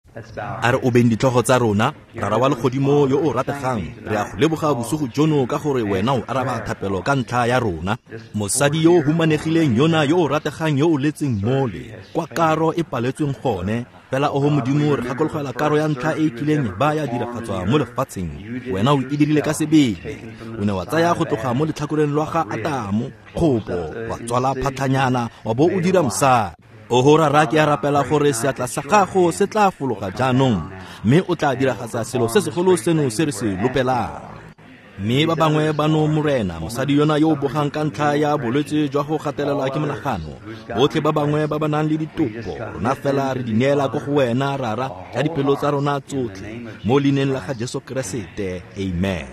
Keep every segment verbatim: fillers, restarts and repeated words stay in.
a re o beng ditlhogo tsa rona rara wa legodimo yo o rategang re a go leboga bosigo jono ka gore wena o araba thapelo ka ntlha ya rona mosadi yo o humanegileng yona yo o rategang yo o letseng mole kwa karo e paletsweng gone fela o ho modimo re gakologela karo ya ntlha e kileng ba ya diragatswa mo lefatsheng wena o e dirile ka sebele o ne wa tsaya go tloga mo letlhakoreng lwa ga Atamo kgopo wa tswala phatlhanyana wa bo o dira mosadi o ho rara ke a rapela gore seatla sa gago se tla fologa jaanong mme o tla diragatsa selo se segolo seno se re se lopelang mme ba bangwe ba no morena mosadi yona yo o bogang ka ntlha ya bolwetse jwa go gatelelwa ke monagano botlhe ba bangwe ba ba nang le ditopo rona fela re di neela go go wena rara ka dipelo tsa rona tsotlhe mo leineng la ga Jesu Keresete amen.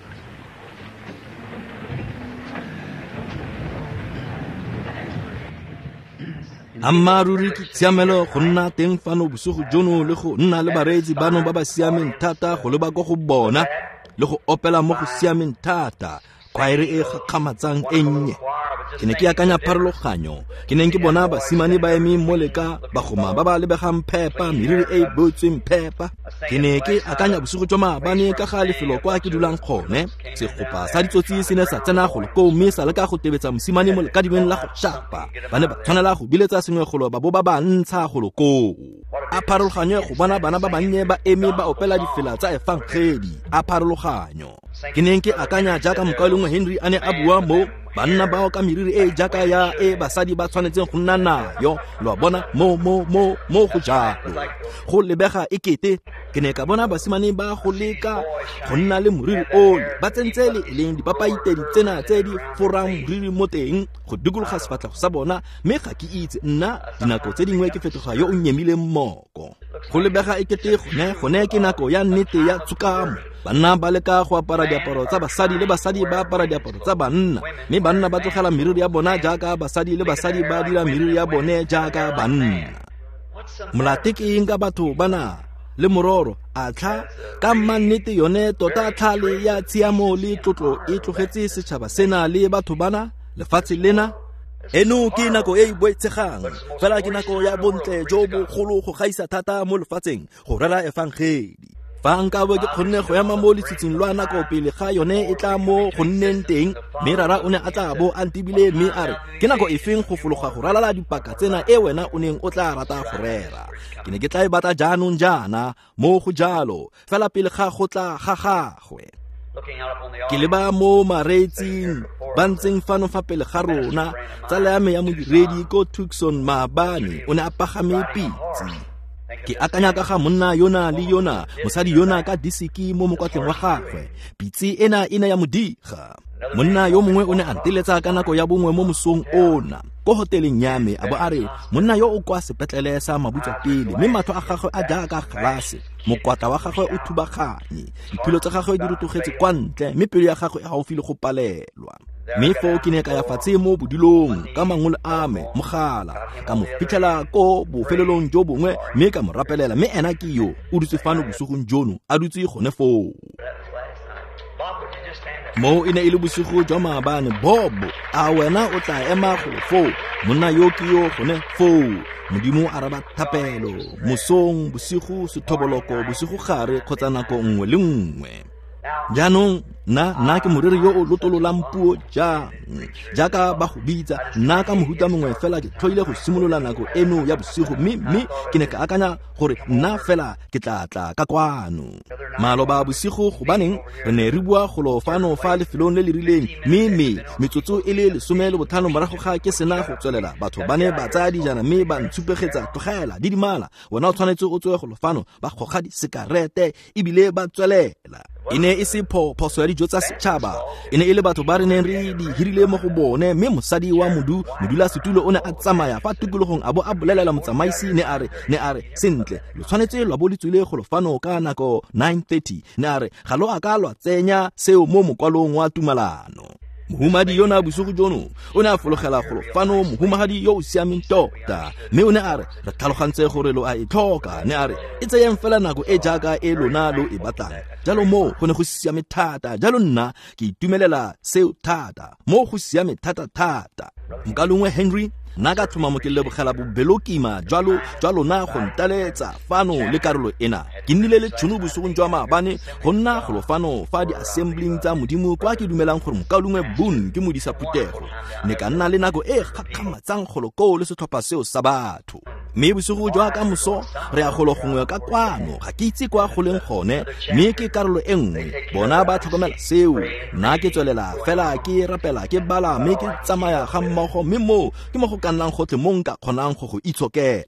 Ammaruri ke tsiamelo go nna teng fano bosigo jono le go nna le bareetsi bano ba ba siameng thata go leba go go bona le go opela mo go siameng thata kwaere e gakgamatsang ennye ke ne ke akanya pharologanyo ke neng ke bona basimane ba eme mo leka bagoma ba ba lebegang phepa meriri e botsweng phepa ke ne ke akanya bosigo jwa maabane ka ga lefelo kwa ke dulang gone segopa sa ditsotsi se ne sa tsena go le ko mme sa le ka go tebetsa mosimane mo lekadibeng la go shapa ba ne ba tshwanela go biletsa sengwegolo ba bo ba ba ntsha go le ko a pharologanyo go bona bana ba bannye ba eme ba opela difela tsa efangeli a pharologanyo ke neng ke akanya jaaka mokaelongwe Henry a ne a bua mo banna bao ka meriri e jaaka ya e basadi ba tshwanetseng go nna nayo lo bona mo mo mo mo go jalo go lebega ekete ke ne ka bona basimane ba go leka go nna le moriri o ba tsentsele e leng dipapaitedi tsena tse di forang moriri mo teng go dikologa sefatlhego sa bona mme ga ke itse nna dinako tse dingwe ke fetoga yo o nyemileng mmoko go lebega ekete gone gone ke nako ya nnete ya tsukamo banna ba leka go apara diaparo tsa basadi le basadi ba apara diaparo tsa banna mme banna ba tlogela meriri ya bona jaaka basadi le basadi ba dira meriri ya bone jaaka banna molate ke eng ka batho bana le mororo a tlha ka mannete yone tota tlhale ya tsiamo le tlotlo e tlogetse setšhaba sena le batho bana lefatshe lena eno ke nako e e boetsegang fela ke nako ya bontle jo bogolo go gaisa thata mo lefatsheng go rera efangeli fa nka bo ke kgonne go ya mo letsitsing lwa nako pele ga yone e tla mo go nneng teng mme rara o ne a tla bo a ntibile mme a re ke nako e feng go fologa go ralala dipaka tsena e wena o neng o tla rata go rera ke ne ke tla e batla jaanong jaana mo go jalo fela pele ga go tla ga gagwe ke leba mo mareetsing ba ntseng fano fa pele ga rona tsala ya me ya modiredi ko Tucson Maabane o ne a pagame pitsi ke akanya ka ga monna yona le yona mosadi yona ka disiki mo mokwatleng wa gagwe pitsi ena ina ya modiga monna yo mongwe o ne a nteletsa ka nako ya bongwe mo mosong ona ko hoteleng ya me a bo a re monna yo o kwa sepetlele sa mabutswa pele mme matho a gagwe a jaaka glase mokwatla wa gagwe o thubaganye diphilo tsa gagwe di rutogetse kwa ntle mme pelo ya gagwe e gaufi le go palelwa mme fo ke ne ka ya fatshe mo bodulong ka mangole a me mogala ka mo fitlhela ko bofelelong jo bongwe mme ka mo rapelela mme ena ke yo o dutse fano bosogong jono a dutse gone foo mo ine ile bosigo jwa maabane Bob a wena o tla ema go fo monna yo ke yo gone fo modimo a raba thapelo mosong bosigo sethoboloko bosigo gare kgotsa nako nngwe le nngwe jaanong na nna ke moriri yo o lotololang puo jang jaaka ba go bitsa nna ka mohuta mongwe fela ke tlhoile go simolola nako eno ya bosigo mme mme ke ne ka akanya gore nna fela ke tla tla ka kwano maloba bosigo go baneng re ne re bua go lo fano fa lefelong le le rileng mme mme metsotso e le lesome le botlhano morago ga ke sena go tswelela batho ba ne ba tsaya dijana mme ba ntshupegetsa tlogela di dimala wena o tshwanetse o tswe go lo fano ba goga di sikarete ebile ba tswelela ine e se phoso ya dijo tsa setšhaba ene e le batho ba re neng re di hirile mo go bone mme mosadi wa modu modula setulo o ne a tsamaya fa tukulogong a bo a bolelela motsamaisi ne a re ne a re sentle lo tshwanetse lwa bo le tswile go lo fano ka nako nine thirty ne a re ga lo a ka lwa tsenya seo mo mokwalong wa tumalano mohumadi yona bosigo jono o ne a fologela go fano mohumagadi yo o siameng tota mme o ne a re re tlhalogantse gore lo a e tlhoka ne a re e tseyeng fela nako e jaaka e lona lo e batlang jalo mo go ne go siame thata jalo nna ke itumelela seo thata mo go siame thata thata mokalongwe Henry nna ka thoma mo ke lebogela bobelokima jwalo jwalo na go ntaletsa fano le karolo ena ke nnile le tšhono bosogong jwa maabane go nna golo fano fa di-assembling tsa modimo kwa ke dumelang gore mokalungwe Boone ke modisa Phutego ne ka nna le nako e kgakgamatsang golo ko le setlhopha seo sa batho mme bosigo jwa ka moso re a golo gongwe ka kwano ga ke itse kwa go leng gone mme ke karolo e nngwe bona ba tlhokomela seo nna ke tswelela fela ke rapela ke bala mme ke tsamaya ga mmogo mme mo ke mo go ka nnang gotlhe mo nka kgonang go go itshokela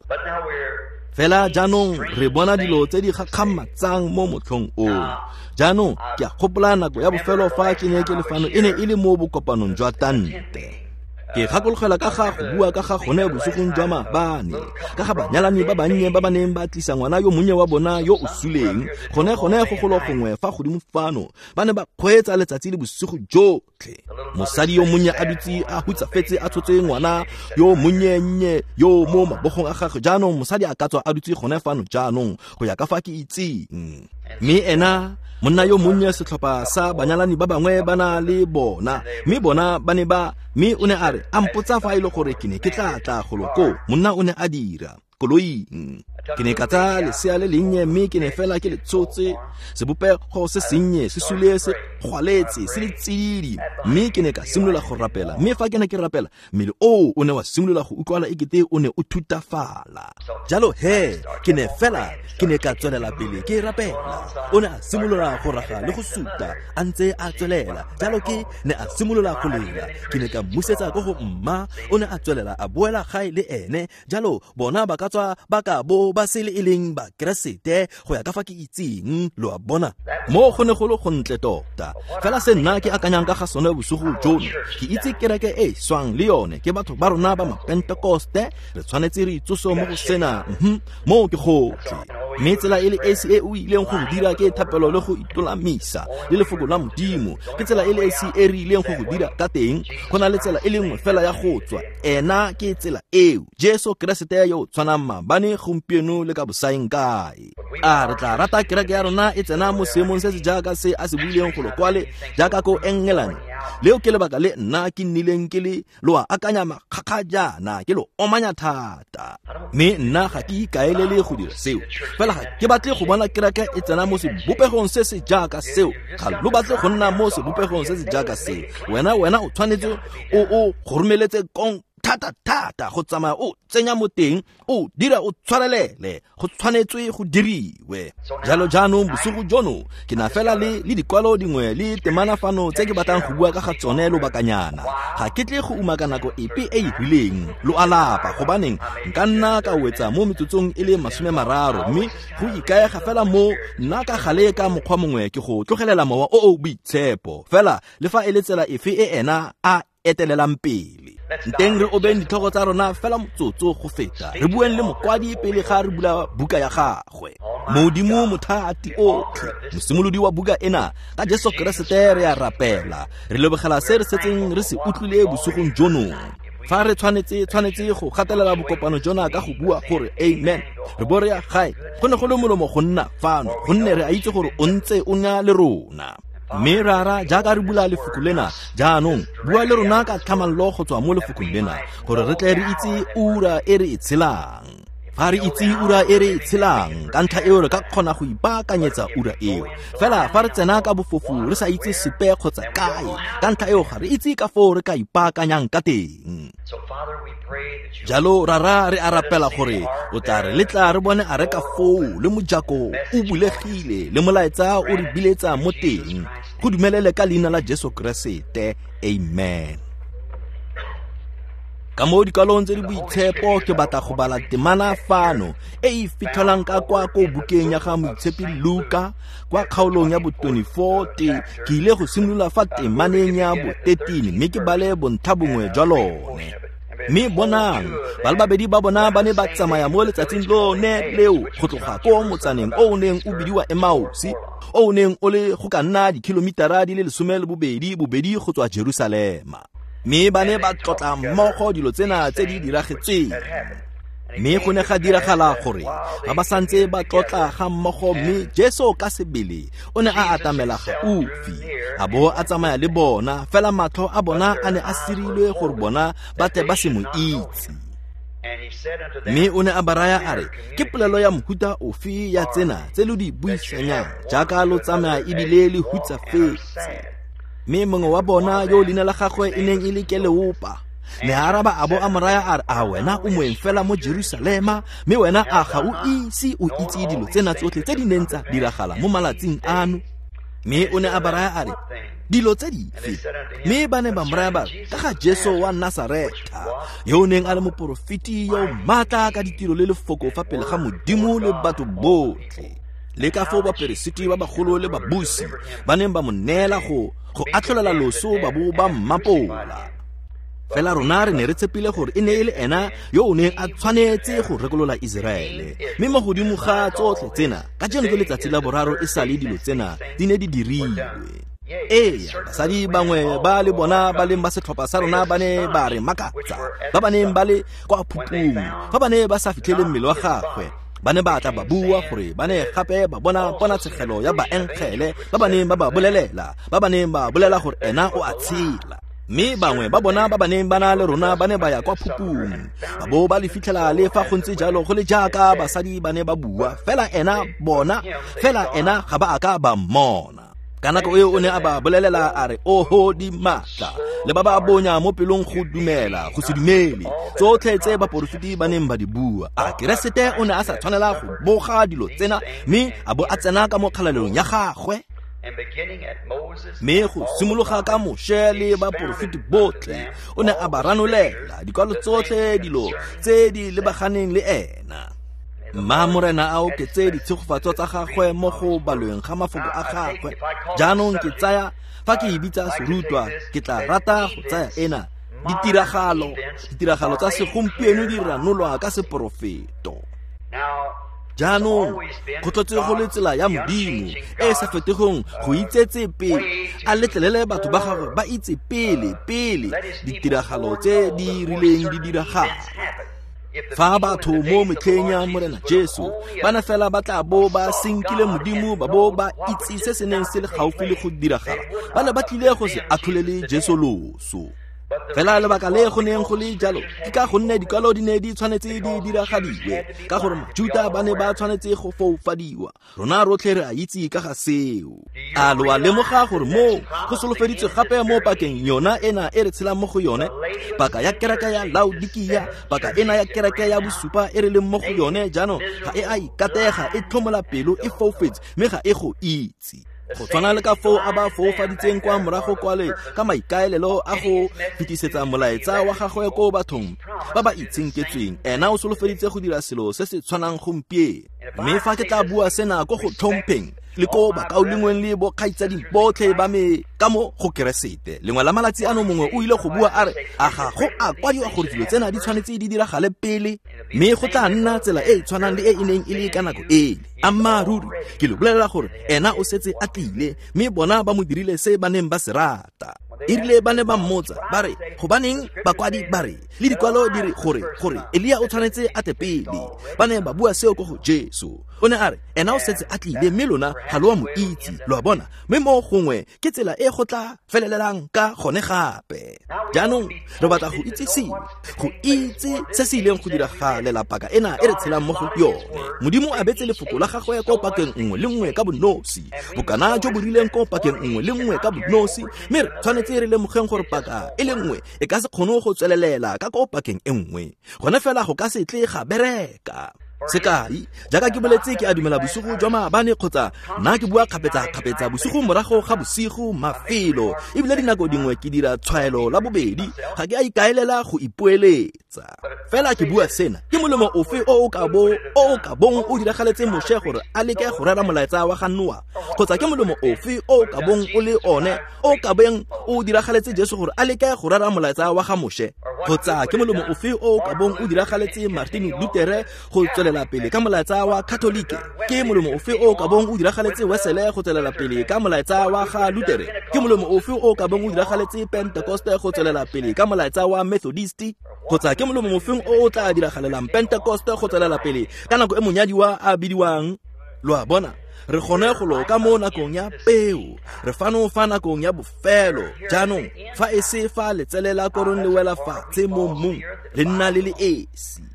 fela jaanong re bona dilo tse di gakgamatsang mo motlhong o jaanong ke a gopola nako ya bofelo fa ke ne ke lefano e ne e le mo bokopanong jwa tante ke gakologelwa ka ga go bua ka ga gone bosogong jwa maabane ka ga banyalani ba bannye ba ba neng ba tlisa ngwana yo monnye wa bona yo o suleng gone gone go golo gongwe fa godimo fano ba ne ba kgweetsa letsatsi le bosigo jotlhe mosadi yo monnye a dutse a hutsafetse a tshotse ngwana yo monnyenye yo mo mabogong a gagwe jaanong mosadi a ka tswa a dutse gone fano jaanong go ya ka fa ke itseng mme ena monna yo monnye setlhopha sa banyalani ba bangwe ba na le bona mme bona ba ne ba mme o ne a re a mpotsa fa e le gore ke ne ke tla tla goloko monna o ne a dira koloing ke ne ka tsa lesea le lennye mme ke ne fela ke le tshotse sebopego se sennye se sule se kgwaletse se le tsididi mme ke ne ka simolola go rapela mme fa ke ne ke rapela mmele o o ne wa simolola go utlwala ekete o ne o thutafala jalo he ke ne fela ke ne ka tswelela pele ke rapela o ne a simolola go raga le go suta a ntse a tswelela jalo ke ne a simolola go lela ke ne ka mmusetsa go go mma o ne a tswelela a boela gae le ene jalo bona ba ka tswa ba ka bo ba sele e leng ba keresete go ya ka fa ke itseng lo a bona mo go ne go le go ntle tota fela se nna ke akanyang ka ga sone bosigo jono ke itse kereke e swang le yone ke batho ba rona ba mapentekoste re tshwanetse re itsoso mo go sena mo ke gotlhe mme tsela e le esi e o ileng go dira ke thapelo le go itolamisa le lefoko la modimo ke tsela e le esi e re ileng go go dira ka teng go na le tsela e lengwe fela ya go tswa ena ke tsela eo Jesu Kriste yo tshwana maabane gompieno le ka bosaeng kae a re tla rata kereke ya rona e tsena mo seemong se se jaaka se a se buileng go lokwale jaaka ko England leo ke lebaka le nna ke nnileng ke le lo a akanya makgakgajana ke lo omanya thata mme nna ga ke ikaelele go dira seo fela ga ke batle go bona kereke e tsena mo sebopegong se se jaaka seo ga lo batle go nna mo sebopegong se se jaaka seo wena wena o tshwanetse o o gormeletse kong thata thata go tsamaya o tsenya mo teng o dira o tshwarelele go tshwanetswe go diriwe jalo jaanong bosigo jono ke na fela le le dikwalo dingwe le temanafano tse ke batlang go bua ka ga tsone lo bakanyana ga ke tle go umaka nako epe e e rileng lo alapa go baneng nka nna ka wetsa mo metsotsong e le masome mararo mme go ikaega fela mo nna ka gale ka mokgwa mongwe ke go tlogelela mowa o o boitshepo fela le fa e le tsela efe e ena a etelelang pele nteng re obeng ditlhogo tsa rona fela motsotso go feta re bueng le mokwadi pele ga re bula buka ya gagwe modimo mothati otlhe mosimolodi wa buka ena ka Jesu Kriste re a rapela re lebogela se re setseng re se utlwile bosogong jono fa re tshwanetse tshwanetse go gatelela bokopano jona ka go bua gore amen re bo re ya gae go ne go le molomo go nna fano gonne re a itse gore o ntse o nya le rona mme rara jaaka re bula lefoko lena jaanong bua le rona ka tlhamallo go tswa mo lefokong lena gore re tle re itse ura e re e tshelang fa re itse ura e re e tshelang ka ntlha eo re ka kgona go ipaakanyetsa ura eo fela fa re tsena ka bofofu re sa itse sepe kgotsa kae ka ntlha eo ga re itse ka foo re ka ipaakanyang ka teng jalo rara re a rapela gore o tla re letla re bone a reka foo le mojako o bulegile le molaetsa o re biletsa mo teng go dumelele ka leina la Jesu Kriste amen ka mo dikalong tse di boitshepo ke batla go bala temana fano e e fitlhelang ka kwa ko bukeng ya ga moitshepi Luka kwa kgaolong ya bo twenty-four ke ile go simolola fa temaneng ya bo thirteen mme ke bale bontlhabongwe jwa lone mme bonang ba le babedi ba bona ba ne ba tsamaya mo letsatsing lone leo go tloga ko motsaneng o neng o bidiwa Emausi o neng o le go ka nna dikilomitara di le lesome le bobedi bobedi go tswa Jerusalema mme ba ne ba tlotla mmogo dilo tsena tse di diragetseng mme go ne ga diragala gore ba ba santse ba tlotla ga mmogo mme Jesu ka sebele o ne a atamela gaufi a bo a tsamaya le bona fela matlho a bona a ne a sirilwe gore bona ba tle ba se mo itse mme o ne a ba raya a re ke polelo ya mohuta ofe ya tsena tse lo di buisanyang jaaka lo tsamaya ebile le hutsa fetse. Mme mongwe wa bona yo leina la gagwe e neng e le Keleopa ne a araba a bo a mo raya a re a wena o moeng fela mo Jerusalema mme wena a ga o ise o itse dilo tsena tsotlhe tse di neng tsa diragala mo malatsing ano. Mme o ne a ba raya a re dilo tse dife? Mme ba ne ba mo raya ba ka ga Jesu wa Nazareta yo o neng a le moporofeti yo maatla ka ditiro le lefoko fa pele ga Modimo le batho botlhe, le ka fao baperesiti ba bagolo le babusi ba neng ba mo neela go go atlholela loso ba bo ba mmapola. Fela rona re ne re tshepile gore e ne e le ena yo o neng a tshwanetse go rekolola Israele. Mme mo godimo ga tsotlhe tsena ka jeno ke letsatsi la boraro e sa le dilo tsena di ne di dirilwe. Ee, basadi bangwe ba le bona ba leng ba setlhopha sa rona ba ne ba re makatsa, ba ba neng ba le kwa phupung, fa ba ne ba sa fitlhele mmele wa gagwe. Ba ne ba tla ba bua gore ba ne gape ba bona bona tshegelo ya baenkgele ba ba neng ba ba bolelela, ba ba neng ba bolela gore ena o a tshela. Mme bangwe ba bona ba ba neng ba na le rona ba ne ba ya kwa phupung, ba bo ba le fitlhela le fa go ntse jalo go le jaaka basadi ba ne ba bua, fela ena bona fela ena ga ba aka ba mmona. Ka nako eo o ne a ba bolelela a re oho di matla le ba ba bonya mo pelong go dumela go se dumele tsotlhe tse baporofeti ba neng ba di bua. A Keresete o ne a sa tshwanela go boga dilo tsena mme a bo a tsena ka mo kgalalelong ya gagwe. Mme go simologa ka Moshe le baporofeti botlhe o ne a ba ranolela dikwalo tsotlhe dilo tse di lebaganeng le ena. Mmamorena a oketse ditshegofatso tsa gagwe mo go balweng ga mafoko a gagwe. Jaanong ke tsaya fa ke e bitsa serutwa ke tla rata go tsaya ena ditiragalo ditiragalo tsa segompieno di ranolwa ka seporofeto. Jaanong go tlotse go le tsela ya Modimo e sa fetogong go itsetse pele a letlelele batho ba gagwe ba itse pele pele ditiragalo tse di rileng di diragala. Fa batho mo metlheng ya Morena Jesu ba na fela ba tla bo ba senkile Modimo ba bo ba itse se se neng se le gaufi le go diragala, ba ne ba tlile go se atlholele Jesu loso. Fela lebaka le go neng go le jalo ke ka gonne dikwalo di ne di tshwanetse di diragadiwe ka gore Majuda ba ne ba tshwanetse go foufadiwa. Rona rotlhe re a itse ka ga seo. A lo a lemoga gore mo go solofeditswe gape mo pakeng yona ena e re tshelang mo go yone, paka ya kereke ya Laodikia, paka ena ya kereke ya bosupa e re leng mo go yone jaanong ga e a ikatega, e tlhomola pelo, e foufetse mme ga e go itse. Go tshwana le ka foo a ba foufaditseng kwa morago kwale ka maikaelelo a go fetisetsa molaetsa wa gagwe ko bathong ba ba itsenketsweng. Ena o solofeditse go dira selo se se tshwanang gompieno. Mme fa ke tla bua sena ko go tlhompheng le ko bakaolengweng le bokgaitsadi botlhe ba me ka mo go Keresete, lengwe la malatsi ano mongwe o ile go bua a re a ga go a kwadiwa gore dilo tsena di tshwanetse di diragale pele, mme go tla nna tsela e e tshwanang le e e neng e le ka nako ele. Ammaruri ke le bolelela gore ena o setse a tlile, mme bona ba mo dirile se ba neng ba se rata. E rile ba ne ba mmotsa ba re gobaneng bakwadi ba re le dikwalo di re gore gore Elia o tshwanetse a te pele. Ba ne ba bua seo go go Jesu. O ne a re ena o setse a tlile mme lona ga lo a mo itse, lo a bona mme mo gongwe ke tsela e go tla felelelang ka gone gape. Jaanong re batla go itse se go itse se se ileng go diragalela paka ena e re tshelang mo go yone. Modimo a betse lefoko la gagwe ko pakeng nngwe le nngwe ka bonosi, bokana jo bo rileng ko pakeng nngwe le nngwe ka bonosi, mme re tshwanetse re lemogeng gore paka e le nngwe e ka se kgone go tswelelela ka ko pakeng e nngwe, gone fela go ka se tle ga bereka. Sekai jaaka ke boletse ke a dumela bosigo jwa maabane kgotsa nna ke bua kgapetsa-kgapetsa bosigo morago ga bosigo mafelo, ebile dinako dingwe ke dira tshwaelo la bobedi, ga ke a ikaelela go ipoeletsa. Fela ke bua sena ke molemo ofe o o ka bo o o ka bong o diragaletse Moshe gore a leke go rera molaetsa wa ga Noa, kgotsa ke molemo ofe o o ka bong o le one o ka beng o diragaletse Jesu gore a leke go rera molaetsa wa ga Moshe, kgotsa ke molemo ofe o o ka bong o diragaletse Martin Luther go tswelela pele ka molaetsa wa Katolike, ke molemo ofe o ka bong o diragaletse Wesley go tswelela pele ka molaetsa wa ga Luther, ke molemo ofe o ka bong o diragaletse Pentecost go tswelela pele ka molaetsa wa Methodist, kgotsa ke molemo ofe o o tla diragalelang Pentecost go tswelela pele ka nako e monyadiwa a bidiwang. Lo a bona re gone go loka mo nakong ya peo, re fano fa nakong ya bofelo. Jaanong fa e se fa letselela korong le wela fatshe mo mmung le nna le le esi,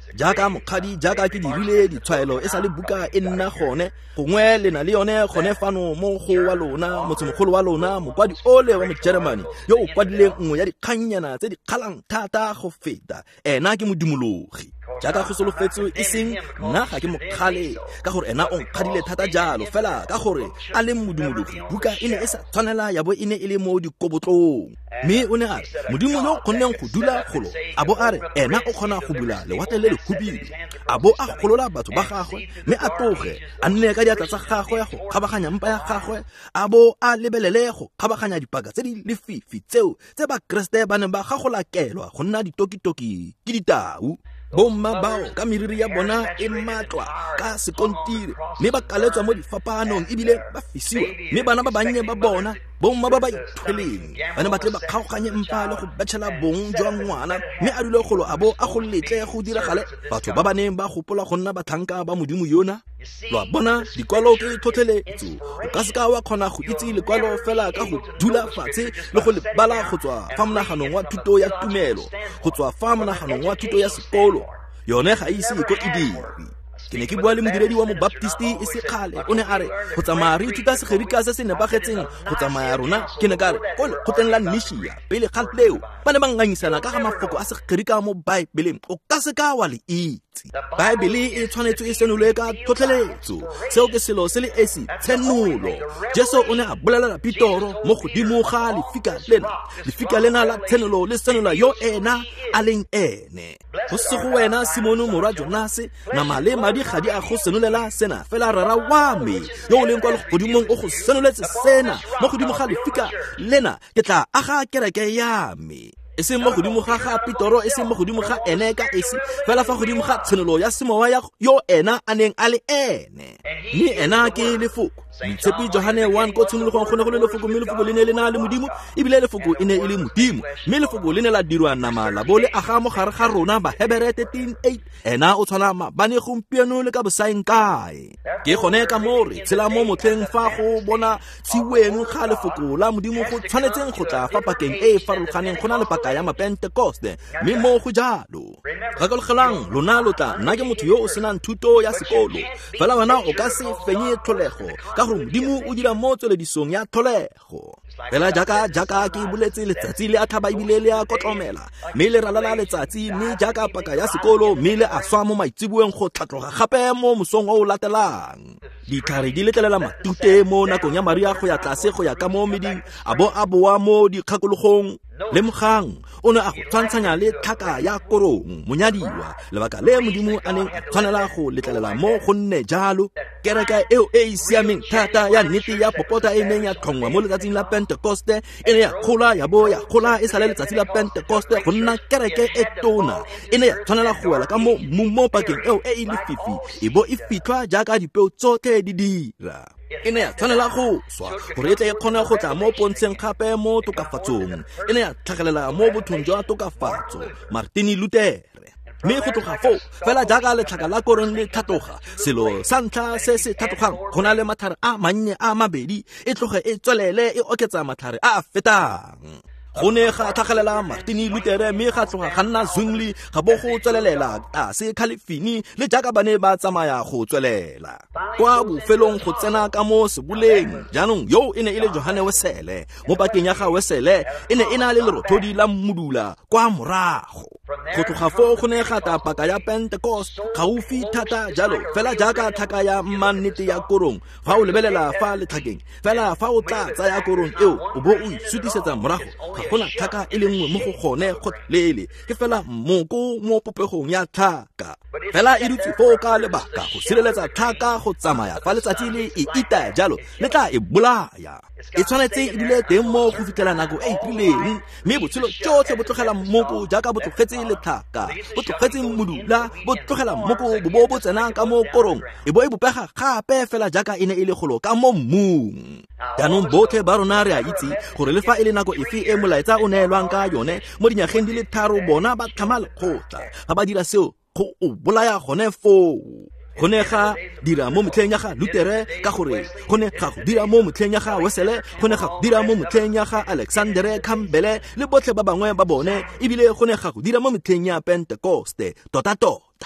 jaaka mokgadi jaaka ke dirile ditshwaelo e sa le buka e nna gone gongwe le na le yone gone fano mo go wa lona motsomogolo wa lona mokwadi ole wa mogermany yo o kwadileng nngwe ya dikganyana tse di kgalang thata go feta ena ke modimologi jaaka go solofetswe e seng nna ga ke mokgale ka gore ena o nkgadile thata jalo fela ka gore a le modimologi buka e ne e sa tshwanela ya bo e ne e le mo dikobotlong mme o ne a re modimo yo o kgonneng go dula kgolo a bo a re ena o kgona go bula lewatle le le khubile a bo a golola batho ba gagwe mme a toge a nne ka diatla tsa gagwe go kgabaganya mpa ya gagwe a bo a lebelele go kgabaganya dipaka tse di lefifi tseo tse ba kreste ba ne ba gagolakelwa go nna ditokitoki ke ditau bomma bao ka meriri ya bona e matlwa ka sekontiri mme ba kaletswa mo difapanong ebile ba fisiwa mme bana ba bannye ba bona bomma ba ba ithweleng ba ne ba tle ba kgaoganye mpa le go betšhela bong jwa ngwana mme a dule golo a bo a go letle go diragale batho ba ba neng ba gopola go nna batlhanka ba modimo yona lwa bona dikwalo ke tlhotlheletso o ka seka wa kgona go itse lekwalo fela ka go dula fatshe le go le bala go tswa fa monaganong wa thuto ya tumelo go tswa fa monaganong wa thuto ya sekolo yone ga ise ko e dire ke ne ke bua le modiredi wa mobaptisti e se kgale o ne a re go tsamaya re ithuta segerika se se nepagetseng go tsamaya rona ke ne ka re ko lekgotleng la nishia pele ga leo ba ne ba ngangisana ka ga mafoko a segerika mo baebeleng o ka seka wa le itse baebele e tshwanetse e senolwe ka tlhotlheletso seo ke selo se le esi tshenolo jesu o ne a bolelela pitoro mo godimo ga lefika lena lefika lena la tshenolo le senola yo ena a leng ene go se go wena Simone morwa Jonase na male madi ga di a go senolela sena fela rara wa me yo o leng kwa godimong o go senoletse sena mo godimo ga lefika lena ke tla aga kereke ya me e se mo godimo ga ga pitoro e se mo godimo ga ene ka esi fela fa godimo ga tshenolo ya semowa ya yo ena a neng a le ene ni ena ke lefoko Tshepi Johane one ko tshimolo go gone go le lefoko mme lefoko le ne le na le modimo ebile lefoko e ne e le modimo mme lefoko le ne la dirwa nama la bole aga mo gare ga rona ba Hebrew thirteen eight ena o tshwana ma bane gompieno le ka bosaeng kae ke gone ka more tshela mo motleng fa go bona tsiweng ga lefoko la modimo go tshwanetseng go tla fa pakeng e farologaneng gona le paka ya Pentecost mme mo go jalo ga go legelang lona lota nna ke motho yo o senang thuto ya sekolo fela wena o ka se fenye tlholego ka gore modimo o dira mo tsweledisong ya tlholego fela jaka jaka ke buletse letsatsi le a thaba ibile le a kotlomela mme le ralala letsatsi mme jaka paka ya sekolo mme le a swa mo maitsibueng go tlhatloga gape mo mosong o latelang ditlhare di letlelela matute mo nakong ya Maria go ya tlase go ya ka mo meding a bo a boa mo dikgakologong le mogang o ne a go tshwantshanya le tlhaka ya korong monyadiwa lebaka le modimo a neng a tshwanela go letlelela mo go nne jalo kereke eo e e siameng thata ya nnete ya popota e neng ya tlhongwa mo letsatsing la Pentecoste e ne ya kgola ya bo ya kgola e sa le letsatsi la Pentecoste go nna kereke e tona e ne ya tshwanela go wela ka mo mo pakeng eo e e lefifi e bo e fitlhwa jaaka dipeo tsotlhe di dira e ne ya tshwanela go swa gore e tle e kgone go tla mo pontsheng gape mo tokafatsong e ne ya tlhagelela mo bothong jwa tokafatso Martin Luther mme go tloga fo fela jaaka letlhaka la korong le tlhatoga selo sa ntlha se se tlhatogang go na le matlhare a mannye a mabedi e tloge e tswelele e oketsa matlhare a a fetang go ne ga tlhagelela Martin Luther mme ga tloga ga nna Zwingli ga bo go tswelelela a se Calvin le jaaka ba ne ba tsamaya go tswelela kwa bofelong go tsena ka mo seboleng jaanong yo e ne e le Johane Wesley mo pakeng ya ga Wesley e ne e na le lerothodi la mmudula kwa morago go tloga fo go ne ga ta paka ya Pentecost gaufi thata jalo fela jaaka tlhaka ya mannete ya korong fa o lebelela fa letlhakeng fela fa o tla tsaya korong eo o bo o isutisetsa morago ga gona tlhaka e le nngwe mo go gone gotlele ke fela moko mo popegong ya tlhaka fela e dutse fo ka lebaka go sireletsa tlhaka go tsamaya fa letsatsi le e ita jalo le tla e bolaya e tshwanetse e dule teng mo go fitlhela nako e itileng mme botshelo jotlhe bo tlogela mmoko jaaka bo tlogetse letlhaka bo tlogetse modula bo tlogela mmoko bo bo bo tsena ka mo korong e bo e bopega gape fela jaaka e ne e le golo ka mo mmung jaanong botlhe ba rona re a itse gore le fa e le nako efe e molaetsa o neelwang ka yone mo dinyageng di le tharo bona ba tlhama lekgotla ga ba dira seo go o bolaya gone foo go ne ga dira mo motlheng ya ga Luther ka gore go ne ga go dira mo motlheng ya ga Wesley go ne ga go dira mo motlheng ya ga Alexander Campbell le botlhe ba bangwe ba bone ebile go ne ga go dira mo motlheng ya Pentecost tota tota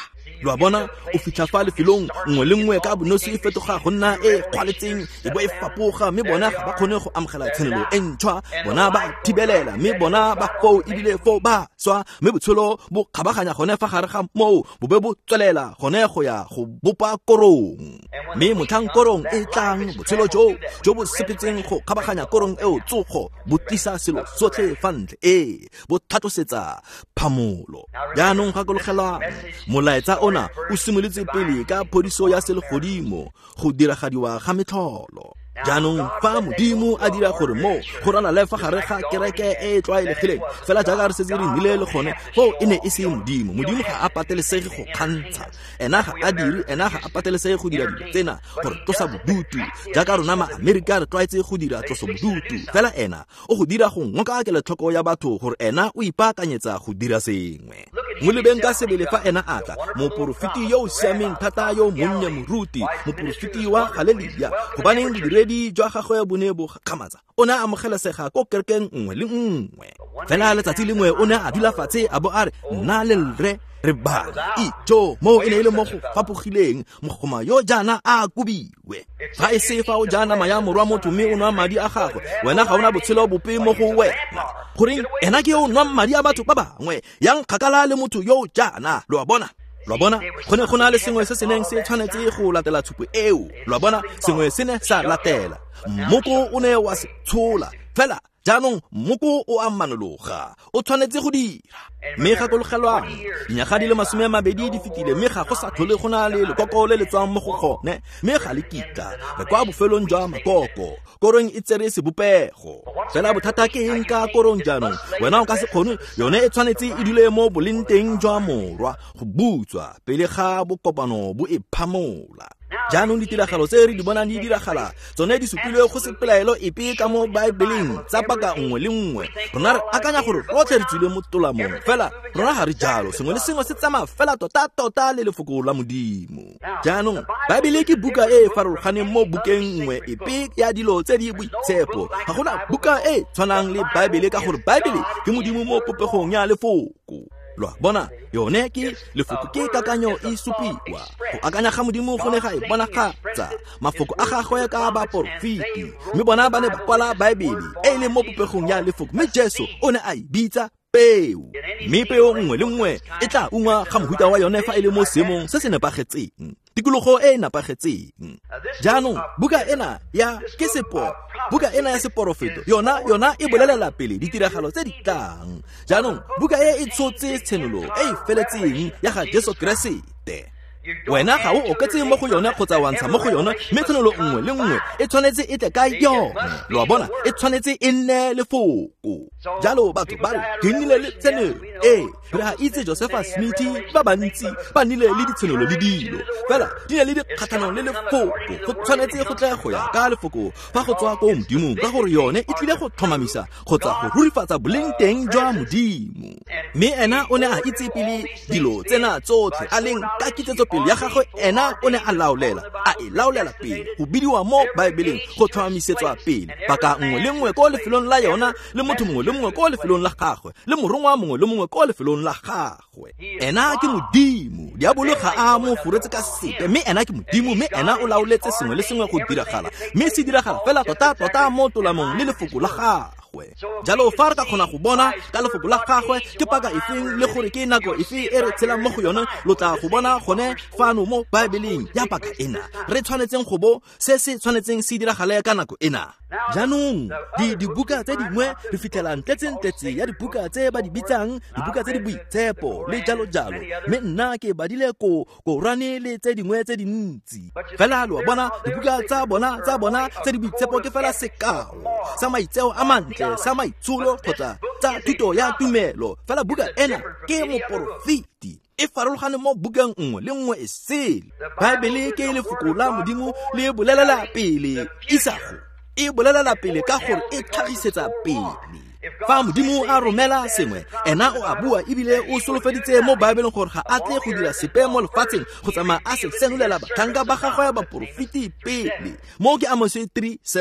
Lwa bona o fitlha fa lefelong nngwe le nngwe ka bonosi e fetoga go nna e kgwaletseng e bo e fapoga mme bona ga ba kgone go amogela tshenelo e ntšhwa bona ba thibelela mme bona ba fo ebile fo ba swa mme botshelo bo kgabaganya gone fa gare ga moo bo be bo tswelela gone go ya go bopa korong mme motlhang korong e tlang botshelo jo jo bo sepetseng go kgabaganya korong eo tsogo bo tisa selo sotlhe fa ntle e bo thatosetsa phamolo jaanong gakologelwa molaetsa ona o simolotse pele ka phodiso ya selegodimo go diragadiwa ga metlholo jaanong fa modimo a dira gore mo go rana le fa gare ga kereke e tlwaelegileng fela jaaka re setse re nnile le gone fo e ne e se modimo modimo ga a patelesege go kgantsha ena ga a dire ena ga a patelesege go dira dilo tsena gore tlosa bodutu jaaka rona ma-amerika re tlwaetse go dira tloso bodutu fela ena o go dira go ngoka kelotlhoko ya batho gore ena o ipaakanyetsa go dira sengwe mo lebeng ka sebele fa ena a tla moporofiti yo o siameng thata yo monnye moruti moporofiti wa haleluya gobaneng didiredi jwa gagwe bo ne bo kgamatsa o ne a amogelesega ko kerekeng nngwe le nngwe fela letsatsi lengwe o ne a dula fatshe a bo a re nna le lre re bana ijo mo e ne e le mo go fapogileng mogoma yo jaana a kubiwe ga e se fa o jaana maya morwa motho mme o nwa madi a gagwe wena ga ona botshelo bope mo go wena goreng ena ke o nwa madi a batho ba bangwe yang kgakala le motho yo jaana lo a bona lo bona gone go na le sengwe se se neng se tshwanetse go latela tshupo eo lo bona sengwe se ne sa latela mmoko o ne wa se tshola fela jaanong mmoko o a manologa o tshwanetse go dira mme gakologelwang dinyaga di le masome a mabedi di fetile mme ga go sa tlhole go na le lekoko le le tswang mo go gone mme ga le kitla re kwa bofelong jwa makoko korong e tsere sebopego fela bothata ke eng ka korong jaanong wena o ka se kgone yone e tshwanetse e dule mo bolenteng jwa morwa go butswa pele ga bokopano bo e phamola jaanong ditiragalo tse re di bonang di diragala tsone di supilwe go se pelaelo epe ka mo baebeleng tsa paka nngwe le nngwe rona re akanya gore rotlhe re tswile mo tolamong fela rona ga re jalo sengwe le sengwe se tsamaya fela tota-tota le lefoko la modimo jaanong baebele ke buka e e farologaneng mo bukeng nngwe epe ya dilo tse di boitshepo ga gona buka e tshwanang le baebele ka gore baebele ke modimo mo popegong ya lefoko lo bona yone ke lefoko ke kakanyo e supiwa go akanya ga modimo go ne ga e bona gatsa mafoko a gagwe ka ba porofiti mme bona ba ne ba kwala baebele e le mo popegong ya lefoko mme Jesu o ne a e bitsa peo mme peo nngwe le nngwe e tla ungwa ga mohuta wa yone fa e le mo seemong se se nepagetseng tikologo e napagetseng jaanong buka ena ya ke sepo buka ena ya seporofeto yona yona e bolelela pele ditiragalo tse di tlang jaanong buka e e tshotse tshenolo e e feletseng ya ga Jesu Keresete wena ga o oketse mo go yone kgotsa wa ntsha mo go yone mme tshwanelo nngwe le nngwe e tshwanetse e tle ka yone lo bona e tshwanetse e nne lefoko jalo batho ba re ke nnile le tsenelo e re ga itse Josepha Smith ba bantsi ba nnile le ditshenelo le dilo fela di ne le dikgatlhanong le lefoko go tshwanetse go tle go ya ka lefoko fa go tswa ko modimong ka gore yone e tlile go tlhomamisa kgotsa go rurifatsa boleng teng jwa modimo mme ena o ne a itse pele dilo tsena tsotlhe a leng ka kitsetso pele ya gagwe ena o ne a laolela a e laolela pele go bidiwa mo baebeleng go tlhomamisetswa pele paka nngwe le nngwe ko lefelong la yona le motho mongwe le mongwe ko lefelong la gagwe le morongwa mongwe le mongwe ko lefelong la gagwe ena ke modimo diabolo ga a mo furetse ka sepe mme ena ke modimo mme ena o laoletse sengwe le sengwe go diragala mme se diragala fela tota-tota mo tolamong le lefoko la gagwe jalo fa re ka kgona go bona ka lefoko la gagwe ke paka efeng le gore ke nako efe e re tshelang mo go yone lo tla go bona gone fano mo baebeleng ya paka ena re tshwanetseng go bo se se tshwanetseng se diragale ka nako ena jaanong di dibuka tse dingwe re fitlhela ntletsentletse ya dibuka tse ba di bitsang dibuka tse di boitshepo le jalo-jalo mme nna ke badile ko korane le tse dingwe tse dintsi fela lo bona dibuka tsa bona tsa bona tse di boitshepo ke fela sekao sa maitseo a mantle sa maitsholo kgotsa tsa thuto ya tumelo fela buka ena ke moporofiti e farologane mo bukeng nngwe le nngwe e sele baebele ke lefoko la modimo le bolelela pele isago e bolelela pele ka gore e tlhagisetsa pele fa modimo a romela sengwe ena o a bua ebile o solofeditse mo baebeleng gore ga a tle go dira sepe mo lefatsheng go tsamaya a se senolela batlhanka ba gagwe ba porofiti pele mo ke Amos three seven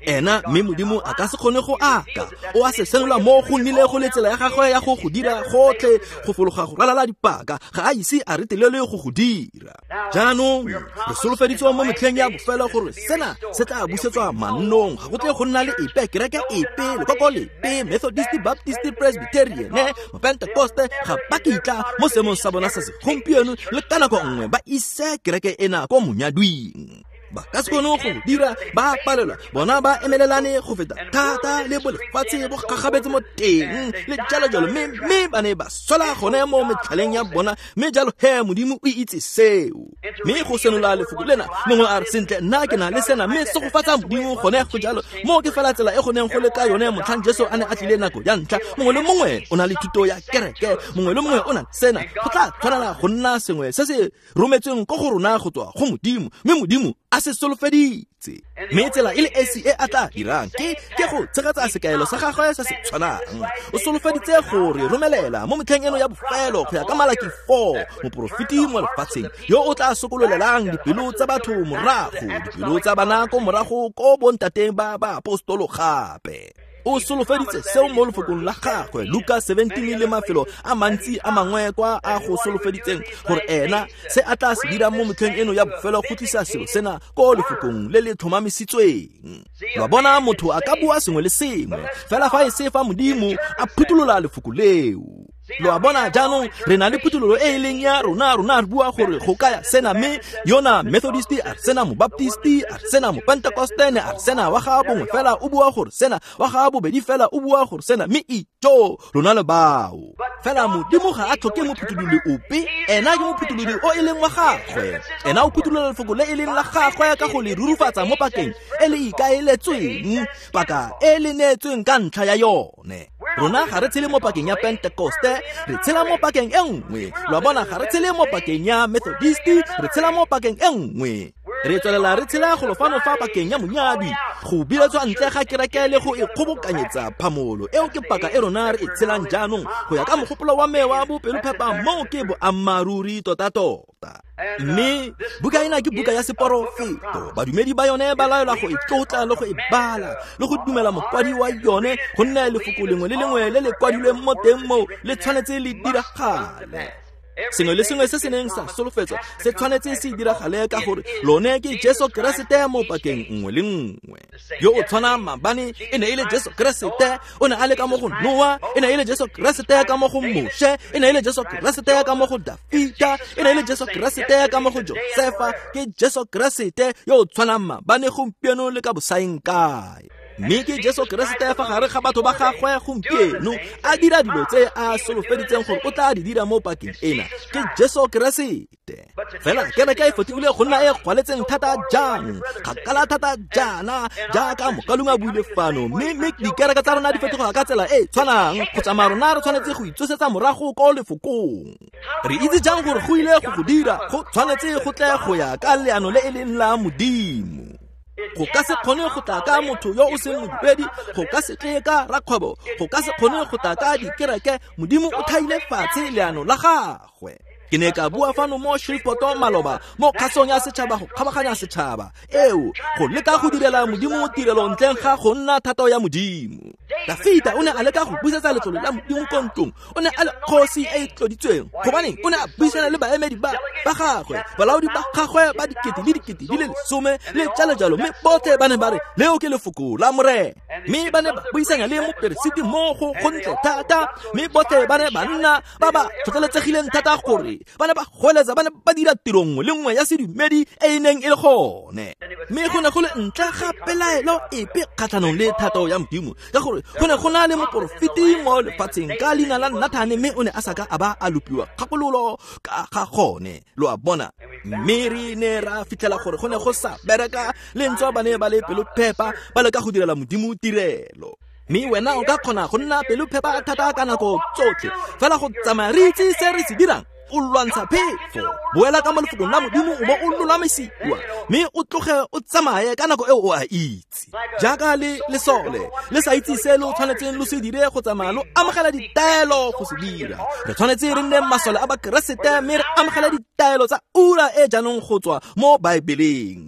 ena mme modimo a ka se kgone go aka o a se senola mo go nnile go letsela ya gagwe ya go go dira gotlhe go fologa go ralala dipaka ga a ise a re telele go go dira jaanong re solofeditswe mo metlheng ya bofelo gore sena se tla busetswa mannong ga go tle go nna le epe kereke epe lekoko lepe Methodist Baptist Presbyterian mo Pentecost ga ba kitla mo semong sa bona sa segompieno le ka nako nngwe ba ise kereke ena ko monyadwing ba ka se kgone go dira ba palela bona ba emelelane go feta thata le bolefatshe bo gagabetse mo teng le jalo jalo mme ba ne ba sola gone mo metlhaleng ya bona mme jalo he modimo o itse seo mme go senola lefoko lena mongwe a re sentle nna ke na le sena mme se go fatsa modimo gone go jalo mo ke fela tsela e goneng go le ka yone motlhang Jesu a ne a tlile nako ya ntlha mongwe le mongwe o na le thuto ya kereke mongwe le mongwe o na sena go tla tshwanela go nna sengwe se se rometsweng ko go rona go tswa go modimo mme modimo a se solofeditse mme tsela e le esi e a tla dirang ke ke go tshegetsa sekaelo sa gagwe sa se tshwanang o solofeditse gore romelela mo metlheng eno ya bofelo go ya ka Malaki four moporofeti mo lefatsheng yo o tla sokololelang dipelo tsa batho morago dipelo tsa banako morago ko bontateng ba ba apostolo gape o solofeditse seo mo lefokong la gagwe Luka seventeen le mafelo a mantsi a mangwe kwa a go solofeditseng gore ena se a tla se dira mo metlheng eno ya bofelo go tlisa selo sena ko lefokong le le tlhomamisitsweng ba bona motho a ka bua sengwe le sengwe fela fa e se fa modimo a phutolola lefoko leo lo a bona jaanong re na le phutololo e leng ya rona rona re bua gore go kaya sena mme yona Methodist a sena mo Baptist a sena mo Pentecostan a sena wa ga bongwe fela o bua gore sena wa ga bobedi fela o bua gore sena mme itjo rona le bao fela modimo ga a tlhoke mo phutololo ope ena ke mo phutololo o e leng wa gagwe ena o phutolola lefoko le e leng la gagwe ka go le rurufatsa mo pakeng e le ikaeletsweng paka e le neetsweng ka ntlha ya yone rona ga re tshele mo pakeng ya Pentecost re tshela mo pakeng e nngwe lo bona ga re tshele mo pakeng ya Methodist re tshela mo pakeng e nngwe re tswelela re tshela go lofano fa pakeng ya monyadi go biletswa ntle ga kereke le go ikgobokanyetsa phamolo eo ke paka e rona re e tshelang jaanong go ya ka mogopolo wa me wa bopelophepa mo ke boammaruri tota tota mme buka ena ke buka ya seporofeto badumedi ba yone ba laelwa go itlotla le go e bala le go dumela mokwadi wa yone go nna lefoko lengwe le lengwe le le kwadilweng mo teng mo le tshwanetse le diragale sengwe le sengwe se se neng sa solofetso se tshwanetse se diragale ka gore lone ke Jesu Kriste mo pakeng nngwe le nngwe yo o tshwana mabane e ne e le Jesu Kriste o ne a le ka mo go Noa e ne e le Jesu Kriste ka mo go Moshe e ne e le Jesu Kriste ka mo go Dafita e ne e le Jesu Kriste ka mo go Josefa ke Jesu Kriste yo o tshwana mabane gompieno le ka bosaeng kae mme ke Jesu Kriste fa gare ga batho ba gagwe gompieno a dira dilo tse a solofeditseng gore o tla di dira mo pakeng ena ke Jesu Kriste fela kereke e fetile go nna e gwaletseng thata jang kgakala thata jana jaaka mokalung a buile fano mme dikereke tsa rona di fetoga ka tsela e tshwanang go tsamaya rona re tshwanetse go itsosetsa morago ko lefokong re itse jang gore go ile go go dira go tshwanetse go tle go ya ka leano le e leng la modimo go ka se kgone go tla ka motho yo o seng modumedi go ka se tle ka rakgwebo go ka se kgone go tla ka dikereke modimo o thaile fatshe leano la gagwe ke ne ka bua fano mo Shreveport maloba mo kgasong ya setšhaba go kgabaganya setšhaba eo go leka go direla modimo tirelo ntleng ga go nna thato ya modimo Dafita o ne a leka go busetsa letlole la modimo ko ntlong o ne a le kgosi e tloditsweng gobaneng o ne a buisana le baemedi ba ba gagwe balaodi ba gagwe ba dikete le dikete di le lesome le jalejalo mme botlhe ba ne ba re leo ke lefoko la more mme ba ne ba buisanya le moperesiti mo go gontle thata mme botlhe ba ne ba nna ba ba tlhotlheletsegileng thata gore ba ne ba goeletsa ba ne ba dira tirong le nngwe ya sedumedi e neng e le gone mme go ne go le ntle ga pelaelo epe kgatlhanong le thato ya modimo ka gore go ne go na le moporofeti mo lefatsheng ka leina la Nathane mme o ne a saka a ba a lopiwa kgakololo ka ga gone lo a bona mme re ne ra fitlhela gore go ne go sa bereka le ntse ba ne ba le pelo phepa ba le ka go direla modimo tirelo mme wena o ka kgona go nna pelo phepa thata ka nako tsotlhe fela go tsamaya re itse se re se dirang o lwantsha phefo boela ka mo lefokong la modimo o bo o lolamisiwa mme o tloge o tsamaye ka nako eo o a itse jaaka le lesole le sa itse se lo tshwanetseng lo se dire go tsamaya lo amogela ditaelo go se dira re tshwanetse re nne masole a bakeresete mme re amogela ditaelo tsa ura e jaanong go tswa mo baebeleng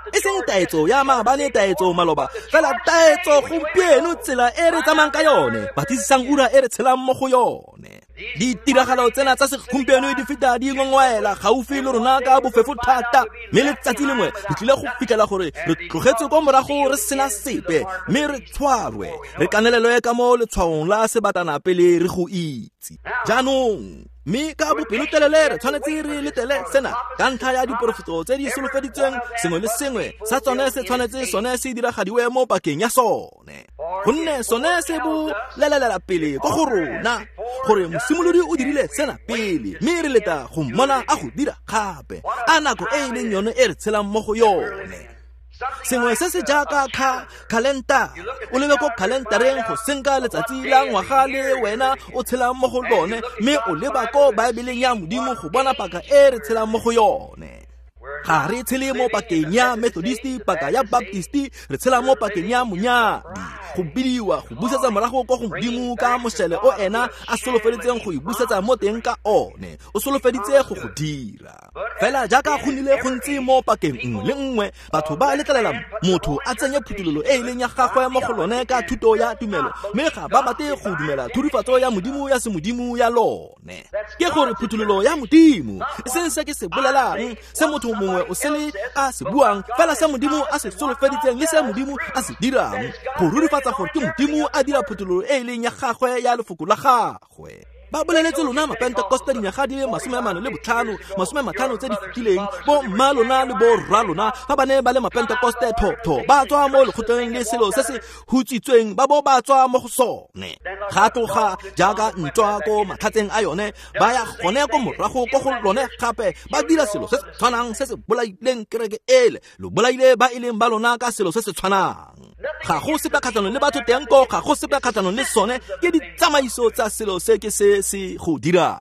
e seng taetso ya maabane taetso maloba fela taetso gompieno tsela e re tsamayang ka yone batisisang ura e re tshelang mo go yone. Ditiragalo tsena tsa segompieno di feta di ngongwaela gaufi le rona ka bofefo thata mme letsatsi lengwe re tlile go fitlhela gore re tlogetse kwa morago re sena sepe mme re tshwarwe re kanelelwe ka mo letshwaong la sebatana pele re go itse. Jaanong mme ka bopelotelele re tshwanetse re letele sena ka ntlha ya diporofeto tse di solofeditsweng sengwe le sengwe sa tsone se tshwanetse sone se diragadiwe mo pakeng ya sone gonne sone se bo lelelela pele ko go rona gore mosimolodi o dirile sena pele mme re leta go mmona a go dira gape a nako e e leng yone e re tshelang mo go yone. Sengwe se se jaaka ka kalenda o lebe ko kalendareng go senka letsatsi la ngwaga le wena o tshelang mo go lone mme o leba ko baebeleng ya modimo go bona paka e re tshelang mo go yone. Ga re tshele mo pakeng ya Methodisti paka ya Baptisti re tshela mo pakeng ya monyadi go bidiwa go busetsa morago ko go modimo ka mošele o ena a solofeditseng go ibusetsa mo teng ka one o solofeditse go go dira fela jaaka go nile go ntse mo pakeng nngwe le nngwe batho ba letlelela motho a tsenye phutulolo e ileng ya gagwe mo go lone ka thuto ya tumelo mme ga ba bate go dumela thurifatso ya modimo ya semodimo ya lone. Ke gore phutulolo ya modimo e seng se ke se bolelang se motho mongwe o sele a se buang fela se modimo a se solofeditseng le se modimo a se dirang go rurifatsa gore ke modimo a dira phutulolo e ileng ya gagwe ya lefoko la gagwe. Ba boleletse lona mapentekoste dinyaga di le masome a mane le botlhano masome a matlhano tse di fetileng bo mma lona le bo rra lona ba ba ne ba le mapentekoste thotho ba tswa mo lekgotleng le selo se se hutsitsweng ba bo ba tswa mo go sone ga tloga jaaka ntwa ko matlhatseng a yone ba ya gone ko morago ko go lone gape ba dira selo se se tshwanang se se bolaileng kereke ele lo bolaile ba ileng ba lona ka selo se se tshwanang. Ga go sepe kgatlhanong le batho teng ko ga go sepe kgatlhanong le sone ke ditsamaiso tsa selo se ke se se go dirang.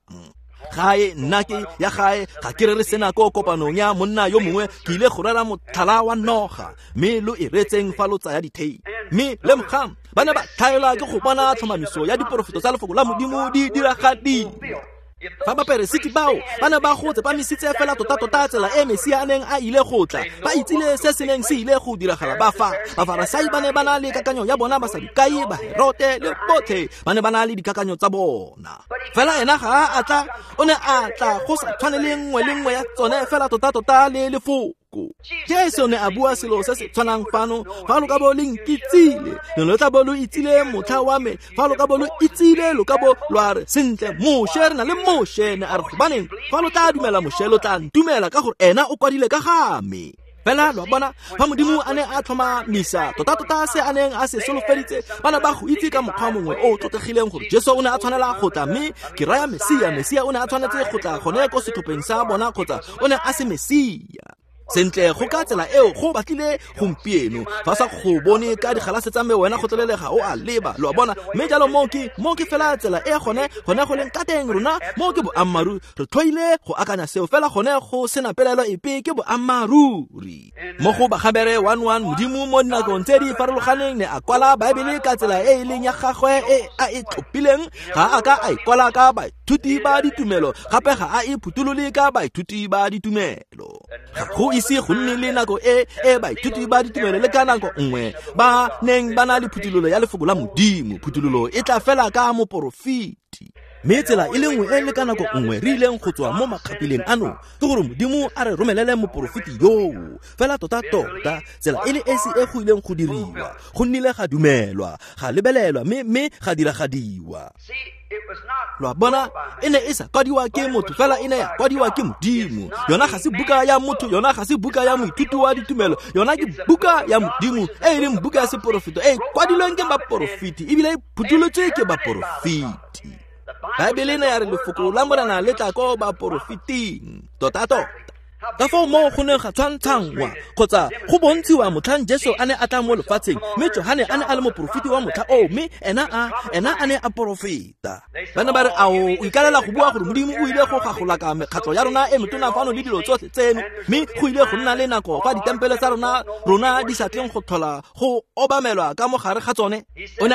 Gae nna ke ya gae ga ke re re sena ko kopanong ya monna yo mongwe ke ile go rera motlhala wa noga mme lo e retseng fa lo tsaya dithei mme le mgam ba ne ba tlhaela ke go bona tlhomamiso ya diporofeto tsa lefoko la modimo di diragadiwa. Fa baperesiti bao ba ne ba gotse ba misitse fela tota-tota tsela e Mesia a neng a ile go tla ba itsile se se neng se ile go diragala ba fa bafarasai ba ne ba na le kakanyo ya bona ba sa dikai ba Herote le botlhe ba ne ba na le dikakanyo tsa bona fela ena ga a tla o ne a tla go sa tshwane le nngwe le nngwe ya tsone fela tota-tota le lefoko. Jesu ne a bua selo se se tshwanang fano fa lo ka bo le nkitsile lo tla bo lo itsile motlha wa me fa lo ka bo lo itsile lo ka bo lo a re sentle moshe re na le moshe ne a re gobaneng fa lo tla dumela moshe lo tla ntumela ka gore ena o kwadile ka game fela lo bona fa modimo a ne a tlhomamisa tota-tota se a neng a se solofeditse bana ba go itse ka mokgwa mongwe o tlotegileng gore Jesu o ne a tshwanela go tla mme ke raya Mesia Mesia o ne a tshwanetse go tla gone ko setlhopheng sa bona kgotsa o ne a se Mesia. Sentle go ka tsela eo go batlile gompieno fa sa go bone ka digalase tsa me wena go tlelelega o a leba lo bona mme jalo mo ke mo ke fela tsela e gone gone go leng ka teng rona mo ke bo amaru re tlhoile go akanya seo fela gone go sena pelelo epe ke bo amaruri mo go ba gabere one one modimo mo dinakong tse di farologaneng ne a kwala baebele ka tsela e ileng ya gagwe e a e tlhophileng ga a ka a ikwala ka baithuti ba ditumelo gape ga a iphutulole ka baithuti ba ditumelo. Go ise go nne le nako e e baithuti ba ditumelo le ka nako nngwe ba neng ba na le phutulolo ya lefoko la modimo phutulolo e tla fela ka moporofiti mme tsela e le nngwe e le ka nako nngwe re ileng go tswa mo makgapileng ano ke gore modimo a re romelele moporofiti yoo fela tota-tota tsela e le esi e go ileng go diriwa go nnile ga dumelwa ga lebelelwa mme ga diragadiwa. Lo bona e ne e sa kwadiwa ke motho fela e ne ya kwadiwa ke modimo yona ga se buka ya motho yona ga se buka ya moithuti wa ditumelo yona ke buka ya modimo e e leng buka ya seporofeto e kwadilweng ke baporofiti ebile e phuthulotswe ke baporofiti. Baebele ne ya re lefoko la morena le tla ko baporofiting tota-tota ka fao mo go ne ga tshwantshangwa kgotsa go bontshiwa motlhang Jesu a ne a tla mo lefatsheng mme Johane a ne a le moporofiti wa motlha o mme ena a ena a ne a porofeta ba ne ba re ao o ikalela go bua gore modimo o ile go gagola ka mekgatlo ya rona e metona fano le dilo tsotlhe tseno mme go ile go nna le nako fa ditempele tsa rona rona di sa tleng go tlhola go obamelwa ka mogare ga tsone o ne a re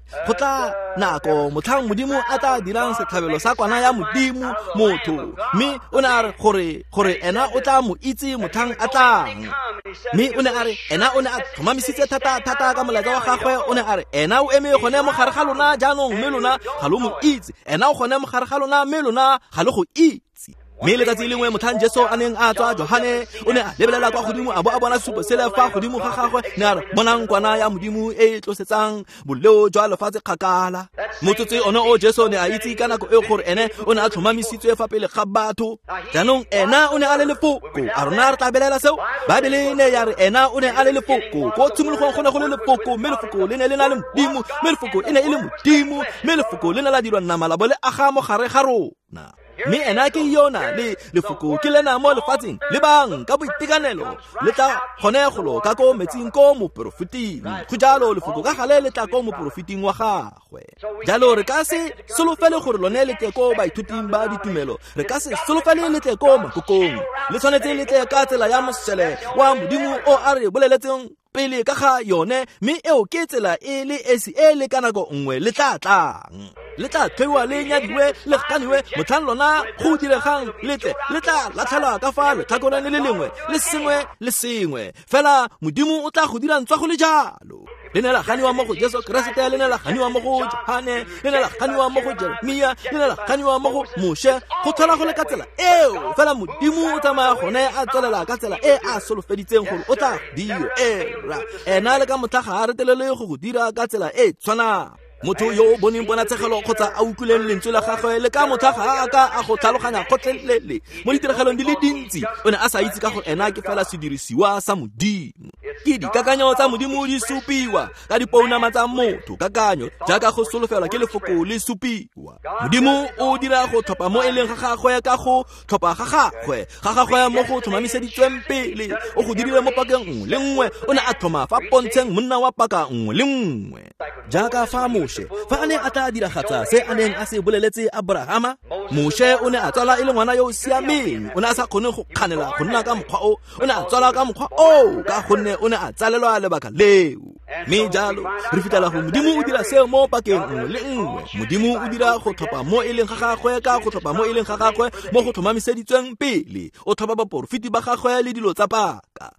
go tla nako motlhang modimo a tla dirang setlhabelo sa kwana ya modimo motho mme o ne a re gore gore ena o tla mo itse motlhang a tlang mme o ne a re ena o ne a tlhomamisitse thata thata ka molaetsa wa gagwe o ne a re ena o eme gone mo gare ga lona jaanong mme lona ga lo mo itse ena o gone mo gare ga lona mme lona ga le go itse mme letsatsi lengwe motlhang Jesu a neng a tswa Johane o ne a lebelela kwa godimo a bo a bona supo sele fa godimo ga gagwe ne a re bonang kwana ya modimo e tlosetsang boleo jwa lefatshe kgakala motsotsi ono o Jesu ne a itse ka nako e gore ene o ne a tlhomamisitswe fa pele ga batho jaanong ena o ne a le lefoko a rona re tabelela seo Baebele ne ya re ena o ne a le lefoko ko tshimologong go ne go le lefoko mme lefoko le ne le na le modimo mme lefoko e ne e le modimo mme lefoko le ne la dirwa nama la bo le aga mo gare ga rona mme ena ke yona le lefoko ke lena mo lefatsheng le bang ka boitekanelo le tla gone golo ka ko metsing ko moprofiting go jalo lefoko ka gale le tla ko moprofiting wa gagwe jalo re ka se solofele gore lone le tle ko baithuting ba ditumelo re ka se solofele le tle ko makokong le tshwanetse le tle ka tsela ya mosele wa modimo o a re boleletseng pele ka ga yone mme eo ke tsela e le esi e le ka nako nngwe le tla tlang le tla thwewa le nyadiwe le ganiwe motlhang lona go diregang letle le tla latlhelwa ka fa letlhakoreng le lengwe le sengwe le sengwe fela modimo o tla go dira ntswa go le jalo le ne la ganiwa mo go Jesu Keresete le ne la ganiwa mo go Johane le ne la ganiwa mo go Jeremia le ne la ganiwa mo go Moshe go thola go le ka tsela eo fela modimo o tsamaya gone a tswelela ka tsela e a solofeditseng gore o tla dira era ena le ka motlhaga a retelele go go dira ka tsela e tshwana motho yo o boneng bona tshegelo kgotsa a utlwileng lentswe la gagwe le ka motlhaga a ka a go tlhaloganya kgotlhelele mo ditiragelong di le dintsi o ne a sa itse ka gore ena ke fela sedirisiwa sa modimo ke dikakanyo tsa modimo di supiwa ka dipounama tsa motho kakanyo jaaka go solofelwa ke lefoko le supiwa modimo o dira go tlhopha mo e leng ga gagwe ka go tlhopha ga gagwe ga gagwe mo go tlhomamiseditsweng pele o go dirile mo pakeng nngwe le nngwe o ne a tlhoma fa pontsheng monna wa paka nngwe le nngwe jaaka fa Moshe fa a ne a tla diragatsa se a neng a se boleletse Abrahama Moshe o ne a tswala e le ngwana yo o siameng o ne a sa kgone go kganela go nna ka mokgwa o o ne a tswala ka mokgwa o ka gonne o ne a tsalelwa lebaka leo mme jalo re fitela go modimo o dira seo mo pakeng nngwe le nngwe modimo o dira go tlhopha mo e leng ga gagwe ka go tlhopha mo e leng ga gagwe mo go tlhomamiseditsweng pele o tlhopha baporofiti ba gagwe le dilo tsa paka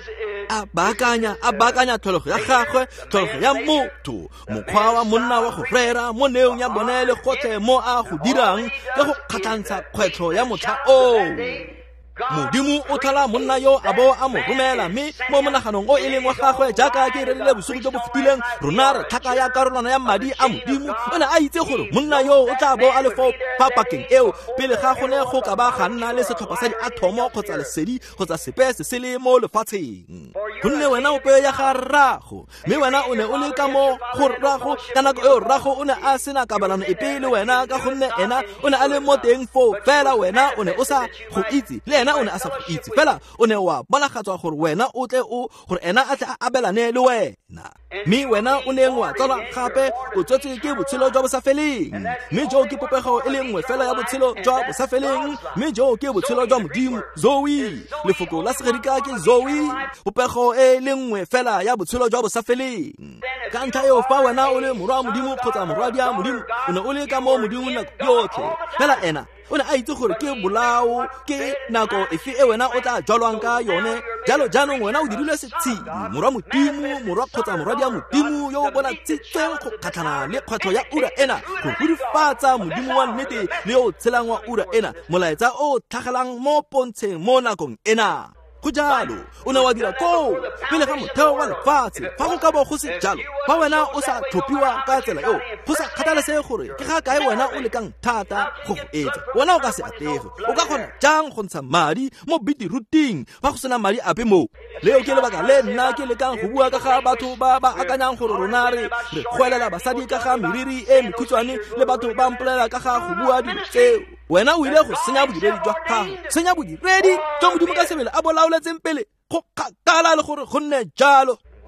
a baakanya a baakanya tlhologo ya gagwe tlhologo ya motho mokgwa wa monna wa go rera mo neong ya bone le gotlhe mo a go dirang ka go kgatlantsha kgwetlho ya motlha o modimo o thala monna yo a bo a mo romela mme mo monaganong o e leng wa gagwe jaaka ke relele bosigo jo bo fetileng rona re tlhaka ya karolwana ya madi a modimo o ne a itse gore monna yo o tla bo a le fo fa pakeng eo pele ga gone go ka ba ga nna le setlhopha sa diatomo kgotsa lesedi kgotsa sepese se le mo lefatsheng gonne wena o peo ya ga rrago mme wena o ne o le ka mo go rrago ka nako eo rrago o ne a sena kabalano e pele wena ka gonne ena o ne a le mo teng fo fela wena o ne o sa go itse le ena o ne a sa go itse fela o ne wa bonagatswa gore wena o tle o gore ena a tle a abelane le wena mme wena o neng wa tsala gape o tswetse ke botshelo jwa bo sa feleng mme jo ke popego e le nngwe fela ya botshelo jwa bo sa feleng mme jo ke botshelo jwa modimo Zoe lefoko la segedika ke Zoe popego e le nngwe fela ya botshelo jwa bo sa feleng ka ntlha eo fa wena o le morwa modimo kgotsa morwadi ya modimo o ne o le ka mo modimo nako yotlhe fela ena o ne a itse gore ke bolao ke nako efe e wena o tla jwalwang ka yone jalo jaanong wena o dirile setshedi morwa modimo morwa kgotsa morwadi ya modimo yo o bona tsitseng go kgatlhana le kgwetlho ya ura ena go hudufatsa modimo wa nnete le yo o tshelang wa ura ena molaetsa o tlhagelang mo pontsheng mo nakong ena go jalo o ne wa dira ko pele ga motheo wa lefatshe fa go ka bo go se jalo fa wena o sa tlhophiwa ka tsela eo go sa kgathalesege gore ke ga kae wena o lekang thata go go etsa wena o ka se atege o ka kgona jang go ntsha madi mo beetroot-ing fa go sena madi ape mo leo ke lebaka le nna ke lekang go bua ka ga batho ba ba akanyang gore rona re re kgwelela basadi ka ga meriri e mekhutshwane le batho ba mpolela ka ga go bua dilo tseo wena o ile go senya bodiredi jwa gago senya bodiredi jwa modimo ka sebele a bolaoletseng pele go kgakala le gore go nne jalo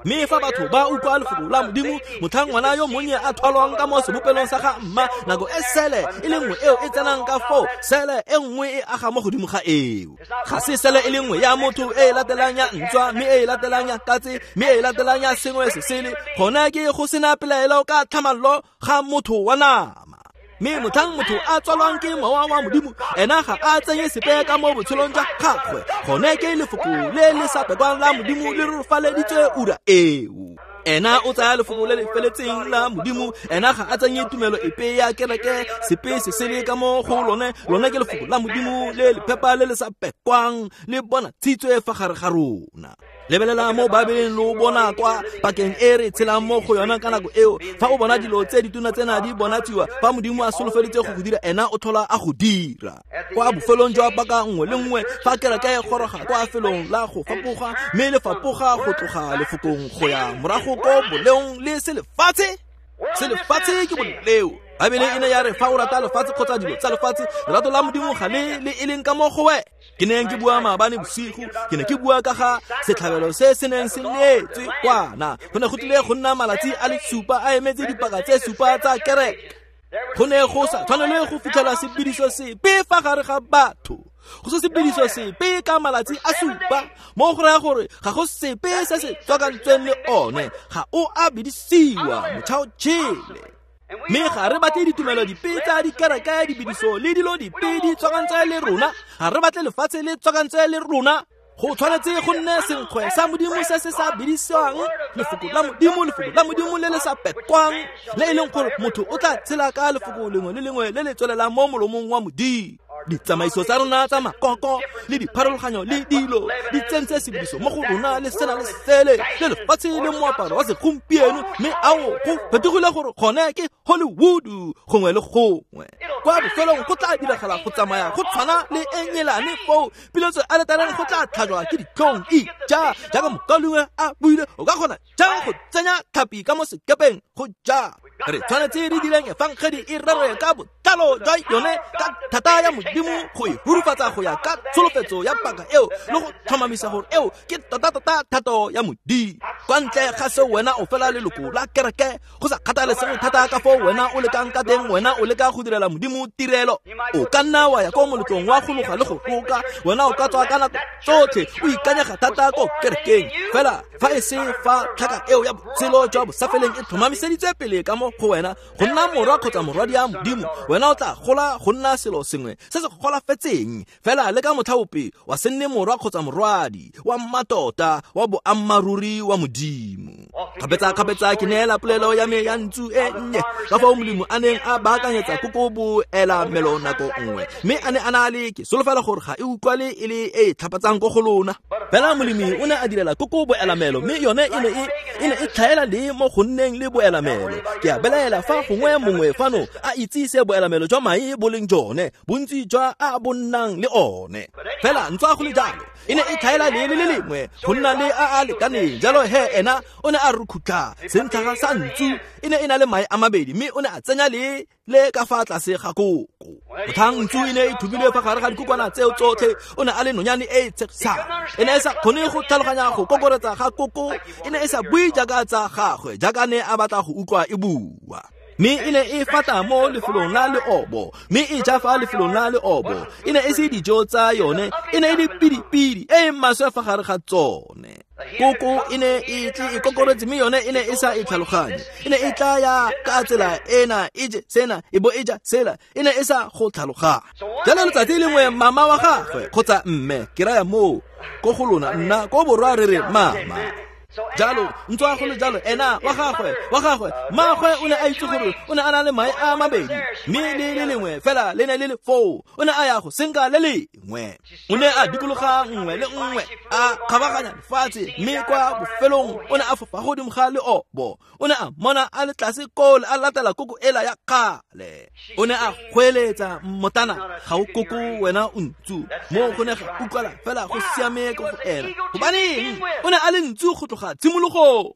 mme fa batho ba utlwa lefoko la Modimo mothang ngwana yo monnye a thwalwang ka mo sebopelong sa ga mma nako e sele e le nngwe eo e tsenang ka fo sele e nngwe e aga mo godimo ga eo ga se sele e le nngwe ya motho e latelang ya ntswa mme e latelang ya katse mme e latelang ya sengwe se sele gona ke go sena pelaelo ka tlhamallo ga motho wa nama mme mothang motho a tswalwang ke mowa wa Modimo ena ga a tsenye sepe ka mo botshelong jwa gagwe gone ke lefoko le le sa pekwang la Modimo le rofaleditswe ura eo ena o tsaya lefoko le le feletseng la Modimo ena ga a tsenye tumelo epe ya kereke sepe se se le ka mo go lone lone ke lefoko la Modimo le le phepa le le sa pekwang le bona tshitswe fa gare ga rona lebelela mo Babeleng lo bona kwa pakeng e re tshelang mo go yona ka nako eo fa o bona dilo tse dituna tsena di bonatsiwa fa Modimo a solofeditse go go dira ena o thola a go dira kwa bofelong jwa baka nngwe le nngwe fa kereke e goroga kwa felong la go fapoga mme le fapoga go tloga lefokong go ya morago ko boleong le se lefatshe se lefatshe ke boleo Babeleng ene ya re fa o rata lefatshe kgotsa dilo tsa lefatshe lerato la Modimo ga le le e leng ka mo go we ke neng ke bua maabane bosigo ke ne ke bua ka ga setlhabelo se se neng se letswe kwana go ne go tlile go nna malatsi a le supa a emetse dipaka tse supa tsa kereke go ne go sa tshwanelwe go fitlhela sepediso sepe fa gare ga batho go se sepediso sepe ka malatsi a supa mo go raya gore ga go sepe se se tswakantsweng le one ga o a bidisiwa motšhao tšhele mme ga re batle ditumelo dipe tsa dikereke dibediso le dilo dipe di tswakantse le rona ga re batle lefatshe le tswakantse le rona go tshwanetse go nne senkgwe sa Modimo se se sa bidisiwang lefoko la Modimo lefoko la Modimo le le sa pekwang le e leng gore motho o tla tshela ka lefoko lengwe le lengwe le le tswelelang mo molomong wa Modimo ditsamaiso tsa rona tsa makoko le dipharologanyo le dilo di tsentse sebediso mo go rona le sena le sele le lefatshe le moaparo wa segompieno mme ao go fetogile gore gone ke Hollywood gongwe le gongwe kwa bofelong go tla diragala go tsamaya go tshwana le enyelane foo piletso a letareng go tla tlhajwa ke ditlhong ija jaaka mokalungwe a buile o ka kgona jang go tsenya tlhapi ka mo sekepeng go ja re tshwanetse re direng efankgedi e rere ka botlalo jwa yone ka thata ya Modimo go e hurufatsa go ya ka tsholofetso ya paka eo le go tlhomamisa gore eo ke tota-tota thato ya Modimo kwa ntle ga seo wena o fela leloko la kereke go sa kgathalesege thata ka foo wena o lekang ka teng wena o leka go direla Modimo tirelo o ka nna wa ya ko moletlong wa go loga le go roka wena o ka tswa ka nako tsotlhe o ikanyega thata ko kerekeng fela fa e se fa tlhaka eo ya botshelo jwa bosafeleng e tlhomamiseditswe pele ka mo go wena go nna morwa kgotsa morwadi ya Modimo wena o tla gola go nna selo sengwe se se golafetseng fela le ka motlhaope wa se nne morwa kgotsa morwadi wa mmatota wa boammaruri wa Modimo kgapetsa-kgapetsa ke neela polelo ya me ya ntsu e nnye ka fao Molemo a neng a baakanyetsa koko bo ela melo nako nngwe mme a ne a na le ke solofela gore ga e utlwale e le e tlhapatsang ko go lona fela Molemi o ne a direla koko bo elamelo mme yone e ne e ne e tlhaela le mo go nneng le bo elamelo ke a belaela fa gongwe mongwe fano a itsise bo elamelo jwa mae bo leng jone bontsi jwa a bonnang le one fela ntswa go le jalo e ne e tlhaela le le lengwe go nna le a a lekaneng jalo he ena o ne a rukhutla sentlhaga sa ntsu e ne e na le mae a mabedi mme o ne a tsenya le le ka fa tlase ga koko mothang ntsu e ne e thubile fa gare ga dikokwana tseo tsotlhe o ne a le nonyane e tshegisang e ne e sa kgone go tlhaloganya go kokoretsa ga koko e ne e sa bue jaaka tsa gagwe jaaka ne a batla go utlwa e bua mme e ne e fata mo lefelong la leobo mme e ja fa lefelong la leobo e ne e se dijo tsa yone e ne e le pidipidi e maswe fa gare ga tsone koko e ne e tle e kokoretse mme yone e ne e sa e tlhaloganye e ne e tla ya ka tsela ena e je sena e bo e ja sela e ne e sa go tlhaloganya jalo letsatsi lengwe mama wa gagwe kgotsa mme ke raya mo ko go lona nna ko borwa re re mama jalo ntswa go le jalo ena wa gagwe wa gagwe magwe o ne a itse gore o ne a na le mae a mabedi mme le le lengwe fela le ne le le fo o ne a ya go senka le lengwe o ne a dikologa nngwe le nngwe a kgabaganya lefatshe mme kwa bofelong o ne a fofa godimo ga leobo o ne a mona a le tlase kole a latela koko ela ya kgale o ne a hweletsa motana ga o koko wena o ntsu mo go ne ga utlwala fela go siame go ena gobaneng o ne a le ntsu go tloga tshimologong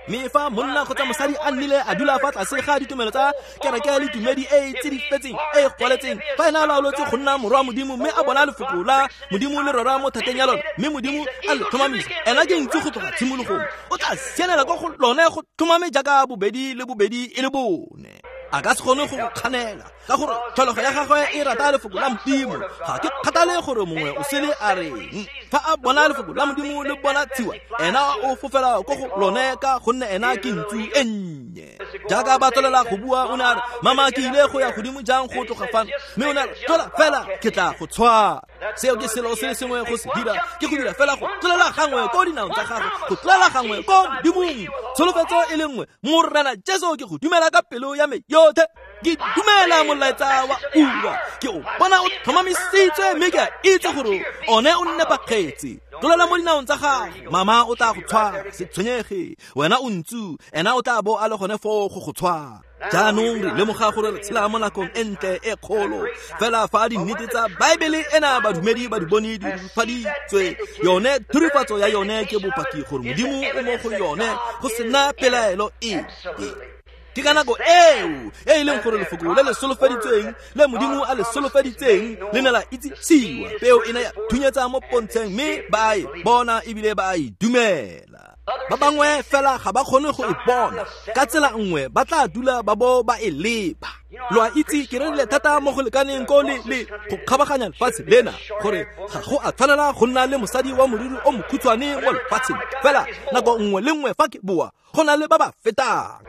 me fa monna kgotsa mosadi a nnile a dula fa tlase ga ditumelo tsa kereke le tumedi e tse di fetseng e kgwaletseng fa ena a laolotse go nna morwa modimo mme a bona lefoko la modimo le rora mo thateng ya lona mme modimo a le tlhomamisa ena ke ntse go tloga tshimologong o tla sianela kwa go lone go tlhomame jaaka bobedi le bobedi e le bone a ka se kgone go kganela ka gore tlhologo ya gagwe e rata lefoko la modimo ga ke kgathale gore mongwe o sele a reng fa a bona lefoko la modimo le bona tsiwa ena o fofela ko go lone ka gonne ena ke ntsu e nnye jaaka ba tswelela go bua o ne a re mama ke ile go ya godimo jang go tloga fano mme o ne a re tlola fela ke tla go tshwara seo ke selo se le sengwe go se dira ke go dira fela go tlolela gangwe ko dinaong tsa gago go tlolela gangwe ko modimong tsholofetso e le nngwe morena jesu ke go dumela ka pelo ya me yotlhe ke dumela molaetsa wa ura ke o bona o tlhomamisitswe mme ke a itse gore one o nepagetse tlolela mo dinaong tsa gago mama o tla go tshwara se tshwenyege wena o ntsu ena o tla bo a le gone foo go go tshwara jaanong re lemoga gore re tshela mo nakong e ntle e kgolo fela fa dinnete tsa baebele ena badumedi ba di bone di rufaditswe yone thurifatso ya yone ke bopaki gore modimo o mo go yone go sena pelaelo epe ke ka nako eo e e leng gore lefoko le le solofeditsweng le modimo a le solofeditseng le ne la itsisiwa peo e ne ya thunyetsa mo pontsheng mme ba e bona ebile ba e dumela ba bangwe fela ga ba kgone go e bona ka tsela nngwe ba tla dula ba bo ba e leba lo a itse ke re le thata mo go lekaneng ko le le go kgabaganya lefatshe lena gore ga go a tshwanela go nna le mosadi wa moriri o mokhutswane mo lefatsheng fela nako nngwe le nngwe fa ke bua go na le ba ba fetang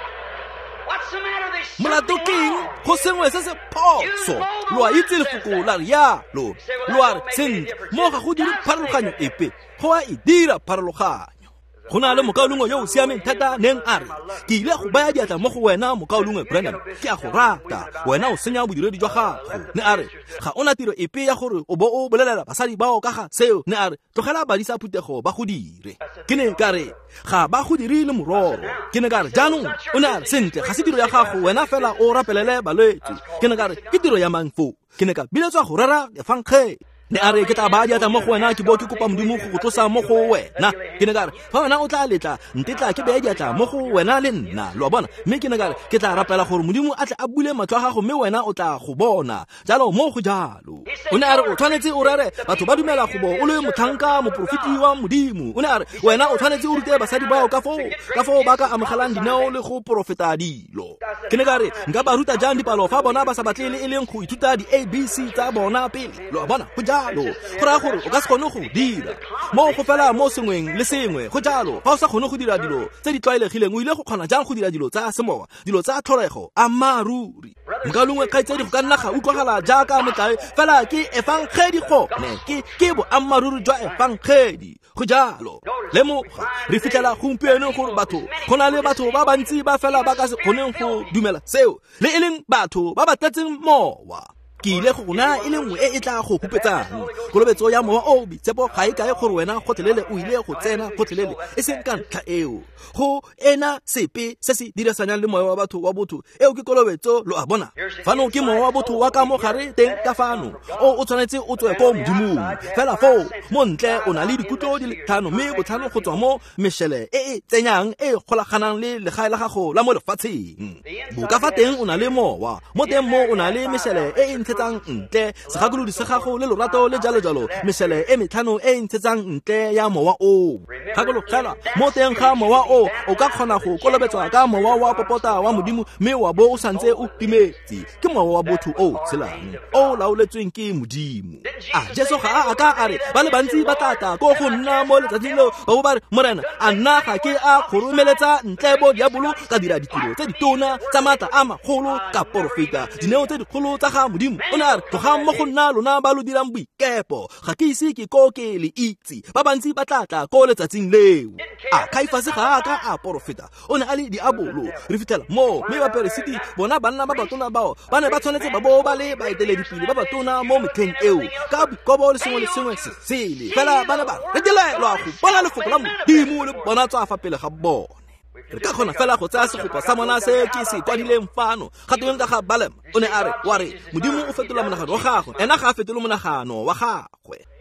molato keng go sengwe se se phoso lo a itse lefoko la rialo lo a re sentle mo ga go dire pharologanyo epe go a e dira pharologanyo go na le mokaolongwe yo o siameng thata neng a re ke ile go baya diatla mo go wena mokaolongwe Brandon ke a go rata wena o senya bodiredi jwa gago ne a re ga ona tiro epe ya gore o bo o bolelela basadi bao ka ga seo ne a re tlogela badisa phutego ba go dire ke ne ka re ga ba go dirile mororo ke ne ka re jaanong o ne a re sentle ga se tiro ya gago wena fela o rapelele balwetse ke ne ka re ke tiro ya mangfo ke ne ka biletswa go rera efankge ne a re ke tla ba diata mo go wena ke bo ke kopa modimo go go tlosa mo go wena ke ne ka re fa wena o tla letla ntetla ke be diatla mo go wena le nna lo bona mme ke ne ka re ke tla rapela gore modimo a tla a bule matlho a gago mme wena o tla go bona jalo mo go jalo o ne a re o tshwanetse o rere batho ba dumela go bo o le motlhanka moprofeti wa modimo o ne a re wena o tshwanetse o rute basadi bao ka foo ka foo ba ka amogelang dineo le go profeta dilo ke ne ka re nka ba ruta jang dipalo fa bona ba sa batlele e leng go ithuta di A B C tsa bona pele lo bona go jalo go raya gore o ka se kgone go dira mo go fela mo sengweng le sengwe go jalo fa o sa kgone go dira dilo tse di tlwaelegileng o ile go kgona jang go dira dilo tsa semowa dilo tsa tlhorego a maruri mokaolongwe kgaitsedi go ka nna ga utlwagala jaaka metlae fela ke efangkgedi gone ke ke boammaruri jwa efangkgedi go jalo lemoga re fitlhela gompieno gore batho go na le batho ba bantsi ba fela ba ka se kgoneng go dumela seo le e leng batho ba ba tletseng mowa ke ile go gona e le nngwe e e tla go hupetsang kolobetso ya mowa o bitsepo ga e kae gore wena gotlhelele o ile go tsena gotlhelele e seng ka ntlha eo go ena sepe se se dirisanyang le mowa wa batho wa botho eo ke kolobetso lo a bona fano ke mowa wa botho wa ka mo gare teng ka fano o o tshwanetse o tswe ko modimong fela fo mo ntle o na le dikutlo di le tlhano mme botlhano go tswa mo mešhele e e tsenyang e golaganang le legae la gago la mo lefatsheng bo ka fa teng o na le mowa mo teng mo o na le mešhele e e ntshetsang ntle segakolodi se gago le lorato le jalo jalo mešhele e metlhano e e ntshetsang ntle ya mowa o gakologelwa mo teng ga mowa o o ka kgona go kolobetswa ka mowa wa popota wa modimo mme wa bo o santse o timetse ke mowa wa botho o tshelang o laoletsweng ke modimo a jesu ga a ka a re ba le bantsi ba tata ko go nna mo letsatsing leo ba bo ba re morena a nna ga ke a go romeletsa ntle bo diabolo ka dira ditiro tse ditona tsa maatla a magolo ka porofeta dineo tse dikgolo tsa ga modimo o ne a re tloga mo go nna lona ba lo dirang boikepo ga ke ise ke ko ke le itse ba bantsi ba tlatla ko letsatsing leo a kaifase ga a ka a porofeta o ne a le diabolo re fitlhela mo mme baperesiti bona banna ba batona bao ba ne ba tshwanetse ba bo ba le baeteledipele ba batona mo metlheng eo ka boikobo le sengwe le sengwe se sele fela ba ne ba retelelwa go bona lefoko la modimo le bona tswa fa pele ga bone re ka kgona fela go tsaya segopa sa mona se ke se kwadileng fano gatong ka ga Balaam o ne a re wa re modimo o fetola monagano wa gagwe ena ga a fetola monagano wa gagwe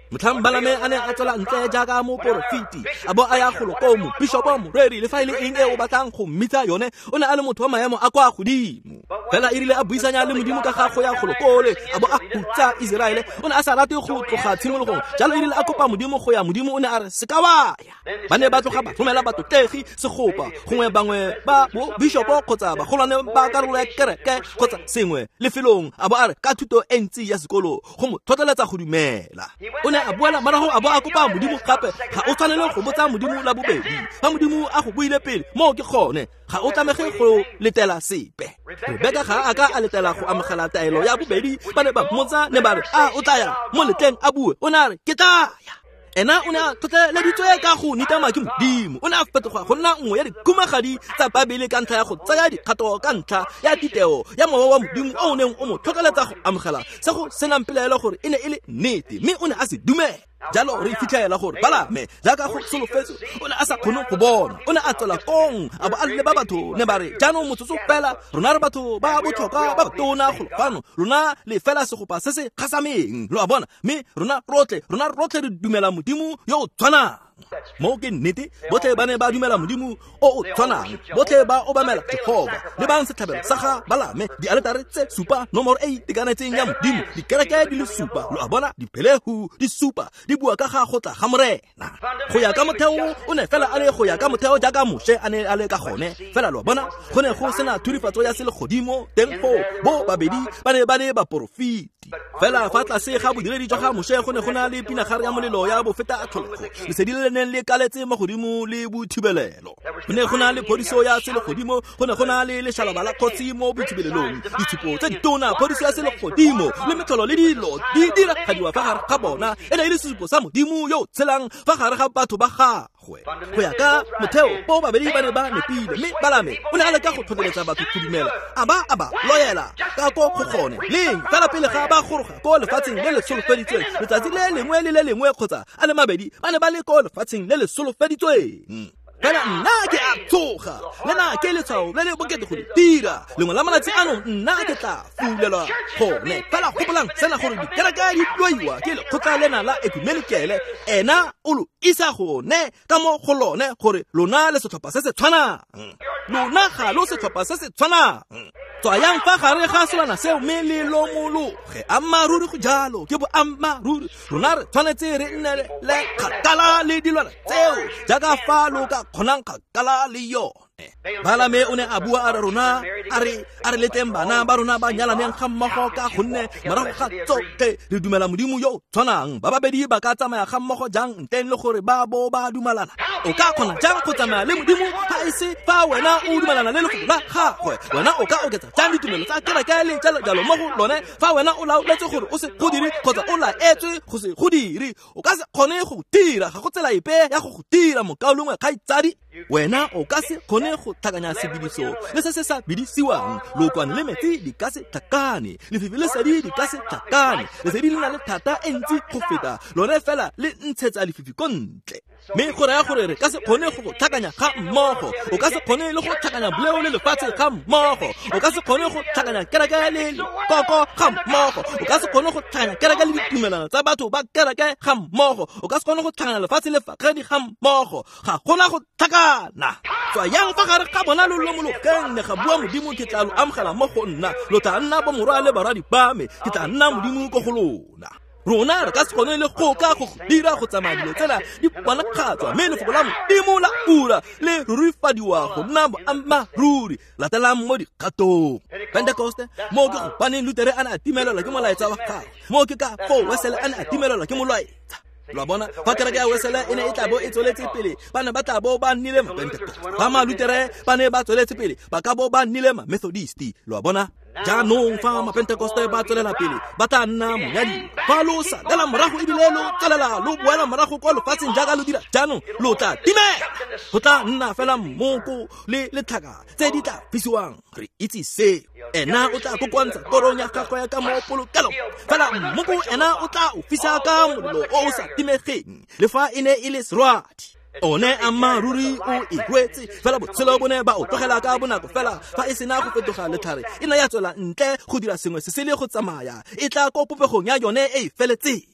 motlhang balame a ne a tswela ntle jaaka moporofiti a bo a ya go lokomo bishopo moreri le fa ile eng e o batlang go mmitsa yone o ne a le motho wa maemo a kwa godimo fela e rile a buisanya le modimo ka ga go ya go lokole a bo a hutsa Israele o ne a sa rate go tloga tshimologong jalo e rile a kopa modimo go ya modimo o ne a re se ka wa ya ba ne ba tloga ba romela batotegi segopa gongwe bangwe ba bo bishopo kgotsa bagolwane ba karolo ya kereke kgotsa sengwe lefelong a bo a re ka thuto e ntsi ya sekolo go mo tlhotlheletsa go dumela o ne a boela marago a bo a kopa modimo gape ga o tshwanele go botsa modimo la bobedi fa modimo a go buile pele mo ke gone ga o tlamege go letela sepe Rebeka ga a ka a letela go amogela taelo ya bobedi ba ne ba mmotsa ne ba re a o tlaya mo letleng a bue o ne a re ke taya ena o ne a tlhotlheleditswe ka go nitama ke modimo o ne a fetoga go nna nngwe ya dikumagadi tsa Babele ka ntlha ya go tsaya dikgato ka ntlha ya diteo ya mowa wa modimo o o neng o mo tlhotlheletsa go amogela se go senang pelaelo gore e ne e le nnete mme o ne a se dumela jalo re fitlhela gore Balame jaaka go solofetse o ne a sa kgone go bona o ne a tswela kong a bo a le ba batho ne ba re jaanong motsotso fela rona re batho ba botlhokwa ba batona go lofano rona le fela segopa se se kgasameng lo a bona mme rona rotlhe rona rotlhe re dumela modimo yo o tshwanang mo ke nnete botlhe ba ne ba dumela modimo o o tshwanang botlhe ba obamela Jehova le bang setlhabelo sa ga Balame di aletare tse supa nomoro e itekanetseng ya modimo dikereke di le supa lo a bona dipelehu di supa di bua ka ga go tla ga morena go ya ka motheo o ne fela a le go ya ka motheo jaaka Moshe a ne a le ka gone fela lo bona go ne go sena thurifatso ya sele godimo teng go bo babedi ba ne ba ne ba porofiti fela fa tlase ga bodiredi jwa ga Moshe go ne go na le pinagare ya molelo ya bo feta a tlholego lesedi le neng le kaletse mo godimo le bothibelelo go ne go na le phodiso ya sele godimo go ne go na le leshalaba la kgotsi mo bothibelelong ditshupo tse ditona phodiso ya sele godimo le metlholo le dilo di diragadiwa fa gare ga bona e ne e le sesupo sa modimo yo tshelang fa gare ga batho ba gagwe go ya ka motheo bo babedi ba ne ba nepile mme Balame o ne a le ka go tlhotlheletsa batho go dumela a ba a ba loyela ka ko go gone leng fela pele ga ba goroga ko lefatsheng le le solofeditsweng letsatsi le lengwe le le lengwe kgotsa a le mabedi ba ne ba le ko lefatsheng le le solofeditsweng fela nna ke a tsoga le na ke letshwao le le bokete go le dira lengwe la malatsi ano nna ke tla fulelwa gone fela gopolang sena gore dikereke di tloiwa ke lekgotla lena la ekumenikele ena o lo isa gone ka mo go lone gore lona le setlhopha se se tshwanang lona ga lo setlhopha se se tshwanang tswayang fa gare ga selwana seo mme le lomologe ammaruri go jalo ke bo ammaruri rona re tshwanetse re nne le kgakala le dilwana tseo jaaka fa lo ka kgonang kgakala le yone Balame o ne a bua a re rona a re a re leteng bana ba rona ba nyalaneng ga mmogo ka gonne morago ga tsotlhe re dumela modimo yo tshwanang ba babedi ba ka tsamaya ga mmogo jang nteng le gore ba bo ba dumalana o ka kgona jang go tsamaya le modimo ga e se fa wena o dumalana le lefoko la gagwe wena o ka oketsa jang ditumelo tsa kereke le jalo jalo mo go lone fa wena o laoletse gore o se go dire kgotsa o laetswe go se go dire o ka se kgone go dira ga go tsela epe ya go go dira mokaolongwe kgaitsadi wena o ka se kgone go tlhakanya sebidiso le se se sa bidisiwang lokwane le metsi di ka se tlhakane lefifi le sedi di ka se tlhakane lesedi le na le thata e ntsi go feta lone fela le ntshetsa lefifi ko ntle mme go raya gore re ka se kgone go go tlhakanya ga mmogo o ka se kgone le go tlhakanya boleo le lefatshe ga mmogo o ka se kgone go tlhakanya kereke le koko ga mmogo o ka se kgone go tlhakanya kereke le ditumelano tsa batho ba kereke ga mmogo o ka se kgone go tlhakanya lefatshe le fagadi ga mmogo ga gona go tlhakana tswa yang fa gare ga bona lo lomologeng ne ga bua modimo ke tla lo amogela mo go nna lo tla nna bo morwa le baradi ba me ke tla nna modimo ko go lona rona re ka se kgone le go ka go dira go tsamaya dilo tsena di bona kgatswa mme lefoko la modimo la ura le rurifadiwa go nna boammaruri latelang mo dikgatong Pentecoste mo ke go baneng Lutere a ne a timelelwa ke molaetsa wa gagwe mo ke ka foo Wesley a ne a timelelwa ke molaetsa lo bona fa kereke ya Wesley e ne e tla bo e tsweletse pele ba ne ba tla bo ba nnile ma Pentecost ba ma Lutere ba ne ba tsweletse pele ba ka bo ba nnile ma Methodist lo bona jaanong fa ma Pentecoste ba tswelela pele ba tla nna monyadi fa lo sa dela morago ebile lo tswelela lo boela morago ko lefatsheng jaaka lo dira jaanong lo tla timela go tla nna fela mmoko le letlhaka tse di tla fisiwang re itse se ena o tla kokoantsha korong ya gagwe ya ka mo polokelo fela mmoko ena o tla o fisa ka molelo o o sa timegeng le fa e ne e le serwadi one ammaruri o ikwetse fela botshelo bone ba o tlogela ka bonako fela fa e sena go fetoga letlhare e na ya tswela ntle go dira sengwe se se le go tsamaya e tla ko popegong ya yone e e feletseng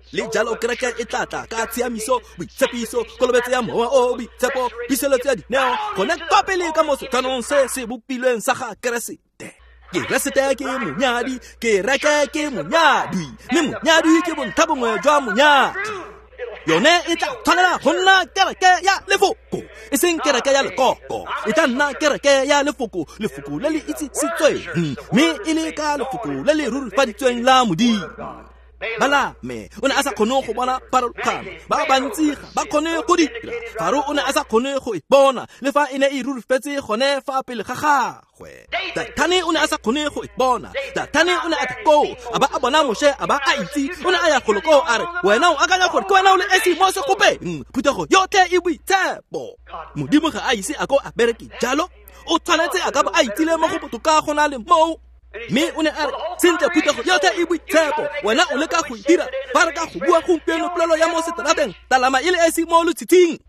le jalo kereke e tlatla ka tshiamiso boitshepiso kolobetse ya mowa o boitshepo piseletso ya dineo gone kwa pele ka mo setshwanong se se bopilweng sa ga keresete ke resete ke monyadi ke reke ke monyadi mme monyadi ke bontlhabongwe jwa monyadi yone e tla tshwanela go nna kereke ya lefoko e seng kereke ya lekoko e tla nna kereke ya lefoko lefoko le le itsisitsweng mme e le ka lefoko le le rurufaditsweng la modimo Balame o ne a sa kgone go bona pharologano ba bantsi ba kgone go dira Faro o ne a sa kgone go e bona le fa e ne e rurufetse gone fa pele ga gagwe Dathane o ne a sa kgone go e bona Dathane o ne a go a ba a bona Moshe a ba a itse o ne a ya goloko a re wena o akanya gore ke wena o le esi mo se kopeng phutego yotlhe e boitshepo modimo ga a ise a go a bereke jalo o tshwanetse a ka ba a itile mo go botoka go na le mo me o ne a re sentle phutego yotlhe e boitshepo wena o le ka go dira ba re ka go bua gompieno polelo ya mo seterateng talama ile esi mo lotshitsing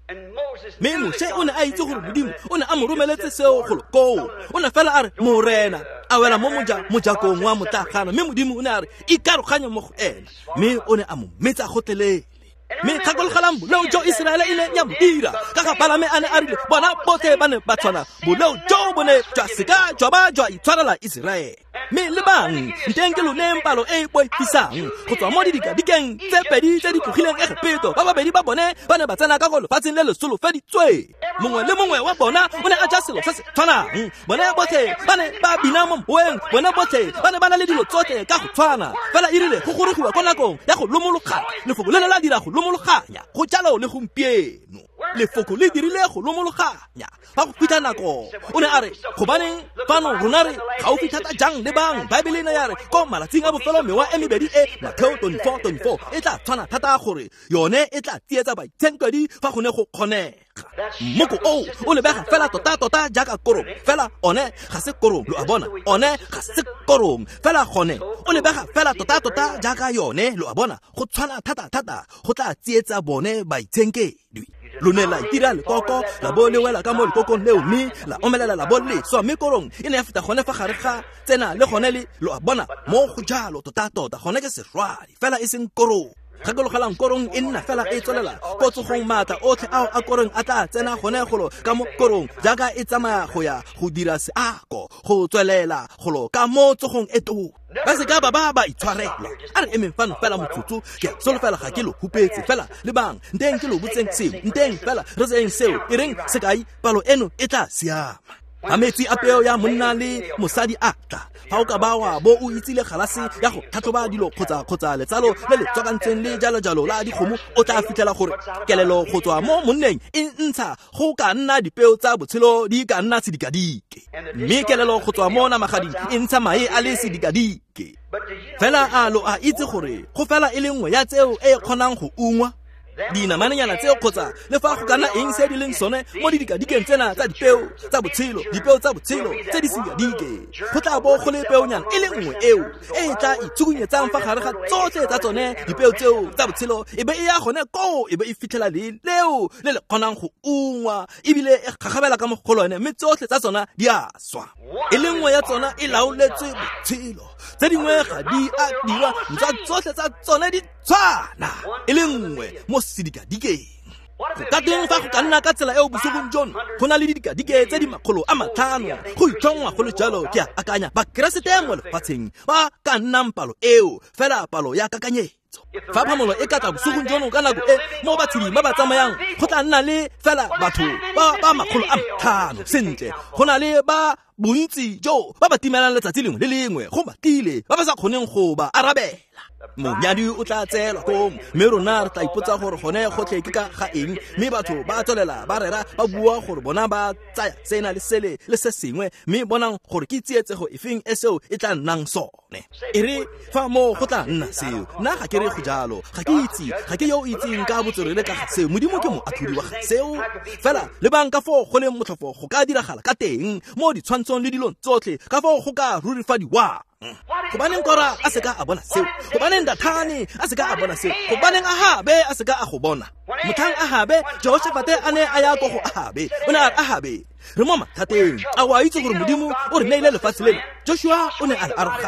me Moshe o ne a itse gore modimo o ne a mo romeletse seo goloko o ne fela a re morena a wela mo moja mojakong wa motlagano me modimo o ne a re ikaroganye mo go ena me o ne a mo metsa gotlelele me kgakologelang bolao jo Israele e ne ya modira ka ga Balame a ne a rile bona botlhe ba ne ba tshwana bolao jo bo ne jwa seka jwa ba jwa itshwarela Israele me le bang nteng ke lone palo e boipisang go tswa mo didikadikeng tse pedi tse di tlogileng e gepeto ba babedi ba bone ba ne ba tsena ka go lefatsheng le le solofeditswe mongwe le mongwe wa bona o ne a ja selo se se tshwanang bone botlhe ba ne ba bina mo moeng bone botlhe ba ne ba na le dilo tsotlhe ka go tshwana fela e rile go gorogiwa ko nakong ya go lomologanya lefoko le le la dira go lomologanya go jalo le gompieno lefoko le dirile go lomologanya ba go fitlha nako o ne a re gobaneng fano rona re ga o fitlhata jang le bang Bible ena ya re ko malatsing a bofelo mewa e mebedi e Matthew twenty-four twenty-four e tla tshwana thata gore yone e tla tsietsa baitshenkedi fa go ne go kgonega moko o o lebega fela tota tota jaaka korong fela one ga se korong lo a bona one ga se korong fela gone o lebega fela tota tota jaaka yone lo a bona go tshwana thata thata go tla tsietsa bone baitshenkedi lone la itira lekoko la bo le wela ka mo lekokong leo mme la omelela la bo le so mme korong e ne ya feta gone fa gare ga tsena le gone le lo a bona mo go jalo tota tota gone ke serwadi fela e seng korong gakologelang korong e nna fela e tswelela ko tsogong maatla otlhe ao a korong a tla tsena gone golo ka mo korong jaaka e tsamaya go ya go dira seako go tswelela golo ka mo tsogong e to ba se ka ba ba ba itshwarela a re emeng fano fela motsotso ke solo fela ga ke lo hupetse fela le bang nteng ke lo butseng seo nteng fela re tseng seo e reng sekai palo eno e tla siama a metsi a peo ya monna le mosadi a tla fa o ka ba wa bo o itsile galase ya go tlhatlhoba dilo kgotsa kgotsa letsalo le le tswakantseng le jalo jalo la dikgomo o tla fitlhela gore kelelo go tswa mo monneng e ntsha go ka nna dipeo tsa botshelo di ka nna sedikadike mme kelelo go tswa mo namagading e ntsha mae a le sedikadike fela a lo a itse gore go fela e le nngwe ya tseo e kgonang go ungwa dinamanyana tseo kgotsa le fa go kana eng se di leng sone mo didikadikeng tsena tsa dipeo tsa botshelo dipeo tsa botshelo tse di sedikadike go tla bo go le peonyana e le nngwe eo e tla itsukunyetsang fa gare ga tsotlhe tsa tsone dipeo tseo tsa botshelo e be e ya gone ko e be e fitlhela le leo le le kgonang go ungwa ebile e gagabela ka mo go lone mme tsotlhe tsa tsona di a swa e le nngwe ya tsona e laoletswe botshelo tse dingwe ga di a diwa ntsa tsotlhe tsa tsone di tshwana e le nngwe mo sedikadikeng ka teng fa go ka nna ka tsela eo bosogong jono go na le didikadike tse di makgolo a matlhano go itlhongwa go le jalo ke a akanya bakeresete mo lefatsheng ba ka nnang palo eo fela palo ya kakanyetso fa phamolo e ka tla bosogong jono ka nako e mo batsheding ba ba tsamayang go tla nna le fela batho ba ba makgolo a matlhano sentle go na le ba bontsi jo ba ba timelang letsatsi lengwe le lengwe go matile ba ba sa kgoneng go ba arabela monyadi o tla tseelwa kong mme rona re tla ipotsa gore gone gotlhe ke ka ga eng mme batho ba tswelela ba rera ba bua gore bona ba tsaya sena le sele le se sengwe mme bonang gore ke tsietsego e feng e seo e tla nnang sone e re fa mo go tla nna seo nna ga ke re go jalo ga ke itse ga ke yo itseng ka botswerere ka ga seo modimo ke mo athudi wa ga seo fela le bang ka fo go le motlhofo go ka diragala ka teng mo ditshwantshong le dilong tsotlhe ka fo go ka rurifadiwa gobaneng Kora a se ka a bona seo gobaneng Dathane a se ka a bona seo gobaneng Ahabe a se ka a go bona mothang Ahabe Jehoshafate a ne a ya go go Ahabe o ne a Ahabe re mo mathateng a wa itse gore modimo o re neile lefatshe leno Joshua o ne a arogana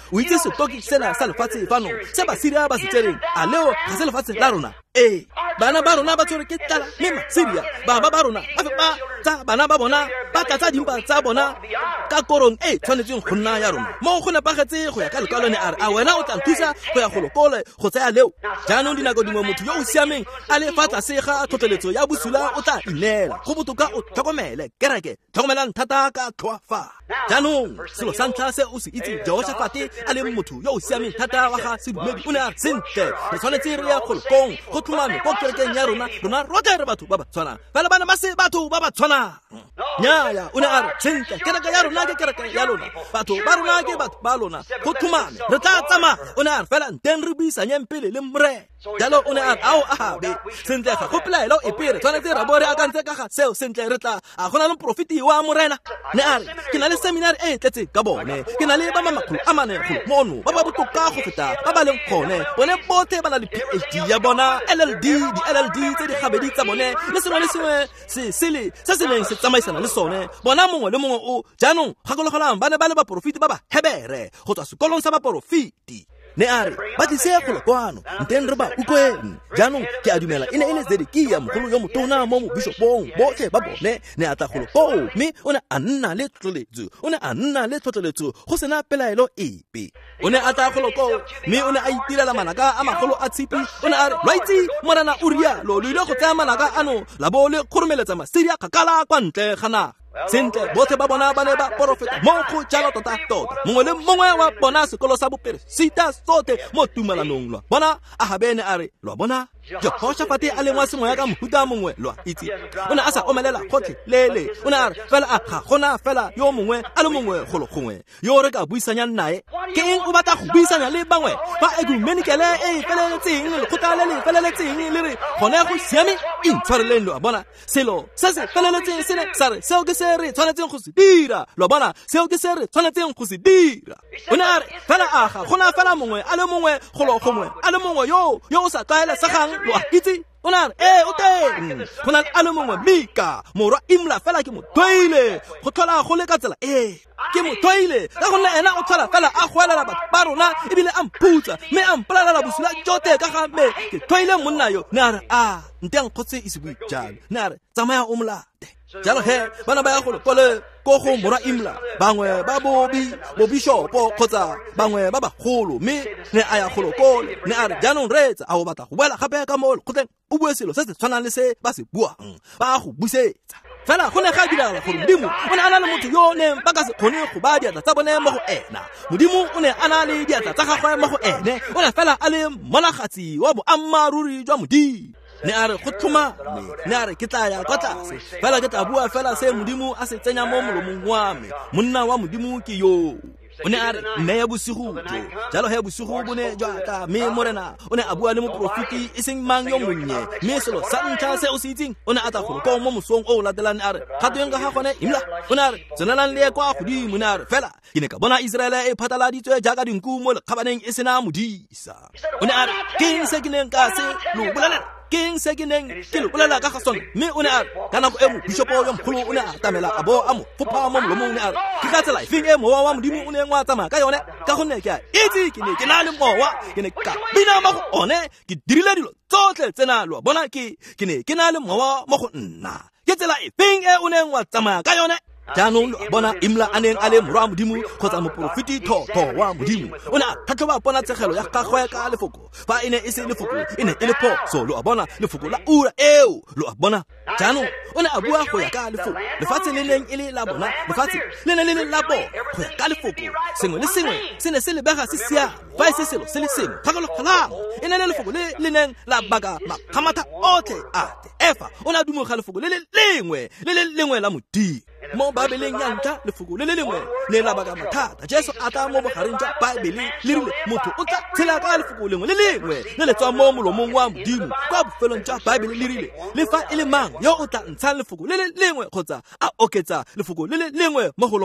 o itse setoki sena sa lefatshe fano se Basiria ba se tsereng a leo ga se lefatshe la rona ee bana ba rona ba tshwere ke tlala mme Basiria ba ba ba rona ba ba tsa bana ba bona ba tlatsa dimpa tsa bona ka korong e tshwanetseng go nna ya rona mo go nepagetse go ya ka lekwalo ne a re a wena o tla nthusa go ya go lokole go tsaya leo jaanong dinako dingwe motho yo o siameng a le fa tlase ga tlhotlheletso ya bosula o tla inela go botoka o tlhokomele kereke tlhokomelang thata ka tlhoafa jaanong selo sa ntlha se o se itse Jehoshafate a le motho yo o siameng thata wa ga sedumedi o ne a sentle re tshwanetse re ya golokong go tlhomame ko kerekeng ya rona rona rotlhe re batho ba ba tshwanang fela bana ba se batho ba ba tshwanang nyaaya o ne a re sentle kereke ya rona ke kereke ya lona batho ba rona ke batho ba lona go tlhomame re tla tsamaya o ne a re fela nteng re buisanyeng pele le mre jalo o ne a re ao a gabe sentle ga go pelaelo epe re tshwanetse ra bo re akantse ka ga seo sentle re tla a gona le moprofiti wa morena ne a re ke na le seminari e tletse ka bone ke na le ba mamakgolo a mane go mono ba ba botoka go feta ba ba leng gone bone botlhe ba na le P H D ya bona L L D di-L L D tse di gabedi tsa bone le sengwe le sengwe se sele se se neng se tsamaisana le sone bona mongwe le mongwe o jaanong gakologelang ba ne ba le baporofiti ba ba hebere go tswa sekolong sa baporofiti ne a re ba tlise kgolokwano nteng re ba utlweng jaanong ke a dumela e ne e le Zedekia mogolo yo motona mo mobishopong botlhe ba bone ne a tla golokong mme o ne a nna le tlhotlheletso o ne a nna le tlhotlheletso go sena pelaelo epe o ne a tla golokong mme o ne a itirela manaka a magolo a tshipi o ne a re lwa itse morena Uria lo lo ile go tsaya manaka ano la bo le kgoromeletsa Masiria kgakala kwa ntle ga naga sentle botlhe ba bona ba ne ba porofeta mo go jalo tota tota mongwe le mongwe wa bona sekolo sa boperesita sote mo tumalanong lwa bona a habene a re lwa bona Jehoshafate a lengwa semoya ka mohuta mongwe lwa itse o ne a sa omelela gotlhe lele o ne a re fela a ga gona fela yo mongwe a le mongwe golo gongwe yo re ka buisanyang nae ke eng o batla go buisanya le bangwe ba ekumenikele e feleletseng le kgotla le le feleletseng le re gone go siame intshwareleng lwa bona selo se se feleletseng se ne sa re seo ke se re tshwanetseng go se dira lwa bona seo ke se re tshwanetseng go se dira o ne a re fela a ga gona fela mongwe a le mongwe golo gongwe a le mongwe yo yo o sa tlwaela sagang lwa itse o na re e o teng go na le a le mongwe Mika morwa Imla fela ke mo tloile go tlhola go le ka tsela e ke mo tloile ka gonne ena o tlhola fela a goelela batho ba rona ebile a mputsa mme a mpolelela bosula jote ka ga me ke tloile monna yo ne a re a nteng kgotse e se bui jalo ne a re tsamaya o molate jalo he bana ba ya go lekole ko go morwa Imla bangwe ba bobi bobishopo kgotsa bangwe ba bagolo mme ne a ya go lekole ne a re jaanong retsa a o batla go boela gape ka mo lekgotleng o bue selo se se tshwanang le se ba se buang ba go busetsa fela go ne ga diragala gore modimo o ne a na le motho yo ne ba ka se kgone go ba diatla tsa bone mo go ena modimo o ne a na le diatla tsa gagwe mo go ene o ne fela a le monagatsi wa boammaruri jwa modimo ne a re go tlhomame ne a re ke tla ya kwa tlase fela ke tla bua fela se modimo a se tsenya mo molomong wa me monna wa modimo ke yo o ne a re nne ya bosigo jo jalo he bosigo bo ne jwa ka me morena o ne a bua le moprofiti e seng mang yo monnye mme selo sa ntlha se o se itseng o ne a tla go mo mosong o latelang a re kgatong ka ga gone Imla o ne a re tsenelang le kwa godimo ne a re fela ke ne ka bona Israele e phataladitswe jaaka dinku mo lekgabaneng e sena modisa o ne a re ke se ke neng ka se lo bolela keng se ke neng ke lo bolela ka ga sone mme o ne a re ka nako e mo bishopo yo mogolo o ne a tamela a bo a mo fopha mo molomong ne a re ke ka tsela efeng e mowa wa modimo o ne ngwa tsamaya ka yone ka gonne ke a itse ke ne ke na le mowa ke ne ka bina mo go one ke dirile dilo tsotlhe tsena lo bona ke ke ne ke na le mowa mo go nna ke tsela efeng e o ne ngwa tsamaya ka yone jaanong bona Imla a neng a le morwa modimo kgotsa moprofiti thotho wa modimo o ne a tlhatlhoba bona tsegelo ya gagwe ka lefoko fa e ne e se lefoko e ne e le phoso lo a bona lefoko la ura eo lo a bona jaanong o ne a bua go ya ka lefoko lefatshe le neng e le la bona lefatshe le ne le le la bo go ya ka lefoko sengwe le sengwe se ne se lebega se sia fa e se selo se le sengwe gakologelang e ne le lefoko le le neng la baka makgamatha otlhe a efa o ne a dumoga lefoko le le lengwe le le lengwe la modimo mo Babeleng ya ntlha lefoko le le lengwe le la baka mathata Jesu a tla mo bogareng jwa Baebele le rile motho o tla tshela ka lefoko lengwe le lengwe le le tswa mo molomong wa modimo kwa bofelong jwa Baebele le rile le fa e le mang yo o tla ntshang lefoko le le lengwe kgotsa a oketsa lefoko le le lengwe mo go lona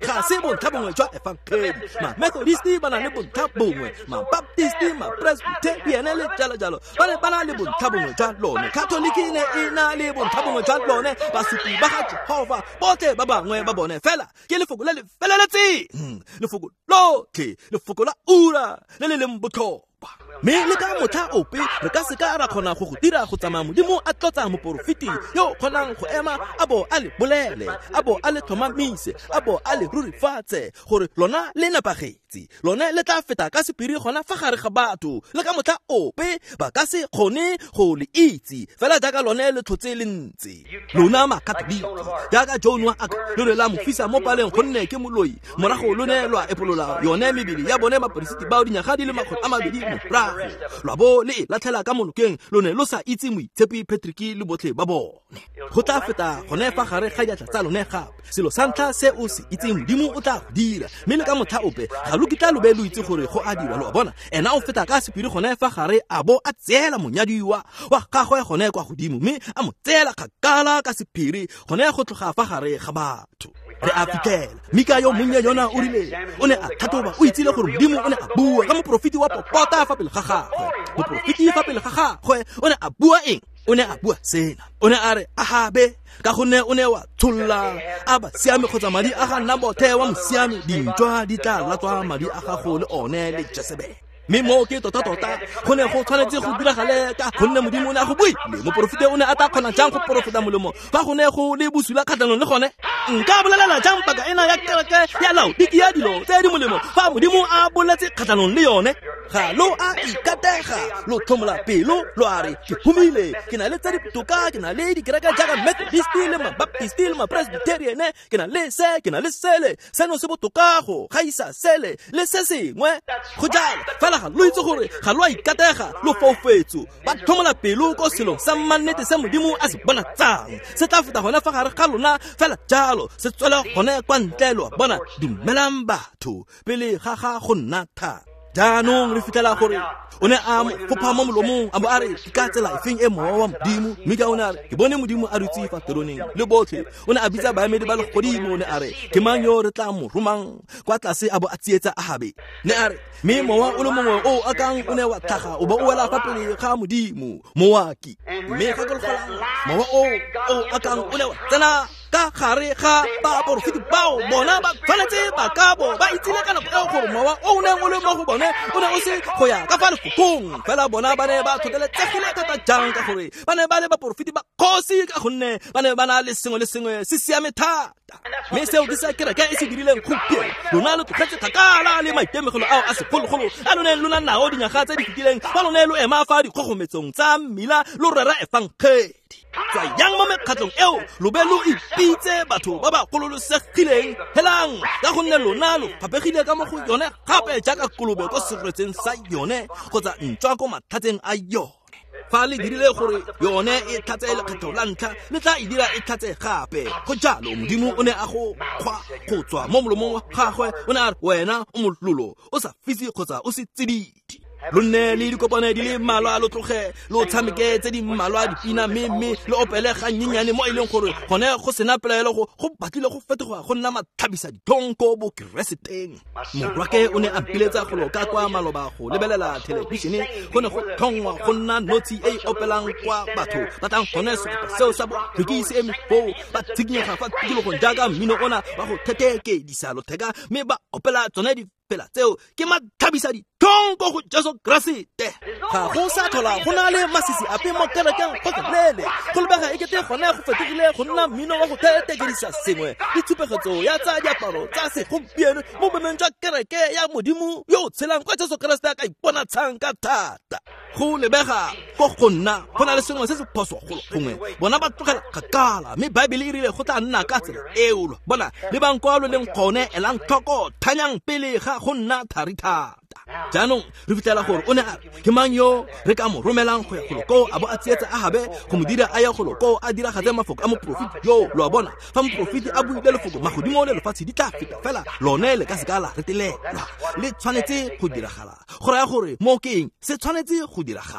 ga se bontlha bongwe jwa efankedi ma methodisti ba na le bontlha bongwe ma baptisti ma presbyterian le jalo jalo ba ne ba na le bontlha bongwe jwa lone catholic ne e na le bontlha bongwe jwa lone basupi ba ga Jehova botlhe ba bangwe ba bone fela ke lefoko le le feleletseng lefoko lotlhe lefoko la ura le le leng botlhokwa me le ka motha ope re ka se ka ra khona go go dira go tsamaya modimo a tlotsa moporofiti yo khonang go ema abo a le bolele abo a le thomamise abo a le rurifatse gore lona le napagetse lona le tla feta ka sepiri gona fa gare ga batho le ka motha ope ba ka se khone go le itse fela jaaka lone le tlhotse le ntse lona makatoliki jaaka John wa aka le la mofisa mo paleng gonne ke moloi morago lone lwa epolola yone mebili ya bone maporesiti bao dinyaga di le makgolo a mabedi morago lwa bo le latlhela ka monokeng lone lo sa itse moitshepi Patrick le botlhe ba bone go tla feta gone fa gare ga diatla tsa lone gape selo sa ntlha se o se itse modimo o tla go dira mme le ka motha ope ga lo kitla lo be lo itse gore go a dira lo bona ena o feta ka sepiri gone fa gare a bo a tseela monyadiwa wa gagwe gone kwa godimo mme a mo tseela kgakala ka sepiri gone go tloga fa gare ga batho re a fitlhela mika yo monnye yona o rile o ne a thatoba o itsile gore modimo o ne a bua ka moprofiti wa popota fa pele ga gagwe moprofiti fa pele ga gagwe o ne a bua eng o ne a bua sena o ne a re a habe ka gonne o ne wa tsholla a ba siame kgotsa madi a ga nna bothe wa mosiame dintwa di tla latswa madi a gago le one le Jezebel mme mo ke tota tota go ne go tshwanetse go diragale ka gonne modimo o ne a go buile moporofite o ne a ta kgona jang go porofita molemo fa go ne go le busula kgatlhanong le gone nka bolelela jang paka ena ya kereke ya laodiki ya dilo tse di molemo fa modimo a boletse kgatlhanong le yone ga lo a ikatega lo thomola pelo lo a re ke humile ke na le tse di botoka ke na le dikereke jaaka Methodisti le mabaptisti le mapresbyterian ke na le se ke na le sele seno se botoka go gaisa sele le se sengwe go jalo ga lo itse gore ga lo ikatega lo faufetso ba thomola pelo ko selong sa mannete se modimo a se bona tsang se tla feta gona fa gare ga lona fela jalo se tswela gone kwa ntlelo bona dumelang batho pele ga ga go nna tha jaanong re fitlhela gore o ne a fopha mo molomong a bo a re ka tsela efeng e mowa wa modimo mme ka o ne a re ke bone modimo a rutse fa teroneng le botlhe o ne a bitsa baemedi ba le godimo o ne a re ke mang yo re tla mo romang kwa tlase a bo a tsietsa Ahabe ne a re mme mowa o le mongwe o a kang o ne wa tlhaga o ba o wela fa pele ga modimo mowaki mme ga go golang mowa o o a kang o ne wa tsena ka gare ga ba porofiti bao bona ba tshwanetse ba ka bo ba itsile ka nako eo gore mowa o ne o le mo go bone o ne o se go ya ka fa lefokong fela bona ba ne ba thoteletsegile thata jang ka gore ba ne ba le ba porofiti ba kgosi ka gonne ba ne ba na le sengwe le sengwe se siame thata mme seo ke sa kereke e se dirileng gompieno lona lo tlogetse kgakala le maitemegelo ao a segologolo a lone lo na nao dinyaga tse di fetileng ba lone lo ema fa dikgogometsong tsa mmila lo rera efankgedi tsa yang mo mekgatlong eo lo be lo ipitse batho ba ba gololosegileng helang ka gonne lona lo phapegile ka mo go yone gape jaaka kolobe ko seretseng sa yone kgotsa ntšwa ko mathateng a yone fa le dirile gore yone e tlhatse lekgetho la ntlha le tla e dira e tlhatse gape go jalo modimo o ne a go kgwa go tswa mo molomong wa gagwe o ne a re wena o mololo o sa fisi kgotsa o se tsididi lo nne le dikopane di le mmalwa lo tloge lo tshameke tse di mmalwa dipina mme le opele ga nyenyane mo e leng gore gone go sena pelaelo go go batlile go fetoga go nna mathabisa dithonko bo kereseteng morwake o ne a piletsa go loka kwa maloba go lebelela televishene go ne go thongwa go nna notsi e opelang kwa batho ba tang gone sekopa seo sa bo rekisi eme fo ba tsikinyega fa tikologong jaaka mmino ona ba go theteke disalo theka mme ba opela tsone di pela tseo ke mathabisa dithonko go Jesu Kriste ga go sa thola go na le masisi ape mo kerekeng go tlele go lebega e kete gone go fetogile go nna mmino wa go thetekedisa sengwe ditshupegetso ya tsa diaparo tsa segompieno mo bomeng jwa kereke ya modimo yo tshelang kwa Jesu Kriste ka ipona tsanka thata go lebega go go nna go na le sengwe se se phoso go gongwe bona ba tlogela kgakala mme Bible e rile go tla nna ka tsela eo bona le bankwalo leng gone elang thoko thanyang pele ga go nna tharithata jaanong re fitlhela gore o ne a ke mang yo re ka mo romelang go ya go loko a bo a tsietsa Ahabe go mo dira a ya go loko a diragatse mafoko a moprofiti yo lo bona fa moprofiti a buile lefoko magodimo le lefatshe di tla feta fela lone le ka se ka la retelelwa le tshwanetse go diragala go raya gore mo keng se tshwanetse go diragala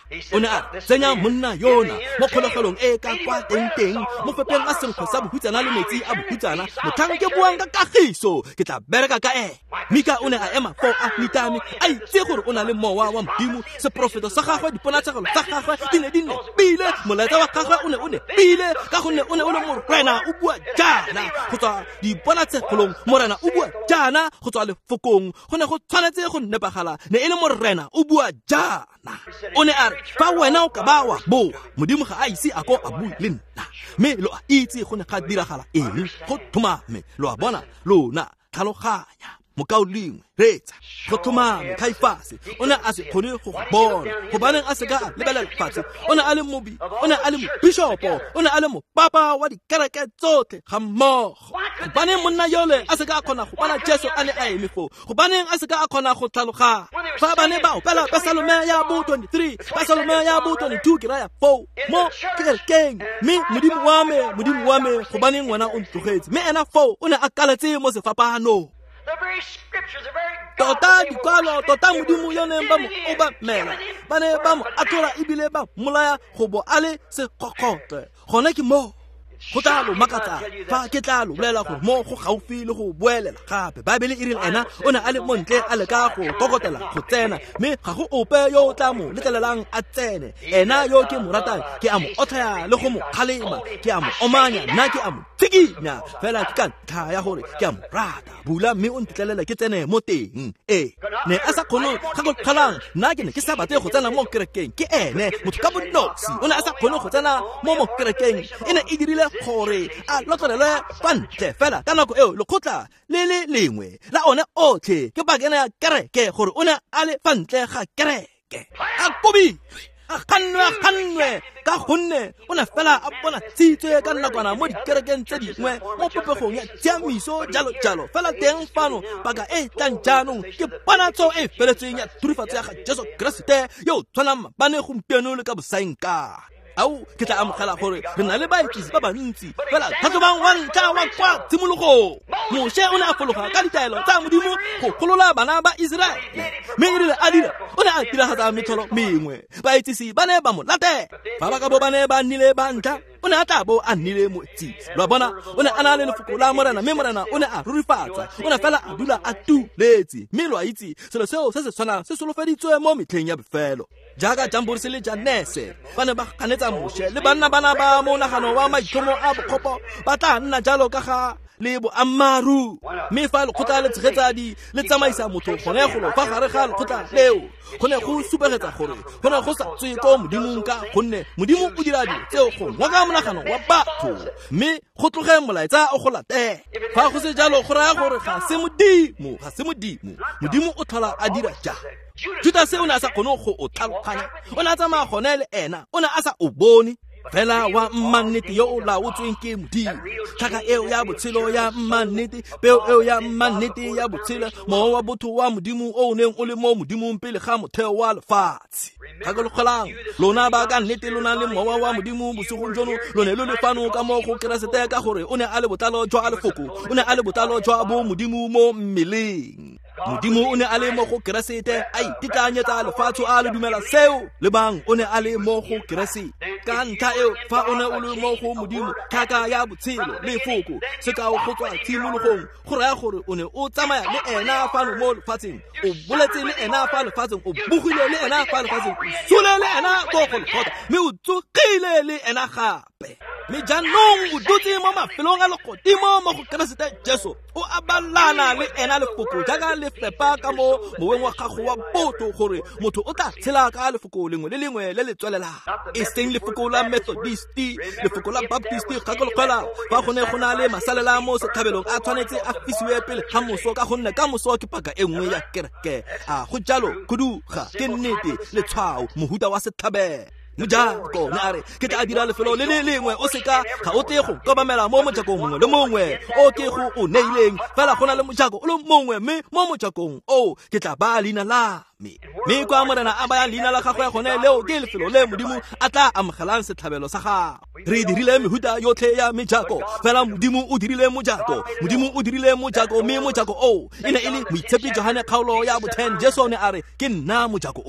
o ne a tsenya monna yona mo kgologelong e ka kwa teng teng mo fepeng a senkgo sa bohutsana le metsi a bohutsana motlhang ke buang ka kagiso ke tla bereka ka e Mika o ne a ema fo a mitame a itse gore o na le mowa wa modimo seprofeto sa gagwe diponatshegelo tsa gagwe di ne di ne pile molaetsa wa gagwe o ne o ne pile ka gonne o ne o le morena o bua jaana go tswa diponatshegolong morena o bua jaana go tswa lefokong go ne go tshwanetse go nepagala ne e le morena o bua jaana o ne a re fa wena o ka ba wa boa modimo ga a ise a ko a bue le nna mme lo a itse go ne ga diragala eng go thomame lo a bona lona tlhaloganya mokao lengwe retsa go thomame Kaifase o ne a se kgone go bona go baneng a se ka a lebelela fatshe o ne a le mobi o ne a le mobishopo o ne a le mopapa wa dikereke tsotlhe ga mmogo go baneng monna yole a se ka a kgona go bona Jesu a ne a eme foo go baneng a se ka a kgona go tlhaloganya fa ba ne ba opela Psalm ya bo twenty-three Psalm ya bo twenty-two ke raya foo mo kerekeng mme modimo wa me modimo wa me go baneng ngwana o ntlogetse mme ena foo o ne a kaletse mo sefapano The very scriptures are very tota dikwalo tota modimo yone ba mo obamela ba ne ba mo atola ebile ba molaya go bo a le sekgokgotle gone ke mo go tla lo makatsa fa ke tla lo bolela gore mo go gaufi le go boelela gape Bible e re ena o ne a le montle a le ka go kokotela go tsena mme ga go ope yo o tla mo letlelelang a tsene ena yo ke mo ratang ke a mo otlhaya le go mo kgalema ke a mo omanya nna ke a mo tsikinya fela ke ka ntlha ya gore ke a mo rata bula mme o ntlelela ke tsene mo teng e ne a sa kgone ga go tlholang nna ke ne ke sa batle go tsena mo kerekeng ke ene motho ka bonosi o ne a sa kgone go tsena mo mo kerekeng e ne e dirile gore a lotlolele fa ntle fela ka nako eo lekgotla le le lengwe la one otlhe ke bakene ya kereke gore o ne a le fa ntle ga kereke a kobi a kgannwe a kgannwe ka gonne o ne fela a bona tshitswe ka nakwana mo dikerekeng tse dingwe mo popegong ya tshiamiso jalo jalo fela teng fano baka e tlang jaanong ke ponatso e feletseng ya turifatso ya ga Jesu Keresete yo tshwanang bane gompieno le ka bosaenka au ke tla amogela gore re na le baikisi ba bantsi fela thatso bang wa ntlha wa kwa tshimologo moshe o ne a fologa ka ditaelo tsa modimo go kgolola bana ba Israele mme e rile a dira o ne a diragatsa metholo mengwe baitsisi ba ne ba mo late fa ba ka bo ba ne ba nnile ba ntlha o ne a tla bo a nnile motsi lwa bona o ne a na le lefoko la morena mme morena o ne a rurifatsa o ne fela a dula a tuletse mme lwa itse selo seo se se tshwanang se solofeditswe mo metlheng ya bofelo jaaka Jamborese le Janese ba ne ba ganetsa Moshe le banna bana ba monagano wa maitlhomo a bokgopo ba tla nna jalo ka ga le boammaru mme fa lekgotla le tshegetsa di le tsamaisa motho gone golo fa gare ga lekgotla leo go ne go supegetsa gore go ne go sa tswe ko modimong ka gonne modimo o dira dilo tseo go ngoka monagano wa batho mme go tloge molaetsa o go late fa go se jalo go raya gore ga se modimo ga se modimo modimo o tlhola a dira ja Judas o ne a sa kgone go o tlhaloganya o ne a tsamaya gone le ena o ne a sa o bone fela wa mmannete yo o laotsweng ke modimo tlhaka eo ya botshelo ya mmannete peo eo ya mmannete ya botshelo mowa wa botho wa modimo o o neng o le mo modimong pele ga motheo wa lefatshe ga ke logelang lona ba ka nnete lona le mowa wa modimo bosigong jono lo ne lo le fano ka mo go Keresete ka gore o ne a le botlalo jwa lefoko o ne a le botlalo jwa bo modimo mo mmeleng modimo o ne a le mo go Keresete a itekanyetsa lefatsho a le dumela seo le bang o ne a le mo go Keresete ka ntlha eo fa o ne o le mo go modimo tlhaka ya botshelo le foko se ka go tswa tshimologong go raya gore o ne o tsamaya le ena fano mo lefatsheng o boletse le ena fa lefatsheng o bogile le ena fa lefatsheng o sule le ena go go lekgotla mme o tsogile le ena gape mme jaanong o dutse mo mafelong a legodimo mo go Keresete Jesu o abalana le ena lefoko jaaka le fepa ka mo moweng wa gago wa botho gore motho o tla tshela ka lefoko lengwe le lengwe le le tswelelang e seng lefoko la Methodisti lefoko la Baptisti ga go lekgola fa go ne go na le masalela mo setlhabelong a tshwanetse a fisiwe pele ga moso ka gonne ka moso ke paka e nngwe ya kereke a go jalo kuduga ke nnete le tshwao mohuta wa setlhabelo mojako ne a re ke tla dira lefelo le le lengwe o seka ga o te go kobamela mo mojakong mongwe le mongwe o ke go o neileng fela go na le mojako o le mongwe mme mo mojakong o ke tla ba leina la me me kwa morena a baya leina la gagwe gone leo ke lefelo le modimo a tla amogelang setlhabelo sa gago re dirile mehuta yotlhe ya mejako fela modimo o dirile mojako modimo o dirile mojako mme mojako o e ne e le moitshepi Johane kgaolo ya bo ten Jesu ne a re ke nna mojako o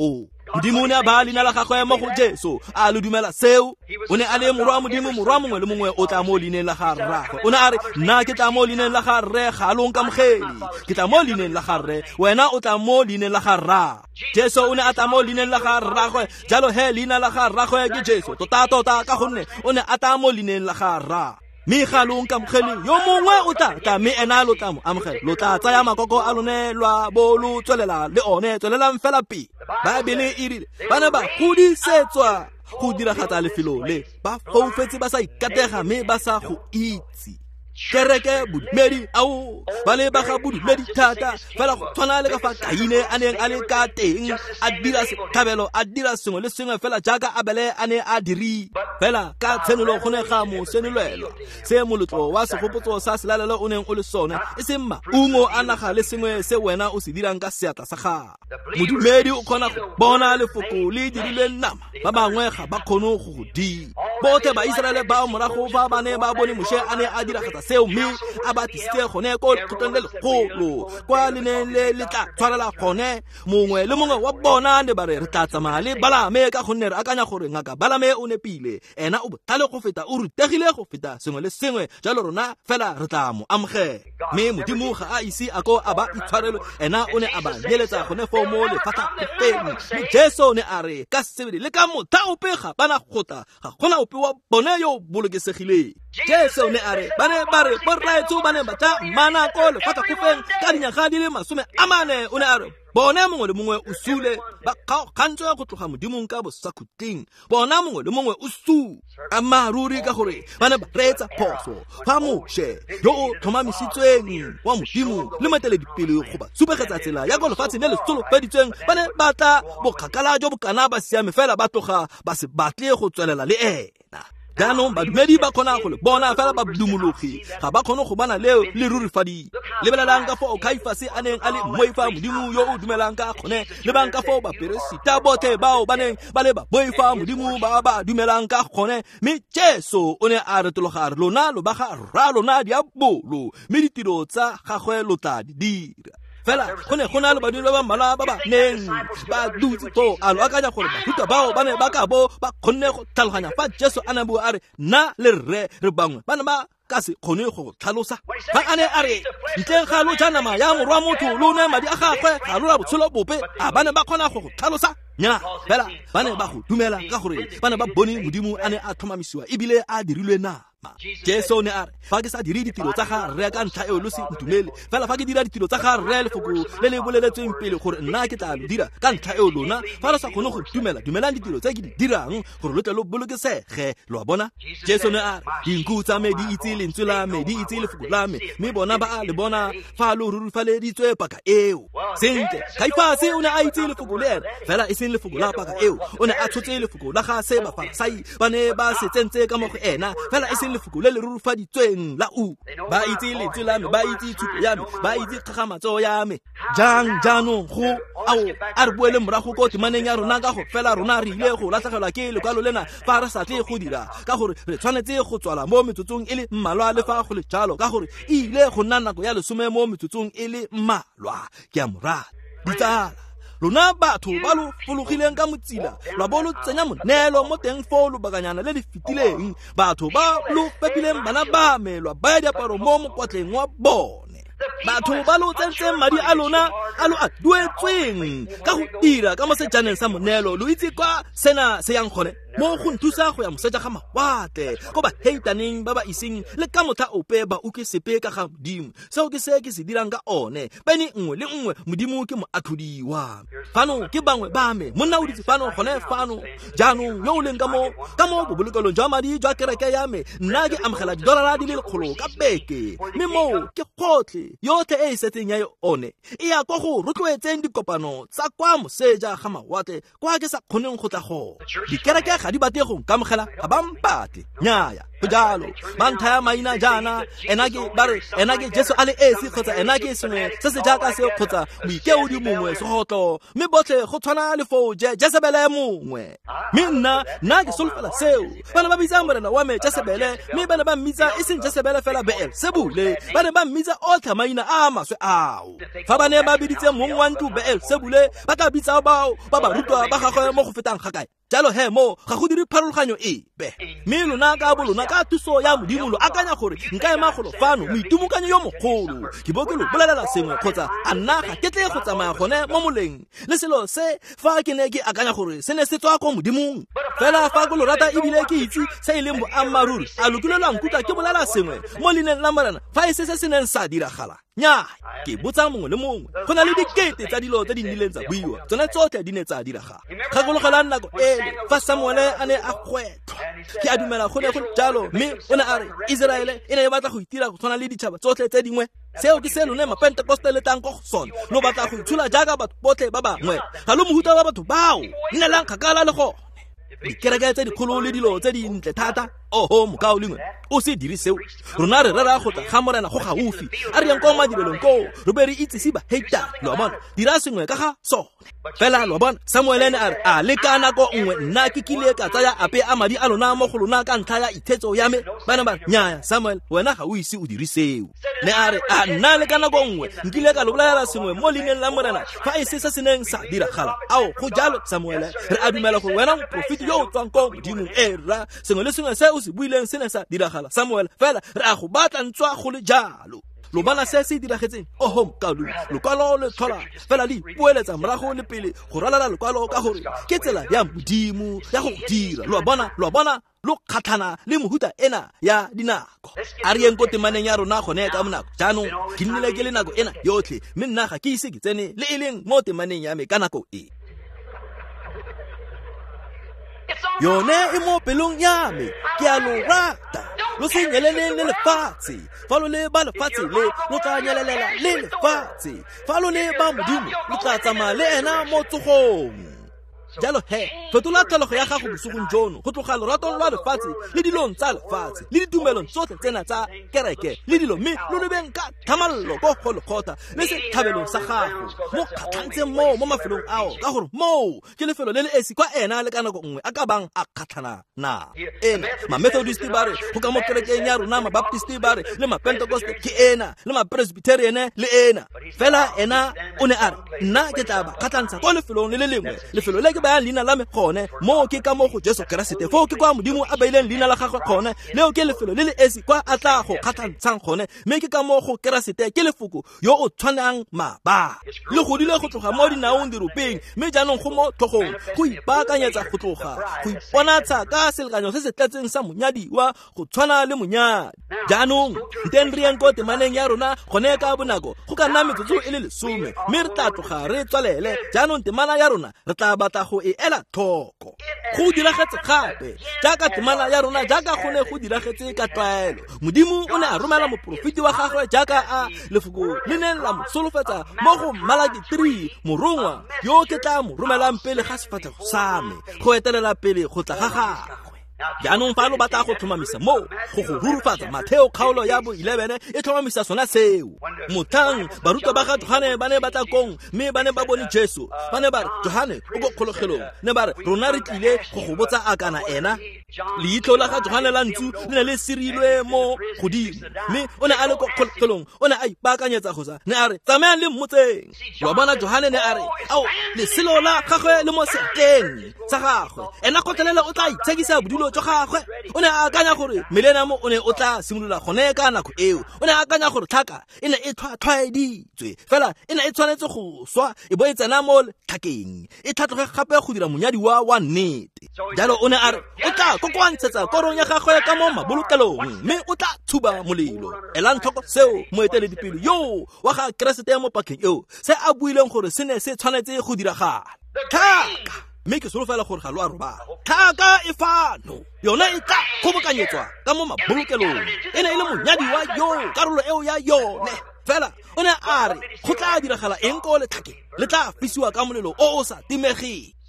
modimo o ne a ba leina la gagwe mo go Jesu a le dumela seo o ne a le morwa wa modimo morwa mongwe le mongwe o tla mo leineng la ga rragwe o ne a re nna ke tla mo leineng la ga rre ga lo nka mogeli ke tla mo leineng la ga rre wena o tla mo leineng la ga rra Jesu o ne a tla mo leineng la ga rragwe jalo he leina la ga rragwe ke Jesu tota tota ka gonne o ne a tla mo leineng la ga rra mi ga lo nka mogeli yo mongwe o tla ka me ena lo tla mo amogela lo tla tsaya makoko a lone lwa bo lo tswelela le one tswelelang fela pi Baebele e rile bana ba godisetswa go diragatsa lefelo le ba foufetse ba sa ikatega me ba sa go itse kereke bodumedi ao ba le ba ga bodumedi thata fela go tshwana le ka fa Kaine a neng a le ka teng a dira setlhabelo a dira sengwe le sengwe fela jaaka Abele a ne a diri fela ka tshenolo go ne ga mo senelwelo se molotlo wa segopotso sa selalelo o neng o le sona e se maungo a naga le sengwe se wena o se dirang ka seatla sa gago modumedi o kgona go bona lefoko le dirilwe nama ba bangwe ga ba kgone go go di bote ba Israele ba morago fa ba ne ba bone Moshe a ne a diragatsa seo mme a batisitse gone ko lekgotleng le legolo kwa le ne le le tla tshwarela gone mongwe le mongwe wa bona ne ba re re tla tsamaya le Balame ka gonne re akanya gore ngaka Balame o nepile ena o botlhale go feta o rutegile go feta sengwe le sengwe jalo rona fela re tla mo amogela mme modimo ga a ise a ko a ba itshwarelo ena o ne a ba nyeletsa gone fo mo lefatsa pepeng mme Jesu ne a re ka sebedi le ka motha ope ga bana gota ga gona ope wa bone yo bolokesegileng Jesu ne a re ba ne ba re borraetso ba ne ba tla mana ko lefatsa pepeng ka dinyaga di le masome a mane o ne a re bona mongwe le mongwe o sule ba kgantswe go tloga modimong ka bosakhuting bona mongwe le mongwe o su a maruri ka gore ba ne ba reetsa phoso fa Moshe yo o tlhomamisitsweng wa modimo le moeteledipele go ba supegetsa tsela ya go lefatshe le le solofeditsweng ba ne ba tla bokgakala jo bokana ba siame fela ba tloga ba se batle go tswelela le ena jaanong badumedi ba kgona go le bona fela ba dumologi ga ba kgone go bana leo le rurifadi lebelelang ka fo Kaifase a neng a le moifa modimo yo o dumelang ka kgone le bang ka fo baperesita bote bao ba neng ba le ba boifa modimo ba ba dumelang ka kgone mme Jesu o ne a retologa re lona lo ba ga rra lona diabolo mme ditiro tsa gagwe lo tla di dira fela gone gona le badimo ba mala ba ba neng ba dutse to a lo akanya gore bahuta bao ba ne ba ka bo ba kgonne go tlhaloganya fa Jesu a ne bo a re nna le rre re bangwe ba ne ba ka se kgone go tlhalosa fa a ne a re ntleng ga lo janama ya morwa motho lo ne madi a gagwe ga lo la botshelo bope a ba ne ba kgona go tlhalosa nya fela ba ne ba go dumela ka gore ba ne ba bone modimo a ne a tlhomamisiwa ebile a dirilwe na Jesu ne a re fa ke sa dire ditiro tsa ga rre ka ntlha eo lo se ntumele fela fa ke dira ditiro tsa ga rre lefoko le le boleletsweng pele gore nna ke tla lo dira ka ntlha eo lona fa lo sa kgone go dumela dumelang ditiro tse ke di dirang gore lo tle lo bolokesege lo a bona Jesu ne a re dinku tsa me di itse lentswe la me di itse lefoko la me mme bona ba a le bona fa lo rurufaleditswe paka eo sentle Kaifase o ne a itse lefoko le ena fela e seng lefoko la paka eo o ne a tshotse lefoko la ga se ba Farisai ba ne ba se tsentse ka mo go ena fela e lefoko le le rurufaditsweng la u ba itse lentswe la me ba itse thuto ya me ba itse kgagamatso ya me jang jaanong go ao a re boele morago ko temaneng ya rona ka go fela rona re ile go latlhegelwa ke lekwalo lena fa re sa tle go dira ka gore re tshwanetse go tswala mo metsotsong e le mmalwa le fa go le jalo ka gore e ile go nna nako ya lesome mo metsotsong e le mmalwa ke a morata ditsala lona batho ba lo fologileng ka motsila lwa bo lo tsenya monelo mo teng fo lo bakanyana le le fitileng batho ba lo pepileng bana ba me lwa ba diaparo mo mokwatleng wa bone batho ba lo tsentse madi a lona a lo a duetsweng ka go dira ka mo sejaneng sa monelo lo itse kwa sena se yang gone mo go nthusa go ya moseja ga mawatle go ba heitaneng ba ba iseng le ka motha ope ba uke sepe ka ga modimo seo ke se ke se dirang ka one bene nngwe le nngwe modimo ke mo atlhodiwa fano ke bangwe ba me monna o ditse fano gone fano jaanong yo o leng ka mo ka mo bobolokelong jwa madi jwa kereke ya me nna ke amogela didolara di le lekgolo ka beke mme mo ke gotlhe yotlhe e e setseng ya one e ya kwa go rotloetseng dikopano tsa kwa moseja ga mawatle kwa ke sa kgoneng go tla go dikereke ga sa di bategong ka mogela ga ba mpate nyaya go jalo ba ntha ya maina jana ena ke ba re ena ke Jesu a le esi kgotsa ena ke sengwe se se jaaka se kgotsa moikeodi mongwe segotlo mme botlhe go tshwana le fo Jezebele mongwe mme nna nna ke solofela seo bana ba bitsa morena wa me Jezebele mme bana ba mmitsa e seng Jezebele fela Beelzebule bana ba mmitsa otlhe maina a maswe ao fa bane ba biditse mong wa ntu Beelzebule ba ka bitsa bao ba ba rutwa ba gagwe mo go fetang ga kae jalo he mo ga go dire pharologanyo epe mme lona ka bo lona ka thuso ya modimo lo akanya gore nka ema golo fano moitumukanyo yo mogolo ke bo ke lo bolelela sengwe kgotsa a nna ga ke tle go tsamaya gone mo moleng le selo se fa ke ne ke akanya gore se ne se tswa ko modimong fela fa go lo rata ebile ke itse se ile mo amaruri a lokile la nkuta ke bolela sengwe mo lineng la morana fa e se se se neng sa diragala nya ke botsa mongwe le mongwe go na le dikete tsa dilo tse di nnileng tsa buiwa tsone tsotlhe di ne tsa diragala ga go logela nako ele fa Samuele a ne a gwetwa ke a dumela go ne go jalo mme o ne a re Israele e ne e batla go itira go tshwana le ditšhaba tsotlhe tse dingwe seo ke se lone mapentekoste le tang go sona no batla go itshula jaaka batho botlhe ba bangwe ga lo mohuta wa batho bao nnelang kgakala le go dikereke tse dikgolo le dilo tse dintle thata oho mokao lengwe o se dire seo rona re rera go tla ga morena go gaufi a re yang kwa madirelong ko re be re itsise ba hater lo bona dira sengwe ka ga sone fela lo bona Samuele ne a re a le ka nako nngwe nna ke kile ka tsaya ape a madi a lona mo go lona ka ntlha ya ithetso ya me bana ba nyaya Samuel wena ga o ise o dire seo ne a re a nna le ka nako nngwe nkile ka lobolela sengwe mo lineng la morena fa e se se seneng sa diragala ao go jalo Samuele re a dumela go wena moprofeti yo o tswang ko modimo era sengwe le sengwe se o se buileng se ne sa diragala Samuel fela re a go batla ntswa go le jalo lo bana se se diragetseng oho mkalu lokwalo le thola fela di pueletsa morago le pele go ralala lokwalo ka gore ke tsela ya modimo ya go dira lo bona lo bona lo khatlhana le mohuta ena ya dinako a re eng ko temaneng ya rona gone ka monako jaanong ke nnile ke le nako ena yotlhe mme nna ga ke ise ke tsene le e leng mo temaneng ya me ka nako e yone e mo pelong ya me ke a lo rata lo se nyelele le lefatshe fa lo le ba lefatshe le lo tla nyelelela le lefatshe fa lo le ba modimo lo tla tsamaya le ena mo tsogong jalo he fetola tlhalogo ya gago bosogong jono go tloga loratong lwa lefatshe le dilong tsa lefatshe le ditumelong tsotlhe tsena tsa kereke le dilo mme lo lebeng ka tlhamallo ko go lekgotha le se thabelong sa gago mo kgatlhantseng mo mo mafelong ao ka gore mo ke lefelo le le esi kwa ena le ka nako nngwe a ka bang a kgatlhana na ena ma-Methodist ba re go ka mo kerekeng ya rona ma-Baptist ba re le ma-Pentecost ke ena le ma-Presbyterian le ena fela ena o ne a re nna ke tla ba kgatlhantsha ko lefelong le le lengwe lefelo le ke ba leina la me gone mo ke ka mo go Jesu Keresete fo ke kwa modimo a baileng leina la gagwe gone leo ke lefelo le le esi kwa a tla go kgatlhantshang gone mme ke ka mo go Keresete ke lefoko yo o tshwanang maba le godile go tloga mo dinaong diropeng mme jaanong go mo tlhogong go ipaakanyetsa go tloga go iponatsha ka selekanyo se se tletseng sa monyadiwa go tshwana le monyadi jaanong nteng re yang ko temaneng ya rona gone ka bonako go ka nna metsotso e le lesome mme re tla tloga re tswalele jaanong temana ya rona re tla batla go e ela thoko go diragetse gape jaaka temana ya rona jaaka go ne go diragetse ka tlwaelo modimo o ne a romela moprofeti wa gagwe jaaka a lefoko le ne la mo solofetsa mo go Malaki three morongwa yo ke tla mo romelang pele ga sefatlhego sa me go etelela pele go tla ga gagwe jaanong fa lo batla go tlhomamisa mo go go rurufatsa Matheo kgaolo ya bo eleven e tlhomamisa sona seo mothang barutwa ba ga Johane ba ne ba tla kong mme ba ne ba bone Jesu ba ne ba re Johane o go kgologelong ne ba re rona re tlile go go botsa a kana ena leitlo la ga Johane la ntsu le ne le sirilwe mo godimo mme o ne a le go kgologelong o ne a ipaakanyetsa go sa ne a re tsamayang le mmotseng wa bona Johane ne a re ao le selo la gagwe le mo seteng sa gagwe ena kgotlelela o tla itshekisa bodulo jo gagwe o ne a akanya gore Millennium o ne o tla simolola gone ka nako eo o ne a akanya gore tlhaka e ne e tlhwaeditswe fela e ne e tshwanetse go swa e bo e tsena mo tlhakeng e tlhatloge gape go dira monyadi wa wa nnete jalo o ne a re o tla kokwantshetsa korong ya gagwe ka mo mabolokelong mme o tla tshuba molelo elang tlhoko seo moeteledipele yo wa ga Keresete mo pakeng eo se a buileng gore se ne se tshwanetse go diragala tlhaka mme ke solofela gore ga lo a robala tlhaka e fano yona e tla kgobokanyetswa ka mo mabolokelong e ne e le monyadi wa yo karolo eo ya yone fela o ne a re go tla diragala eng ko letlhakeng le tla fisiwa ka molelo o o sa timegeng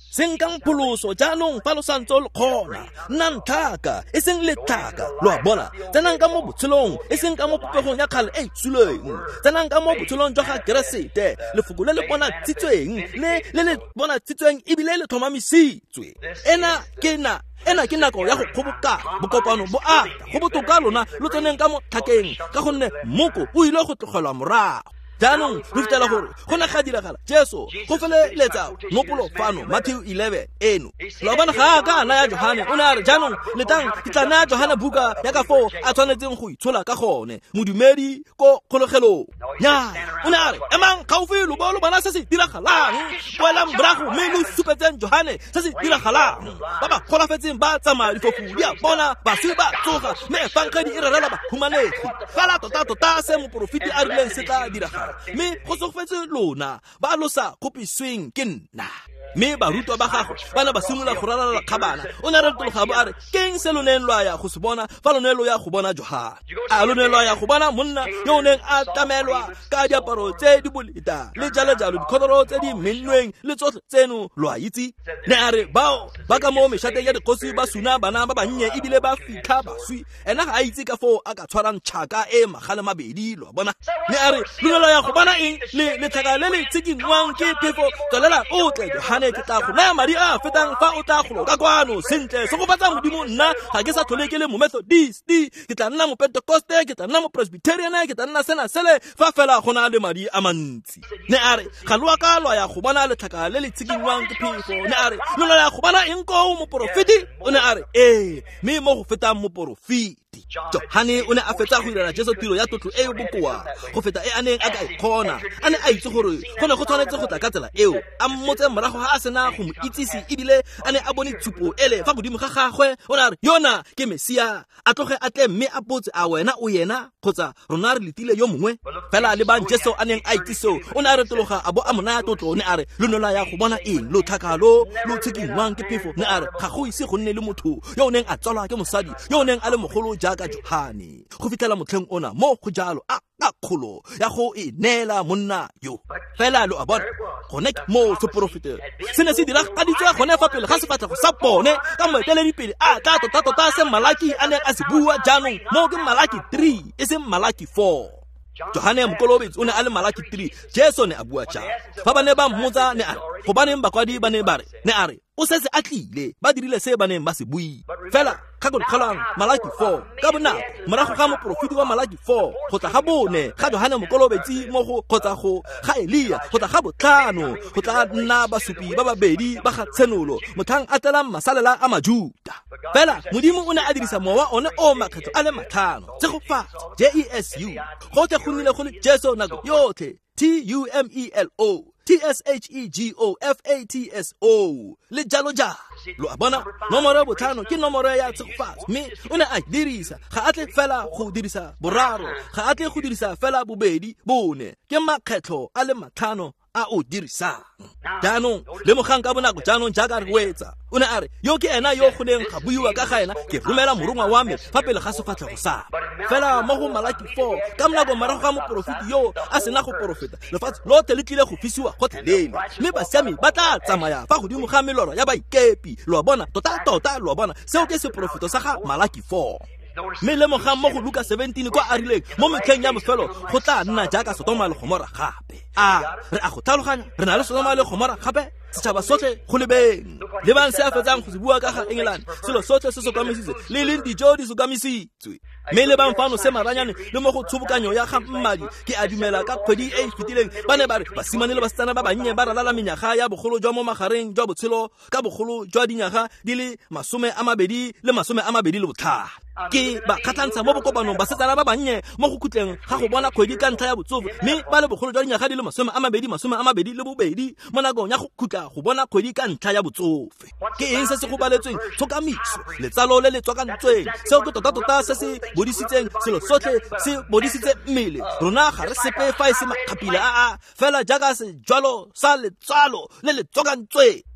seng kang pholoso jaanong fa lo santse le kgona nnang tlhaka e seng le tlhaka lo a bona tsenang ka mo botshelong e seng ka mo popegong ya kgale e tsuleng tsenang ka mo botshelong jwa ga keresete lefoko le le bona tsitsweng le le le bona tsitsweng ebile le tlhomamisitswe ena ke na ena ke nako ya go kgoboka bokopano bo ata go botoka lona lo tseneng ka mo tlhakeng ka gonne mmoko o ile go tlogelwa morago jaanong re fitela gore go na ga diragala jesu go feleletsa mopolo fano Matthew eleven eno lo bona ga ka na ya Johane o ne a re jaanong letang ke tla naya Johane buka ya ka foo a tshwanetseng go itshola ka gone modumedi ko kgologelong nya o ne a re emang gaufi lo bo lo bona se se diragalang boelang morago mme lo supetseng Johane se se diragalang ba ba golafetseng ba tsamaya difofu di a bona baswi ba tsoga mme fankgedi e rarela ba humanegi fela tota tota se moporofiti a rileng se tla diragala me go tsofetse lona ba lo sa kopisweng ke nna me barutwa ba gago bana ba simolola go rarala kgabana o ne re tologa bo a re keng se lo neng lwa ya go se bona fa lo ne lo ya go bona Johane a lo ne lwa ya go bona monna yo o neng a tamelwa ka diaparo tse di boleta le jalo jalo dikgotoro tse di mennweng le tsotlhe tseno lwa itse ne a re bao ba ka mo meshateng ya dikgosi ba suna bana ba bannye ebile ba fitlha baswi ena ga a itse ka foo a ka tshwarang tšhaka e magale mabedi lwa bona ne a re lo ne lwa ya go bona eng le letlhaka le le tsikingwang ke phefo tswelela o tle Johane ke tla go naya madi a fetang fa o tla go ka kwano sentle se go batsa modimo nna ga ke sa tlhole ke le mo Methodist ke tla nna mo Pentecost ke tla nna mo Presbyterian ke tla nna sena sele fa fela go na le madi a mantsi ne a re ga lo ka lwa ya go bona letlhaka le le tsikingwang ke phefo ne a re lo lwa ya go bona eng ko mo porofiti o ne a re ee me mo go fetang mo porofiti Johane o ne a fetsa go direla Jesu tiro ya tlotlo e bokoa go feta e a neng a ka e kgona a ne a itse gore go ne go tshwanetse go tla ka tsela eo a mmotse morago ga a sena go mo itsise ebile a ne a bone tshupo ele fa godimo ga gagwe o ne a re yona ke Mesia a tloge a tle mme a botse a wena o yena kgotsa rona re letile yo mongwe fela le bang Jesu a neng a itse seo o ne a re tologa a bo a mona ya tlotlo o ne a re lo nola ya go bona eng lo tlhakalo lo tsikingwang ke phefo ne a re ga go ise go nne le motho yo o neng a tswalwa ke mosadi yo o neng a le mogolo jaaka Johane go fitlhela motlheng ona mo go jalo a ka kgolo ya go e neela monna yo fela lo a bona gone mo seporofete se ne se dira ka ditswa gone fa pele ga se batla go sa bone ka moeteledipele a tla tota tota se Malaki a ne a se bua jaanong mo ke Malaki three e se Malaki four Johane Mokolobetsi o ne a le Malaki three Jesu ne a bua jang fa ba ne ba mmotsa ne a re go baneng bakwadi ba ne ba re ne a re o setse a tlile ba dirile se ba neng ba se bui fela ka go kgalang Malaki four ka bonako morago ga moporofiti wa Malaki four go tla ga bone ga Johane Mokolobetsi mo go kgotsa go ga Elia go tla ga botlhano go tla nna basupi ba babedi ba ga tsenolo mothang a telang masalela a Majuda fela modimo o ne a dirisa mowa one o makgetho a le matlhano tse go fatsa J E S U go tle go nnile go le Jesu nako yotlhe T U M E L O T S H E G O F A T S O le jalo jalo lo a bona nomoro ya botlhano ke nomoro ya tshegofatso mme o ne a dirisa ga a tle fela go dirisa boraro ga a tle go dirisa fela bobedi bone ke makgetlo a le matlhano a o dirisang jaanong le mogang ka bonako jaanong jaaka re wetsa o ne a re yo ke ena yo go neng ga buiwa ka ga ena ke romela morongwa wa me fa pele ga sefatlhego sa fela mo go Malaki four ka monako morago ga moporofiti yo a sena go porofeta lefatshe lotlhe le tlile go fisiwa gotlhelele mme basiami ba tla tsamaya fa godimo ga meloro ya baikepi lo a bona tota tota lo a bona seo ke seporofeto sa ga Malaki four mme le mogang mo go Luka seventeen kwa a rileng mo metlheng ya bofelo go tla nna jaaka Sodoma le Gomora gape a re a go tlhaloganya re na le Sodoma le Gomora gape setšhaba sotlhe go lebeng le bang se a fetsang go se bua ka ga England selo sotlhe se sokamisitse le leng dijo di sokamisitswe mme le bang fano se maranyane le mo go tshobokanyo ya ga mmadi ke a dumela ka kgwedi e e fetileng ba ne ba re basimane le basetsana ba bannye ba ralala menyaga ya bogolo jwa mo magareng jwa botshelo ka bogolo jwa dinyaga di le masome a mabedi le masome a mabedi le botlhano ke ba kgatlhantsha mo bokopanong basetsana ba bannye mo go khutleng ga go bona kgwedi ka ntlha ya botsofe mme ba le bogolo jwa dinyaga di le masome a mabedi masome a mabedi le bobedi mo nakong ya go khutla go bona kgwedi ka ntlha ya botsofe ke eng se se go baletsweng tshokamiso letsalo le le tswakantsweng seo ke tota-tota se se bodisitseng selo sotlhe se bodisitse mmele rona ga re sepe fa e se makgapile a a fela jaaka sejwalo sa letsalo le le tswakantsweng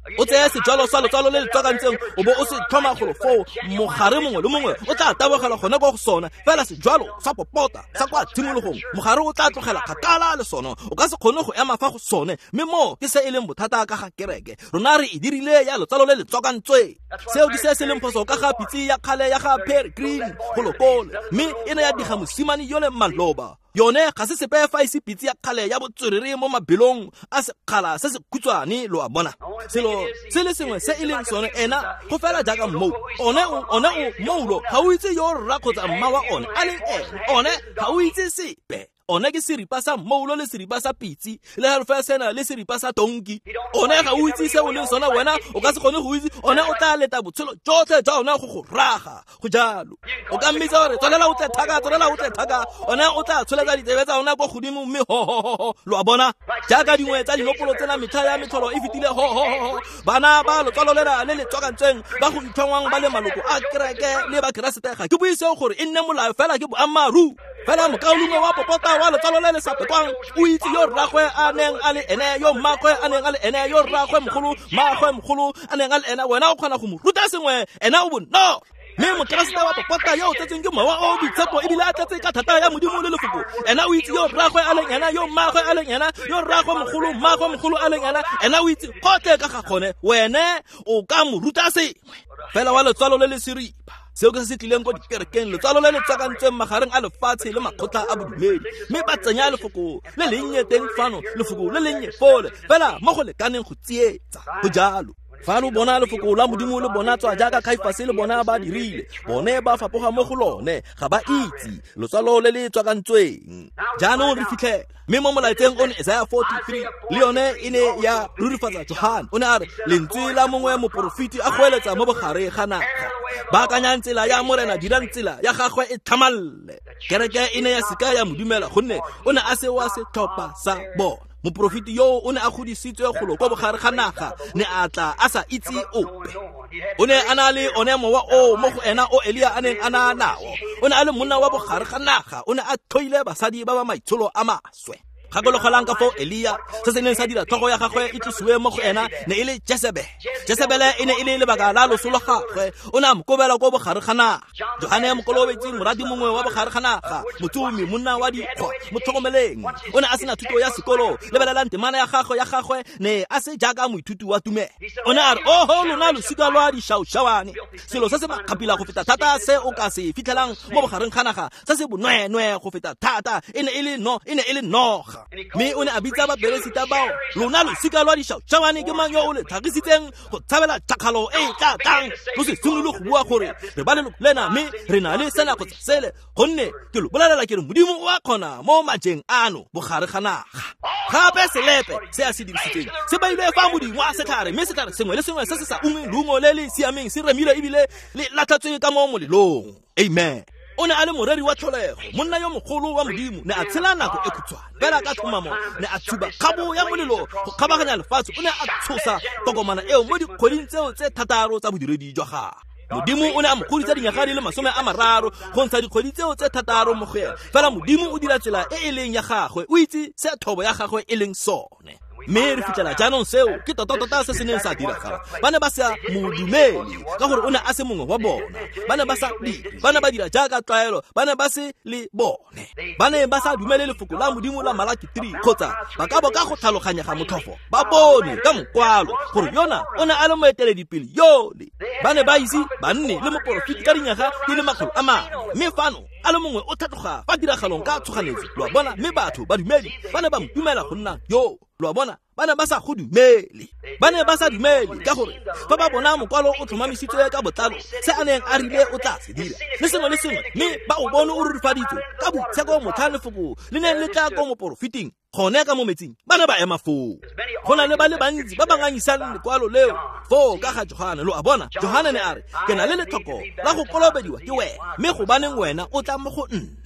o tsaya sejalo sa letswalo le le tswakantseng o bo o se tlhoma golo foo mogare mongwe le mongwe o tla tabogela gone kwa go sona fela sejalo sa popota sa kwa tshimologong mogare o tla tlogela kgakala le sona o ka se kgone go ema fa go sone mme mo ke se e leng bothata ka ga kereke rona re e dirile ya letswalo le le tswakantsweng seo ke se se leng phoso ka ga pitsi ya kgale ya ga Peregrine golokole mme e ne ya diga mosimane yo le maloba yone ga se sepe fa ise pitsi ya kgale ya botswerere mo mabelong a sekgala se se khutswane lo a bona selo se le sengwe se e leng sone ena go fela jaaka mo one one o moulo ga o itse yo rra kgotsa mma wa one a leng ene one ga o itse sepe one ke seripa sa moulo le seripa sa pitsi le halfa sena le seripa sa tonki one ga o itse se o leng sona wena o ka se kgone go itse one o tla leta botshelo jotlhe jwa ona go go raga go jalo o ka mmitsa gore tswelela o tle thaka tswelela o tle thaka one o tla tsholetsa ditsebe tsa ona go godimo mme ho ho ho lo a bona jaaka dingwe tsa dinopolo tsena metha ya metlholo e fitile ho ho ho bana ba lotswalo lena le le tswakantsweng ba go ithongwang ba le maloko a kereke le ba kerasete ke buise gore e nne molao fela ke boammaru fela mokaolume wa popota wa letswalo le le sa pekwang o itse yo rragwe a neng a le ene yo mmagwe a neng a le ene yo rragwe mogolo mmagwe mogolo a neng a le ene wena o kgona go mo ruta sengwe ena o bonno mme mokeresete wa popota yo o tletseng ke mowa o boitshepo ebile a tletse ka thata ya modimo le lefoko ena o itse yo rragwe a leng ena yo mmagwe a leng ena yo rragwe mogolo mmagwe mogolo a leng ena ena o itse gote ka ga kgone wene o ka mo ruta sengwe fela wa letswalo le le seripa seo ke se tlileng go dikerekeng letswalo le le tsakantsweng magareng a lefatshe le makgotla a bodumedi mme ba tsenya lefoko le lennye teng fano lefoko le lennye fole fela mo go lekaneng go tsietsa go jalo fa lo bona lefoko la modimo le bona tswa jaaka Kaifase le bona ba dirile bone ba fapoga mo go lone ga ba itse letswalo le le tswakantsweng jaanong re fitlhe mme mo molaetseng o ne Isaiah forty-three le yone e ne ya rurifatsa Johana o ne a re lentswe la mongwe moporofiti a goeletsa mo bogare ga naga ba kanyang tsela ya morena dirang tsela ya gagwe e thamalle kereke e ne ya sika ya modumela gonne o ne a se wa se tlhopha sa bona moprofiti yo o ne a godisitswe golo go bogare ga naga ne a tla a sa itse ope o ne a na le one mowa o mo go ena o Elia a neng a na nawo o ne a le monna wa bogare ga naga o ne a thoile basadi ba ba maitsholo a maswe gakologolang ka fo Elia se se neng sa dira tlhogo ya gagwe e tlosiwe mo go ena ne e le Jezebel Jezebele e ne e le lebaka la losolo gagwe o ne a mokobela go bogare ga naga Johane ya mokolobetsi moradi mongwe wa bogare ga naga motsumi monna wa dikgwa motlhokomeleng o ne a sena thuto ya sekolo lebelelang temana ya gagwe ya gagwe ne a se jaaka moithuti wa tumelo o ne a re oho lona losika lwa dišaušawane selo se se ba kgapila go feta thata se o ka se fitlhelang mo bogareng ga naga se se bonweenwee go feta thata e ne e le no e ne e le noga mme o ne a bitsa baberesita bao lona losika lwa dišaušawane ke mang yo o le tlhagisitseng go tshabela tšakgalo e e tla tlang lo se simolole go bua gore re ba leloko lena mme re na le sena kgotsa sele gonne ke lo bolelela ke re modimo o a kgona mo majeng ano bogare ga naga gape selepe se a se dirisitseng se bailwe fa modimo a setlhare mme setlhare sengwe le sengwe se se sa ungweng leungo le le siameng se remile ebile le latlhatswe ka mo molelong amen o ne a le moreri wa tlholego monna yo mogolo wa modimo ne a tshela nako e khutshwane fela ka thomamo ne a tshuba kgabo ya molelo go kgabaganya lefatshe o ne a tshosa tokomana eo mo dikgweding tseo tse thataro tsa bodiredi jwa gagwe modimo o ne a mo godisa dinyaga di le masome a mararo go ntsha dikgwedi tseo tse thataro mo go ena fela modimo o dira tsela e e leng ya gagwe o itse se thobo ya gagwe e leng sone mme re fitlhela jaanong seo ke tota-tota se se neng sa diragala ba ne ba sa modumedi ka gore o ne a se mongwe wa bona ba ne ba sa dire ba ne ba dira jaaka tlwaelo ba ne ba se le bone ba ne ba sa dumele lefoko la modimo la Malaki three kgotsa ba ka bo ka go tlhaloganyega motlhofo ba bone ka mokwalo gore yona o ne a le moeteledipele yone ba ne ba ise banne le moporofiti ka dinyaga di le makgolo a mane mme fano a le mongwe o tlhatloga fa tiragalong ka tshoganetse lo a bona mme batho ba dumedi ba ne ba mo dumela go nna yo lo a bona ba ne ba sa go dumele ba ne ba sa dumele ka gore fa ba bona mokwalo o tlhomamisitswe ka botlalo se a neng a rile o tla se dira le sengwe le sengwe mme ba o bone o rurufaditswe ka boitsheko motlha lefoko le neng le tla ko moporofiting gone ka mo metsing ba ne ba ema foo go na le ba le bantsi ba ba ngangisang lekwalo leo foo ka ga Johana lo a bona Johana ne a re ke na le letlhoko la go kolobediwa ke wena mme go baneng wena o tla mo go nna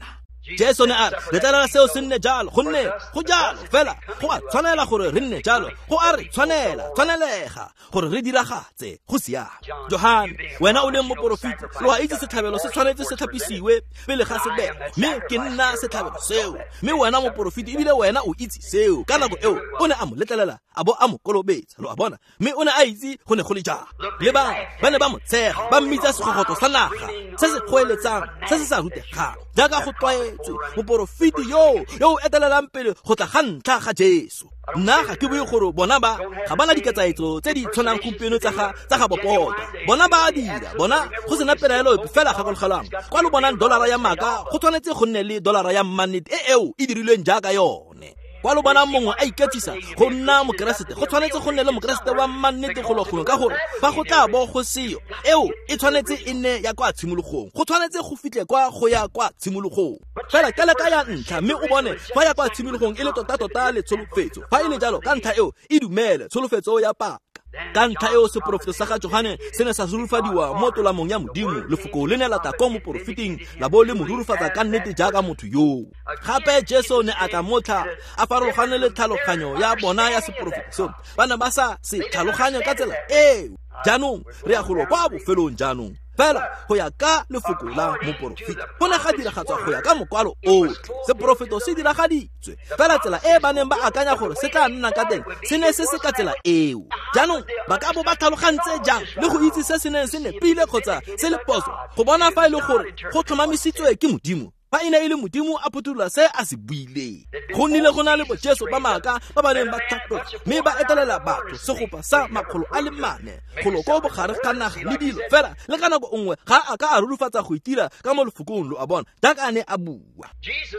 Jesu ne a re tla seo se nne jalo gonne go jalo fela go a tshwanela gore re nne jalo go a re tshwanela tshwanelega gore re diragatse go siama. Johane, wena o le moporofiti lo a itse setlhabelo se tshwanetse se tlhapisiwe pele ga se be mme ke nna setlhabelo seo mme wena moporofiti ebile wena o itse seo ka nako eo o ne a mo letlelela a bo a mo kolobetsa lo a bona mme o ne a itse go ne go le jalo le bangwe ba ne ba mo tshega ba mmitsa segogotlo sa naga se se goeletsang se se sa rutegang jaaka go tlwaetswe moporofiti yo yo o etelelang pele go tla ga ntlha ga Jesu. Nna ga ke bue gore bona ba ga bana dikatsaetso tse di tshwanang gompieno tsa ga tsa ga bopota bona ba dira bona go sena pelaelo fela ga golgalang kwa le bonang dolara ya maka go tshwanetse go nne le dolara ya mannete e eo e dirilweng jaaka yone. Kwa lo bona mongwe a iketsisa go nna mokeresete go tshwanetse go nne le mokeresete wa mannete go logong ka gore fa go tla bo go seo eo e tshwanetse e nne ya kwa tshimologong go tshwanetse go fitle kwa go ya kwa tshimologong fela ka leka ya ntlha mme o bone fa ya kwa tshimologong e le tota-tota le tsholofetso fa e le jalo ka ntlha eo e dumele tsholofetso ya paka ka ntlha eo seporofeta sa ga Johane se ne sa rurufadiwa mo tolamong ya Modimo lefoko le ne la ta ko moporofiting la bo le mo rurufatsa ka nnete jaaka motho yo gape Jesu ne a tla motlha a farologane le tlhaloganyo ya bona ya seporofeta so bana ba sa se tlhaloganye ka tsela eo jaanong re ya go kwa bofelong jaanong fela go ya ka lefoko la moporofeta go ne ga diragatswa go ya ka mokwalo otlhe seporofeto se diragaditswe fela tsela e ba neng ba akanya gore se tla nna ka teng se ne se se ka tsela eo jaanong ba ka bo ba tlhalogantse jang le go itse se se neng se nepile kgotsa se le poso go bona fa e le gore go tlhomamisitswe ke Modimo fa ina ile Modimo a phutula se a se buile go nnile go na le bojeso ba maaka ba ba neng ba thapela mme ba etelela batho segopa sa makgolo a le mane golo go bogare ka naga le dilo fela le ka nako nngwe ga a ka a rulufatsa go itira ka mo lefokong lo a bona jaaka a ne a bua.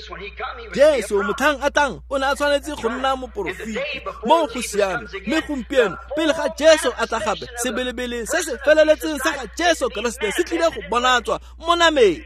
Jesu mothang a tang o ne a tshwanetse go nna moporofiti mo go siame mme gompieno pele ga Jesu a tla gape sebelebele se se feleletseng sa ga Jesu Keresete se tlile go bonatswa mo nameng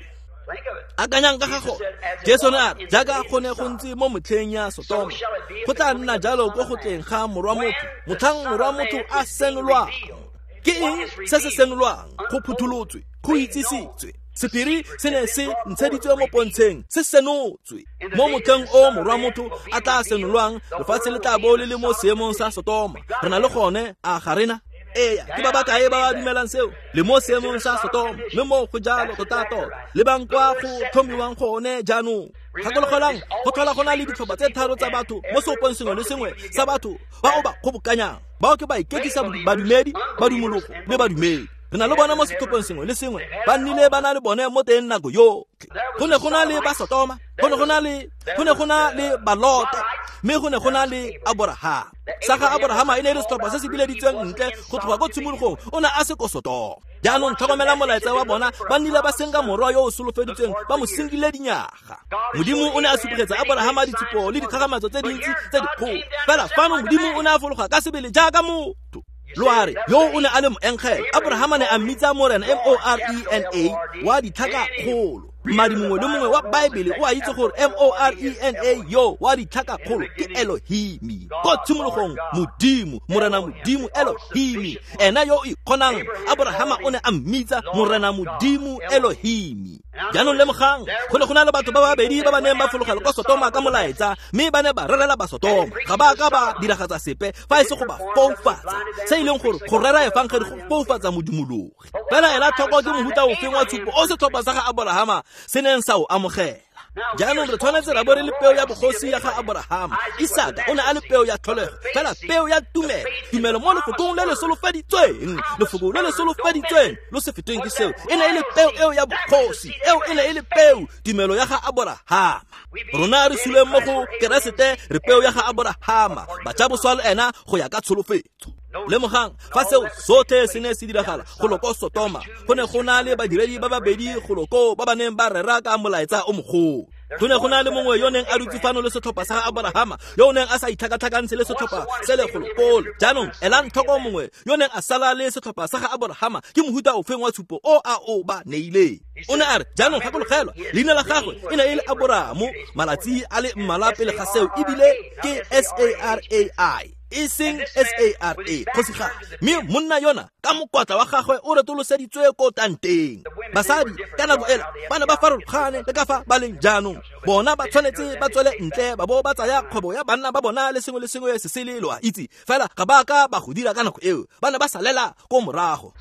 a kanyang ka gago. Jesu ne a jaaka go ne go ntse mo motlheng ya Sodoma go tla nna jalo go go tleng ga morwa motho mothang morwa motho a senolwang ke eng se se senolwang go phuthulotswe go itsisitswe sepiri se ne se ntsheditswe mo pontsheng se senotswe mo motheng o morwa motho a tla senolwang lefatshe le tla bo le le mo seemong sa Sodoma re na le gone a garena eya ke ba ba kae ba ba dumelang seo le mo seemong sa Sodoma le mo go jalo go tato le bang kwa go thomiwang gone jaanong gakologolang go tlhola gona le ditlhopha tse tharo tsa batho mo seopong sengwe le sengwe sa batho ba o ba kgobokanyang bao ke ba ikekisa badumedi badumologo le badumedi re na le bona mo setlhopheng sengwe le sengwe ba nnile ba na le bone mo teng nako yotlhe go ne go na le ba Sodoma go ne go na le go ne go na le ba Lote mme go ne go na le Abraham sa ga Abraham e ne e le setlhopha se se bileditsweng ntle go tloga ko tshimologong o ne a se ko Sodoma jaanong tlhokomela molaetsa wa bona ba nnile ba senka morwa yo o solofeditsweng ba mo senkile dinyaga. Modimo o ne a supigetsa Abraham ditshupo le dikgagamatso tse dintsi tse dikgolo fela fano Modimo o ne a fologa ka sebele jaaka motho loare yo o ne a le moenkgela Abraham ne a mmitsa morena M O R E N A wa ditlhaka kgolo mmadi mongwe le mongwe wa Baebele o a itse gore M O R E N A yo wa ditlhaka kgolo ke Elohimi ko tshimologong Modimo morena Modimo Elohimi ena yo e kgonang Abraham o ne a mmitsa morena Modimo Elohimi. Jaanong le mogang go ne go na le batho ba babedi ba ba neng ba fologela kwa Sodoma ka molaetsa mme ba ne ba rerela ba Sodoma ga ba ka ba diragatsa sepe fa e se go ba foufatsa se e leng gore go rera e fang kgedi go foufatsa modimologi fela ela tlhoko ke mohuta o feng wa tshupo o setlhopha sa ga Abrahama se neng sa o amogela. Jaanong re tshwanetse ra bo re le peo ya bogosi ya ga Abraham. Isaka o ne a le peo ya tlholego fela peo ya tumelo tumelo mo lefokong le le solofeditsweng lefoko le le solofeditsweng lo se fetweng ke seo e ne e le peo eo ya bogosi eo e ne e le peo tumelo ya ga Abraham. Rona re sule mo go Keresete re peo ya ga Abraham batša boswa le ena go ya ka tsholofetso le mogang fa seo sotlhe se ne se diragala go loko Sodoma go ne go na le badiredi ba babedi go loko ba ba neng ba rera ka molaetsa o mogolo go ne go na le mongwe yo neng a dutse fano le setlhopha sa Abraham yo neng a sa itlhakatlhakantshe le setlhopha se le golokolo jaanong elang tlhoko mongwe yo neng a sala le setlhopha sa ga Abraham ke mohuta o feng wa tshupo o a o ba neileng o ne a re jaanong gakologelwa leina la gagwe e ne e le Abrahamo malatsi a le mmala pele ga seo ebile ke S A R A I e seng S A R A kgosigadi. Mme monna yona ka mokotla wa gagwe o retoloseditswe ko tanteng. Basadi ka nako ela ba ne ba farologane le ka fa ba leng jaanong. Bona ba tshwanetse ba tswele ntle ba bo ba tsaya kgwebo ya banna ba bona le sengwe le sengwe se se le lo a itse fela ga ba ka ba go dira ka nako eo ba ne ba salela ko morago.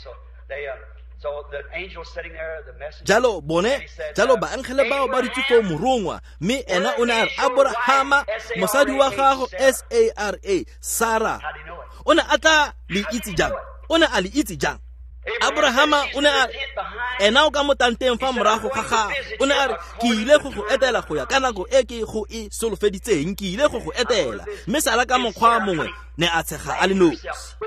So the angel sitting there, the messenger. Jalo bone jalo ba angele bao ba ditso morongwa mme ena o ne a Abrahama mosadi wa gago S A R A Sarah o ne a tla le itse jang o ne a le itse jang Abrahama o ne a ena o ka motanteng fa morago ga gago o ne a re ke ile go go etela go ya ka nako e ke go e solofeditseng ke ile go go etela mme Sara ka mokgwa mongwe ne a tshega a le no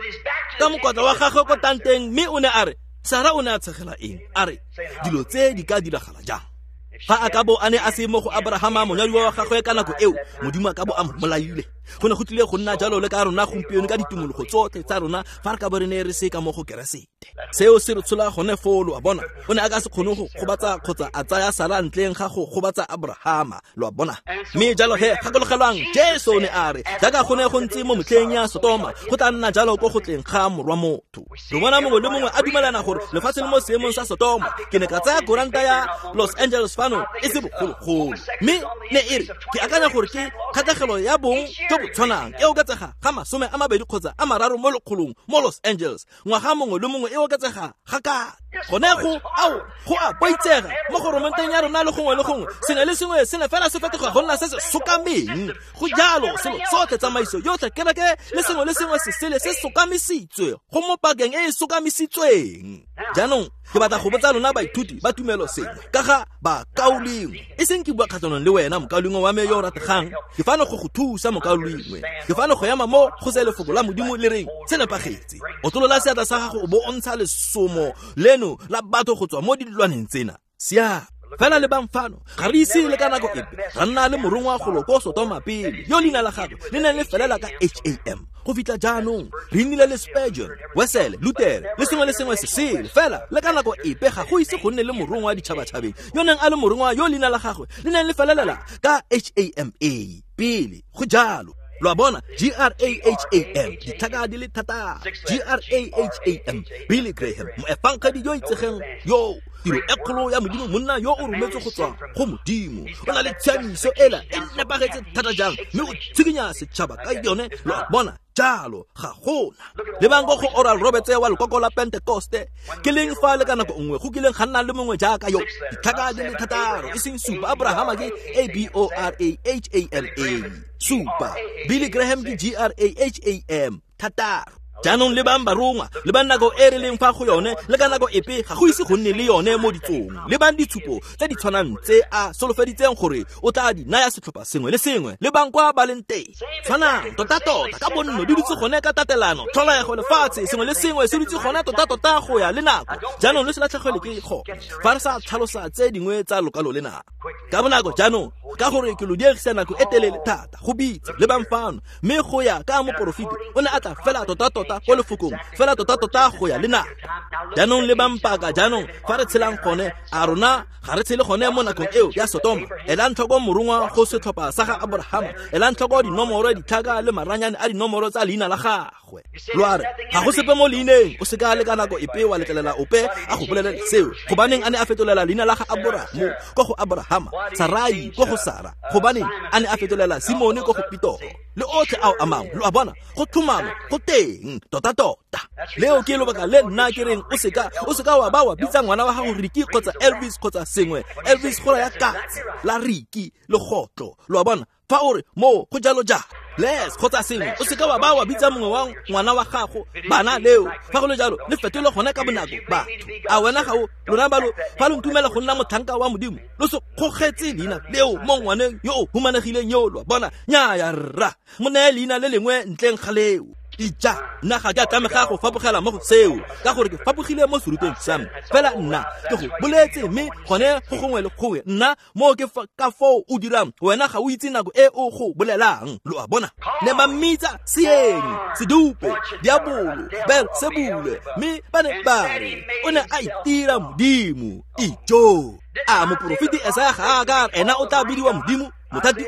ka mokotla wa gagwe ko tanteng mme o ne a re Sara o ne a tshegela eng a re dilo tse di ka diragala jang fa a ka bo a ne a se mo go Abrahama monyadiwa wa gagwe ka nako eo modimo a ka bo a mmolaile go ne go tlile go nna jalo le ka rona gompieno ka ditumologo tsotlhe tsa rona fa re ka bo re ne re se ka mo go keresete seo se re tshola gone folo a bona o ne a ka se kgone go gobatsa kgotsa a tsaya Sara ntleng ga go gobatsa Abrahama lo a bona mme jalo he gakologelwang Jesu ne a re jaaka gone go ntse mo motlheng ya Sodoma go tla nna jalo go go tleng ga morwa motho re bona mongwe le mongwe a dumelana gore lefatshe le mo seemong sa Sodoma ke ne ka tsaya koranta ya Los Angeles fano e se bogologolo mme ne e re ke akanya gore ke kgatlhegelo ya bong jo bo tshwanang e oketsega ga masome a mabedi kgotsa a mararo mo lekgolong mo Los Angeles ngwaga mongwe le mongwe e oketsega ga ka gone go ao go a boitsega mo goromenteng ya rona le gongwe le gongwe sengwe le sengwe se ne fela se fetoga go nna se se sokameng go jalo selo sotlhe tsamaiso yotlhe kereke le sengwe le sengwe se sele se sokamisitswe go mo pakeng e e sokamisitsweng jaanong ke batla go botsa lona baithuti ba tumelo sengwe ka ga ba kaolingwe e seng ke bua kgatlhanong le wena mokaolingwe wa me yo o rategang ke fane go go thusa mokaolingwe ke fane go ema mo go se lefoko la modimo le reng se nepagetse o tolola seatla sa gago o bo o ntsha lesomo leno la batho go tswa mo dilwaneng tsena sia fela le bamfano ga re ise le ka nako epe ra nna le morongwa go loko Sodoma pele yo leina la gagwe le neng le felela ka H A M go fitla jaanong re nnile le Spurgeon Wesley Luther le sengwe le sengwe se sele fela le ka nako epe ga go ise go nne le morongwa wa ditšhabatšhabeng yo neng a le morongwa yo leina la gagwe le neng le felelela ka H A M A pele go jalo lo a bona G R A H A M dithaka di le thata G R A H A M Billy Graham moefankadi yo itsegeng yo tiro e kgolo ya modimo monna yo o rometse go tswa go modimo o na le tshiamiso ela e nepagetse thata jang mme o tshikinya setšhaba ka yone lo a bona jalo ga gona le bang go Oral Roberts wa lekoko la Pentecoste ke leng fa le ka nako nngwe go kileng ga nna le mongwe jaaka yo dithaka di le thataro e seng supa Abrahama ke A B O R A H A M A supa Billy Graham ke G R A H A M thataro jaanong le bang barongwa le ba nako e re leng fa go yone le ka nako epe ga go ise go nne le yone mo ditsong le bang ditshupo tse di tshwanang tse a solofeditseng gore o tla di naya setlhopha sengwe le sengwe le bang kwa ba leng teng tshwanang tota-tota ka bonno di dutse gone ka tatelano tlholego lefatshe sengwe le sengwe se dutse gone tota-tota go ya le nako jaanong le se latlhegelwe ke go fa re sa tlhalosa tse dingwe tsa lokalo le nako ka bonako jaanong ka gore ke lo diegisa nako e telele thata go bitse le bang fano mme go ya ka moporofiti o ne a tla fela tota-tota go lefokong fela tota-tota go ya le nako jaanong le bampaka jaanong fa re tshelang gone a rona ga re tshele gone mo nakong eo ya Sodoma ela ntlhoko morongwa go setlhopha sa ga Abrahama ela ntlhoko dinomoro ditlhaka le maranyane a dinomoro tsa leina la gagwe lo a re ga go sepe mo leineng o se ka le ka nako epe wa letlelela ope a go bolela seo gobaneng a ne a fetolela leina la ga Abrahamo go go Abrahama Sarai go go Sara gobaneng a ne a fetolela Simone go go Pitoro le otlhe ao a mangwe lo a bona go thumalo go teng tota-tota leo ke lobaka le nna ke reng o seka o seka wa ba wa bitsa ngwana wa gago Ricky kgotsa Elvis kgotsa sengwe Elvis go ya katse la Ricky le gotlo lo a bona fa o re mo go jalo ja les kgotsa sengwe o seka wa ba wa bitsa mongwe wa ngwana wa gago bana leo fa go le jalo le fetole gone ka bonako batho a wena ga o lona ba lo fa lo ntumela go nna mothanka wa modimo lo se gogetse leina leo mo ngwaneng yo o humanegileng yo lo bona nya ya rra mo ne leina le lengwe ntleng ga leo ija nna ga ke a tlamega go fapogela mo go seo ka gore ke fapogile mo seruteng sa me fela nna ke go boletse mme gone go gongwe le gongwe nna mo ke ka foo o dirang wena ga o itse nako e o go bolelang lo a bona le ba mmitsa seeng sedupe diabolo Beelzebule mme ba ne ba re o ne a itira modimo ijo a moporofiti Esaya ga a ka ena o tla bidiwa modimo mothati otlhe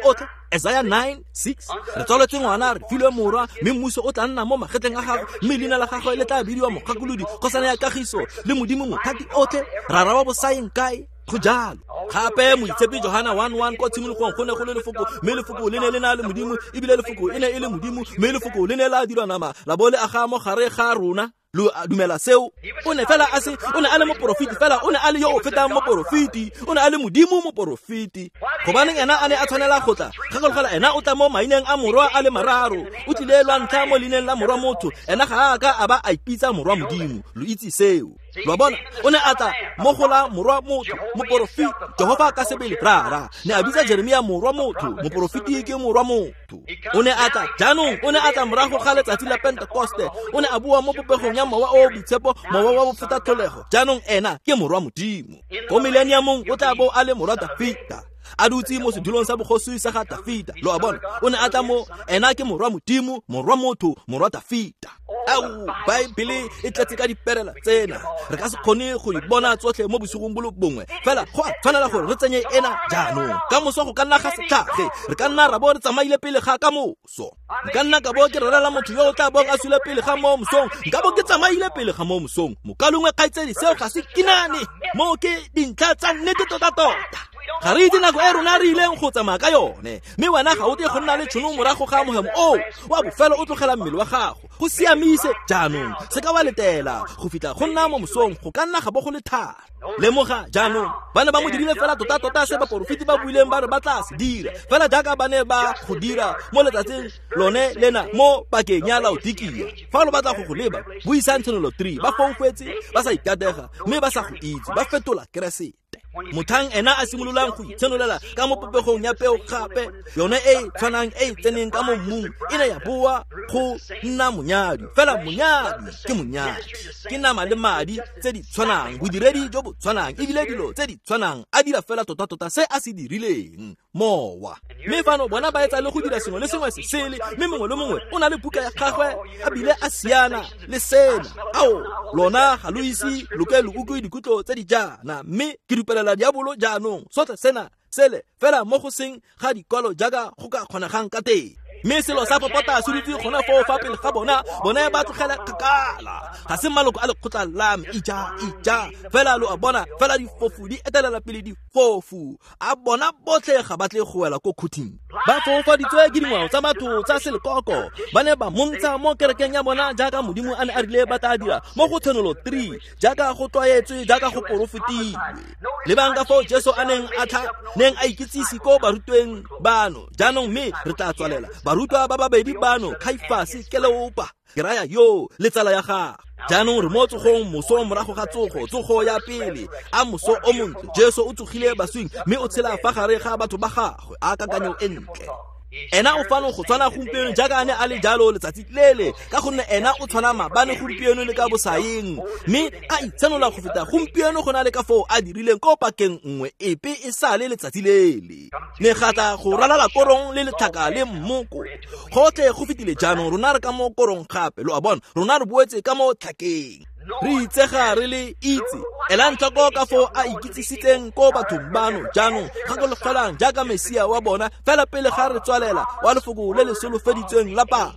Isaiah nine six re tswaletse ngwana re filwe morwa mme mmuso o tla nna mo magetleng a gagwe mme leina la gagwe le tla bidiwa Mogakolodi Kgosana ya Kagiso le Modimo Mothati otlhe ra ra wa bosaeng kae go jalo gape moitshepi Johana one one ko tshimologong go ne go le lefoko mme lefoko le ne le na le Modimo ebile lefoko e ne e le Modimo mme lefoko le ne la dirwa nama la bole a ga mo gare ga rona lo dumela seo o ne fela a se o ne a le mo profiti fela o ne a le yo o fetang mo profiti o ne a le Modimo mo profiti go baneng ena a ne a tshwanela go tla ga go fela ena o tla mo maineng a morwa a le mararo o tlile lwa ntlha mo lineng la morwa motho ena ga a ka a ba a ipitsa morwa Modimo lo itse seo lo bona o ne a tla mo gola morwa motho mo profiti Jehova ka sebele rara ne a bitsa Jeremia morwa motho mo profiti ke morwa motho o ne a tla jaanong o ne a tla morago ga letsatsi la Pentecoste o ne a bua mo popegong ya mowa o boitshepo mowa wa bofuta tholego jaanong ena ke morwa Modimo go millenniumong o tla bo a le morwa Dafita a dutse mo sedulong sa bogosi sa ga Dafita lo a bona o ne a tla mo ena ke morwa Modimo morwa motho morwa Dafita au Bible e tletse ka diperela tsena re ka se kgone go ibona tsotlhe mo bosigong bolo bongwe fela go a tshwanela gore re tsenye ena jaanong ka moso go ka nna ga setlhage re ka nna ra bo re tsamaile pele ga ka moso ka nna ka bo ke rela motho yo o tla bo a sule pele ga mo mosong ka bo ke tsamaile pele ga mo mosong mokalongwe kaitsedi seo ga se kinane mo ke dintlha tsa nnete tota tota ga re itse nako e rona re ileng go tsamaya ka yone mme wena ga o te go nna le tšhono morago ga mohemo o wa bofelo o tlogela mmele wa gago go siamise jaanong se ka wa letela go fitla go nna mo mosong go ka nna ga bo go le thara lemoga jaanong bana ba mo dirile fela tota tota se ba porofiti ba buileng ba re ba tla se dira fela jaaka ba ne ba go dira mo letsatsing lone lena mo pakeng ya Laodikia fa lo batla go go leba buisa Ntshonolo three ba foufetse ba sa ikatega mme ba sa go itse ba fetola Keresete mothang ena a simololang go itshenolela ka mo popegong ya peo gape yone e tshwanang e tseneng ka mo mmung e ne ya boa go nna monyadi fela monyadi ke monyadi ke nama le madi tse di tshwanang bodiredi jo bo tshwanang ebile dilo tse di tshwanang a dira fela tota tota se a se dirileng mowa mme fano bona ba etsa le go dira sengwe le sengwe se sele mme mongwe le mongwe o na le buka ya gagwe a bile a siana le sena ao lona ga lo ise lo ke lo utlwe dikutlo tse di jana mme ke dupelela diabolo jaanong sotle sena sele fela mo go seng ga dikolo jaaka go ka kgonegang ka teng mme selo sa popota se dutse gona fo fa pele ga bona bona ba tlogela kgakala ga se maloko a lekgotla la ija ija fela lo a bona fela difofu di etelela pele difofu a bona botle ga batle go wela ko khuthing ba fofa ditswe ke dingwao tsa batho tsa selekoko ba ne ba montsha mo kerekeng ya bona jaaka Modimo a ne a rile ba ta dira mo go Ntshonolo three jaaka go tlwaetswe jaaka go porofetiwe le banga fo Jesu a neng a tha neng a ikitsisi ko barutweng bano jaanong mme re tla tswalela barutwa ba babedi bano Caiphas Kleopa ke raya yo le tsala ya ga jaanong re mo tsogong moso morago ga tsogo tsogo ya pele a moso o montle Jesu o tsogile baswing mme o tshela fa gare ga batho ba gagwe a kakanyo entle ena o fano go tshwana gompieno jaaka ane a le jalo letsatsi lele ka gonne ena o tshwana mabane gompieno le ka bosaeng mme a itshenola go feta gompieno go na le ka foo a dirileng ko pakeng nngwe epe e sa le letsatsi lele ne gata go ralala korong le lethaka le mmoko gotlhe go fetile jaanong rona re ka mo korong gape lo a bona rona re boetse ka mo tlhakeng re itsega re le itse ela ntlhoko ka fo a ikitsisitseng ko bathong bano jaanong ga go lefelang jaaka Mesia wa bona fela pele ga re tswalela wa lefoko le le solofeditsweng la paka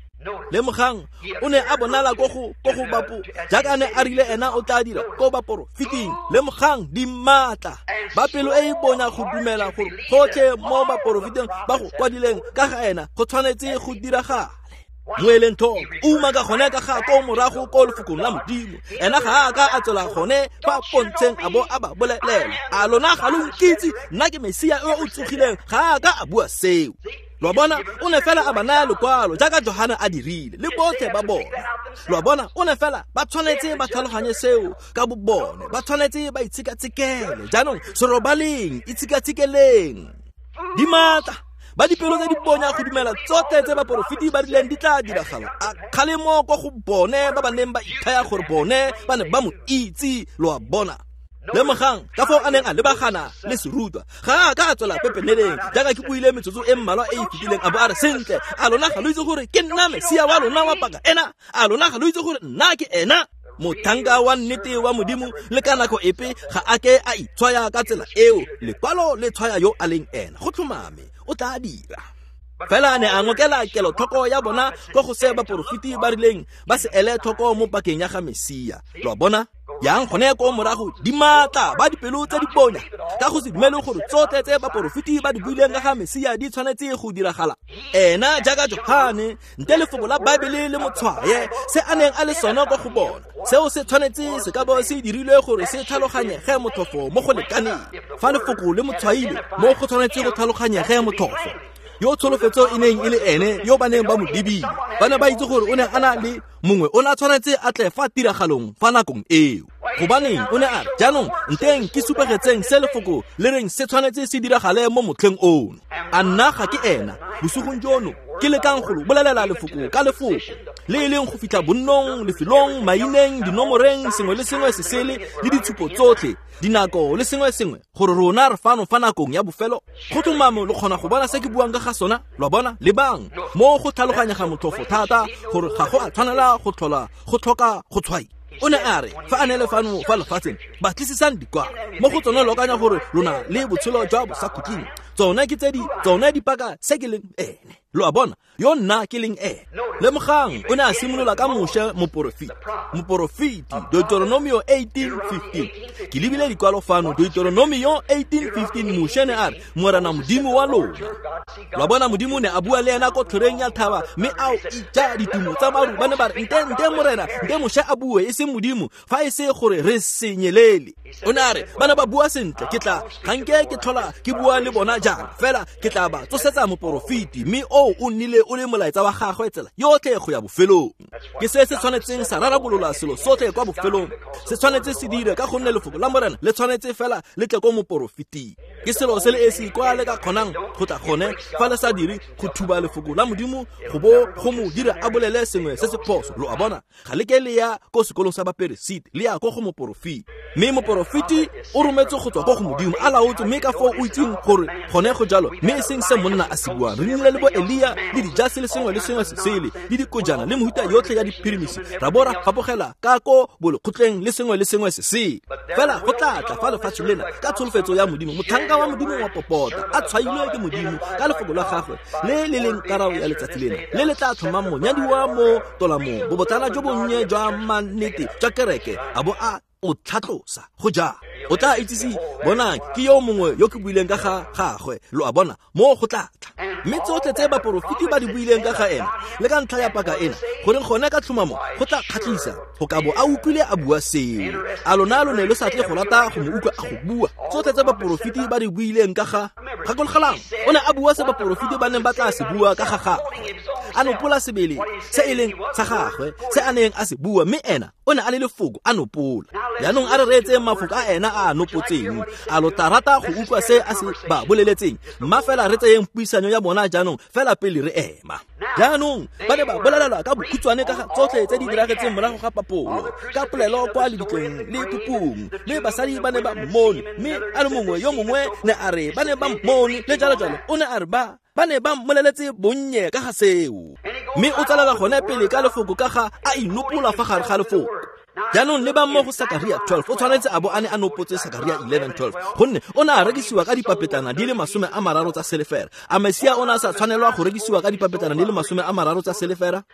le mogang o ne a bonala go go go go bapo jaaka ne a rile ena o tla dira ko ba porofiting le mogang di matla ba pelo e bonya go dumela go gotlhe mo ba porofiteng ba go kwadileng ka ga ena go tshwanetse go diraga Mweleng thong uma ka gone ka ga ko morago ko lefokong la Modimo ena ga ka a tsela gone fa pontsheng a bo a ba bolelela a lona ga lo nkitse nna ke Mesia o o tsogileng ga ka a bua seo lo bona o ne fela a bana lekwalo jaaka Johana a dirile le botlhe ba bona lo bona o ne fela ba tshwanetse ba tlhaloganye seo ka bo bone ba tshwanetse ba itsikatsikele jaanong sorobaleng itsikatikeleng di mata ba dipelo tse di bonya go dumela tsotlhe tse ba porofiti ba rileng di tla diragala a kgalemo go go bone ba ba neng ba ithaya gore bone ba ne ba mo itse lo a bona le mogang ka fo a neng a lebagana le serutwa ga ka tswela pepeneleng jaaka ke buile metsotso e mmalwa e e fetileng a bo a re sentle a lona ga lo itse gore ke nna Mesia wa lona wa paka ena a lona ga lo itse gore nna ke ena mothanga wa nnete wa Modimo le ka nako epe ga a ke a itshwaya ka tsela eo lekwalo le tshwaya yo a leng ena go tlhomame o tla dira. Fela ne a ngokela kelotlhoko ya bona go go se baporofiti ba rileng ba se ele tlhoko mo pakeng ya ga Mesia. Lo bona yang gone ko morago di matla ba dipelo tsa diponya ka go se dumele gore tsotlhe tse baporofiti ba di buileng ka ga Mesia di tshwanetse go diragala. Ena jaaka Johane nte lefoko la Bibele le motshwaye se a neng a le sona go go bona. Seo se tshwanetse se ka bo se dirilwe gore se tlhaloganyege motlhofo mo go lekaneng. Fa lefoko le motshwaile mo go tshwanetse go tlhaloganyege motlhofo. Yo tsholofetso e neng e le ene yo ba neng ba mo dibile. Bana ba itse gore o ne a na le mongwe o na tshwanetse a tle fa tiragalong fa nakong eo. Gobaneng o ne a re jaanong nteng ke supagetseng se lefoko le reng se tshwanetse se diragale mo motlheng ono. A nna ga ke ena bosugong jono ke lekang go bolelela lefoko ka lefoko le e leng go fitlha bonnong lefelong maineng dinomoreng sengwe le sengwe se sele le ditshupo tsotlhe dinako le sengwe sengwe gore rona re fano fa nakong ya bofelo. Go tlhomamo le kgona go bona se ke buang ka ga sona lo bona le bang mo go tlhaloganya ga motlhofo thata gore ga go a tshwanela go tlhola go tlhoka go tshwai. O ne a re fa a ne le fano fa lefatsheng ba tlisisang dikwa mo go tsone lokanya gore lona le botshelo jwa bo sa khuting tsone ke tse di tsone dipaka se ke leng ene. Lo a bona yo nna ke leng ene le mogang o ne a simolola ka Moshe moporofiti moporofiti Deuteronomio eighteen fifteen ke lebile dikwalo fano Deuteronomio eighteen fifteen Moshe ne a re morana modimo wa lona. Lo bona modimo ne a bua le ena ko tlhoreng ya thaba mme ao ija ditumo tsa maru ba ne ba re nte nte morena nte Moshe a bue e se modimo fa e se gore re senyelele. O ne a re bana ba bua sentle ke tla ganke ke tlhola ke bua le bona jang fela ke tla ba tsosetsa moporofiti mme o o nnile o le molaetsa wa gagwe tsela yotlhe go ya bofelong. Ke se se tshwanetseng sa rarabolola selo sotlhe kwa bofelong se tshwanetse se dire ka gonne lefoko la morena le tshwanetse fela le tle ko moporofiti. Ke selo se le esi kwa le ka kgonang go tla gone fa le sa dire go thuba lefoko la modimo go bo go mo dira a bolele sengwe se se phoso. Lo a bona ga le ke le ya ko sekolong sa baperesite le ya go go moporofiti mme moporofiti o rometse go tswa go go modimo a laotse mme ka fo o itseng gore gone go jalo mme e seng se monna a se buang. Re nnile le bo Elia le dijase le sengwe le sengwe se sele le dikojana le mohuta yotlhe ya diphirimisi ra bora fapogela ka ko bolekgotleng le sengwe le sengwe se se fela go tlatla fa lefatshe lena ka tsholofetso ya modimo motlhanka wa modimo wa popota a tshwailwe ke modimo ka lefoko la gagwe le le leng karao ya letsatsi lena le le tla tlhoma monyadiwa mo tolamong bobotlana jo bonnye jwa mannete jwa kereke a bo a o tlhatlosa go ja o tla itsisi bona ke yo mongwe yo ke buileng ka ga gagwe. Lo a bona mo go tlatla mme tsotlhe tse baporofiti ba di buileng ka ga ena le ka ntlha ya paka ena gore gone ka tlhomamo go tla kgatlhisa go ka bo a utlwile a bua seo a lona lo ne lo sa tle go lata go mo utlwa a go bua tsotlhe tse baporofiti ba di buileng ka ga gakologalang o ne a bua se baporofiti ba neng ba tla se bua ka ga gagwe a nopola sebele se e leng sa gagwe se a neng a se bua mme ena o ne a le lefoko a nopola yaanong a re reetse mafoko a ena a nopotseng a lo tla rata go utlwa se a se ba boleletseng mma fela re tseyeng puisanyo ya bona jaanong fela pele re ema. Jaanong ba ne ba bolelela ka bokhutswane ka tsotlhe tse di diragetseng morago ga papolo ka polelo kwa lebitleng le pupung mme basadi ba ne ba mmone mme a le mongwe yo mongwe ne a re ba ne ba mmone le jalo jalo o ne a re ba ba ne ba mmoleletse bonnye ka ga seo mme o tsalela gone pele ka lefoko ka ga a inopola fa gare ga lefoko. Jaanong le ba mo go Sakaria twelve o tshwanetse a bo a ne a nopotse Sakaria eleven twelve gonne o ne a rekisiwa ka dipapetana di le masome a mararo tsa selefera. A Mesia o ne a sa tshwanelwa go rekisiwa ka dipapetana di le masome a mararo tsa selefera.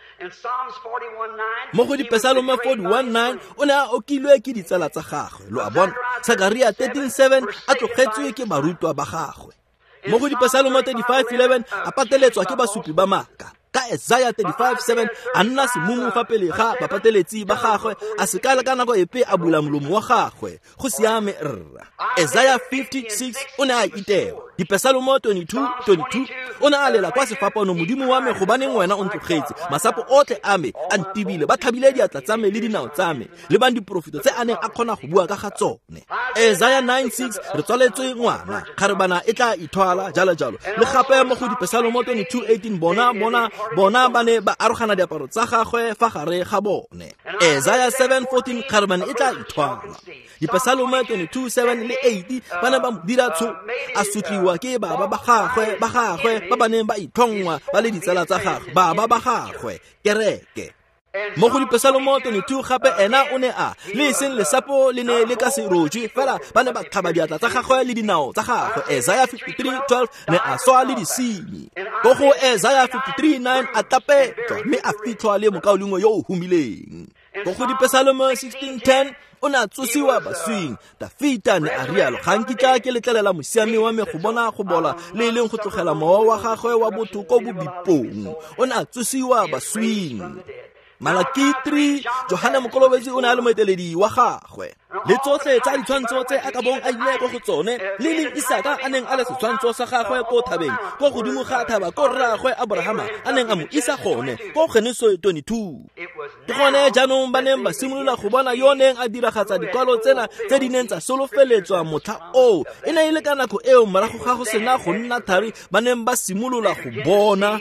Mo go dipesalome forty-one nine o ne a okilwe ke ditsala tsa gagwe. Lo a bona Sakaria thirteen seven a tlogetswe ke barutwa ba gagwe. Mo go dipesalome thirty-five eleven a pateletswa ke basupi ba maaka. Ka Isaiah thirty-five seven a nna semumu fa pele ga bapateletsi ba gagwe a se ka le ka nako epe a bula molomo wa gagwe go siame rra. Isaiah fifty-six o ne a itewa dipesalomo twenty-two twenty-two o ne a lela kwa sefapano modimo wa me go baneng wena o ntlogetse masapo otlhe a me a ntibile ba thabile diatla tsa me le dinao tsa me le bang diprofito tse a neng a kgona go bua ka ga tsone. Isaiah nine six re tswaletswe ngwana gare bana e tla ithwala jalo jalo le gape mo go dipesalomo twenty-two eighteen bona bona bona ba ne ba arogana diaparo tsa gagwe fa gare ga bone. Isaiah seven fourteen gare bana e tla ithwala dipesalomo twenty-two seven le eight ba ne ba dira tsho a sutliwa ke baba ba gagwe ba gagwe ba ba neng ba itlhongwa ba le ditsala tsa gagwe baba ba gagwe kereke. mo go dipesalomo twenty-two gape ena o ne a le seng lesapo le ne le ka se rojwe fela ba ne ba tlhaba diatla tsa gagwe le dinao tsa gagwe. Isaiah fifty-three twelve ne a soa le disimi. Go go Isaiah fifty-three nine a tapetswa mme a fitlhwa le mokaolingwe yo o humileng. Go go dipesalomo sixteen ten o ne a tsosiwa baswing. Dafita ne a rialo ga nkitla ke letlelela mosiami wa me go bona go bola le e leng go tlogela mowa wa gagwe wa botho ko bobipong. O ne a tsosiwa baswing. Malaki three Johana Mokolobetsi o ne a le moeteledi wa gagwe. Le tsotlhe tsa ditshwantsho tse a ka bong a ile go go tsone le leng Isaka a neng a le setshwantsho sa gagwe ko thabeng ko godimo ga thaba ko rraagwe Abrahama a neng a mo isa gone ko Genesis twenty-two. Ke gone jaanong ba neng ba simolola go bona yo neng a diragatsa dikwalo tsena tse di neng tsa solofeletswa motlha o. E ne e le ka nako eo morago ga go sena go nna thari ba neng ba simolola go bona.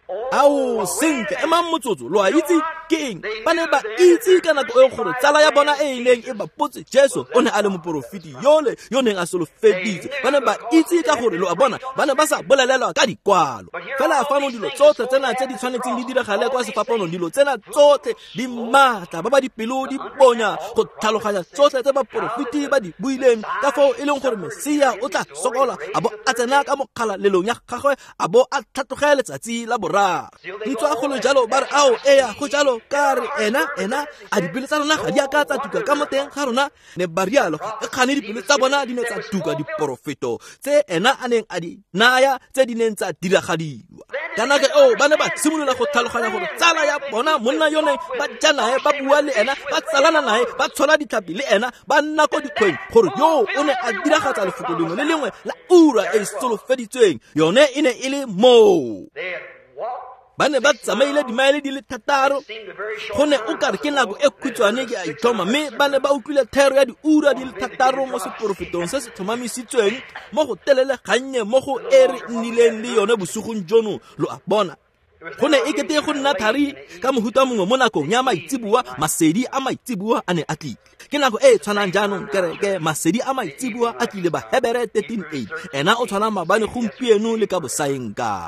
Ao senke e mang motsotso lo a itse keng ba ne ba itse ka nako e gore tsala ya bona e ileng e ba potse Jesu o ne a le moprofiti yole yo neng a solofeditse. Ba ne ba itse ka gore lo a bona ba ne ba sa bolelelwa ka dikwalo fela a fano dilo tsotlhe tsena tse di tshwanetseng di diragale kwa sefapanong. Dilo tsena tsotlhe di matla ba ba dipelo di bonya go tlhaloganya tsotlhe tse ba profiti ba di buileng ka fao e leng gore Mesia o tla sokola a bo a tsena ka mokgala lelong ya gagwe a bo a tlhatlogela letsatsi la boraro. Ntwa go le jalo ba re ao eya go jalo ka re ena ena a dipelo tsa rona ga di a ka tsa tuka ka moteng ga rona ne ba rialo e kgane dipelo tsa bona di ne tsa tuka diprofeto tse ena a neng a di naya tse di neng tsa diragadiwa. Ka nako eo ba ne ba simolola go tlhaloganya gore tsala ya bona monna yone ba ja nae ba bua le ena ba tsalana nae ba tshola ditlhapi le ena ba nna ko dikgweng gore yo o ne a diragatsa lefoko lengwe le lengwe la ura e solofeditsweng yone e ne e le moo. Ba ne ba tsamaile dimaele di le thataro go ne o kare ke nako e khutshwane ke a itlhoma mme ba ne ba utlwile thero ya diura di le thataro mo seporofetong se se tlhomamisitsweng mo go telele gannye mo go e re nnileng le yone bosugong jono. Lo a bona go ne e kete go nna thari ka mohuta mongwe mo nakong ya maitsiboa. Masedi a maitsiboa a ne a tlile ke nako e tshwanang jaanong kereke masedi a maitsiboa a tlile ba Hebere thirteen eight ena o tshwana mabane gompieno le ka bosaeng ka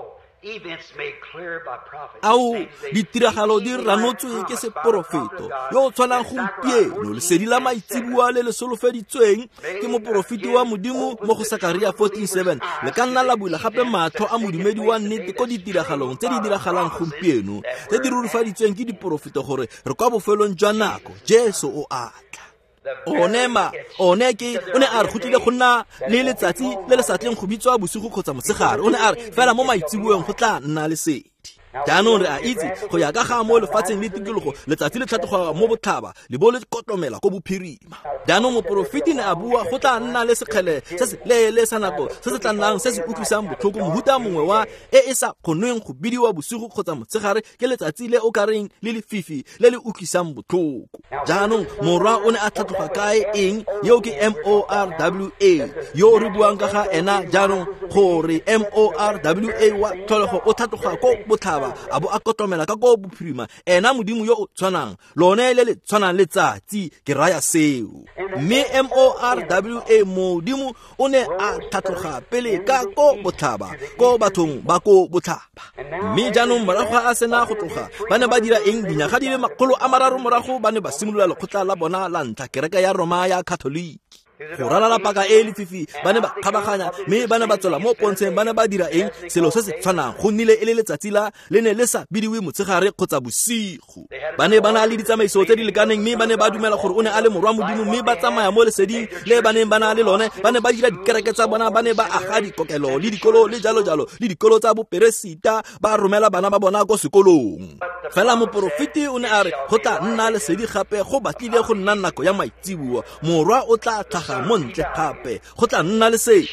ao ditiragalo di ranotswe ke seporofeto yo o tshwanang gompieno. Lesedi la maitsiboa le le solofeditsweng ke moporofiti wa modimo mo go Sakaria fourteen seven le ka nna la bula gape matlho a modumedi wa nnete ko ditiragalong tse di diragalang gompieno tse di rurufaditsweng ke diporofeto gore re kwa bofelong jwa nako Jesu o atla. Onema oneke o ne a re gotlile go nna le letsatsi le le sa tleng go bitswa bosigo kgotsa motshegare. O ne a re fela mo maitsiboeng go tla nna lesedi. Jaanong re a itse go ya ka ga mo lefatsheng le tikologo letsatsi le tlhatloga mo botlhaba le bo le kotomela ko bophirima. Jaanong moporofiti ne a bua go tla nna le sekgele se se leele sa nako se se tla nnang se se utlwisang botlhoko. Mohuta mongwe wa e e sa kgonweng go bidiwa bosigo kgotsa motshegare ke letsatsi le o kareng le lefifi le le utlwisang botlhoko. Jaanong morwa o ne a tlhatloga kae eng yo ke M O R W A yo re buang ka ga ena jaanong gore M O R W A wa tlhologo o tlhatloga ko botlhaba a bo a kotomela ka go bophirima. Ena modimo yo o tshwanang lone le le tshwanang letsatsi ke raya seo. Mme M O R W A modimo o ne a tlhatloga pele ka ko botlhaba ko bathong ba ko botlhaba. Mme jaanong morago a sena go tloga ba ne ba dira eng dinyaga di le makgolo a mararo morago ba ne ba simolola lekgotla la bona la ntlha kereke ya Roma ya Catholic. Go ralala paka e lefifi ba ne ba kgabaganya mme ba ne ba tswela mo pontsheng ba ne ba dira eng selo se se tshwanang go nnile e le letsatsi la le ne le sa bidiwe motshegare kgotsa bosigo. Ba ne ba na le ditsamaiso tse di lekaneng mme ba ne ba dumela gore o ne a le morwa modimo mme ba tsamaya mo leseding le ba neng ba na le lone. Ba ne ba dira dikereke tsa bona ba ne ba aga dikokelo le dikolo le jalo jalo le dikolo tsa boperesita ba romela bana ba bona ko sekolong. Fela moporofiti o ne a re go tla nna lesedi gape go batlile go nna nako ya maitsiboa morwa o tla tlhaga montle gape go tla nna le se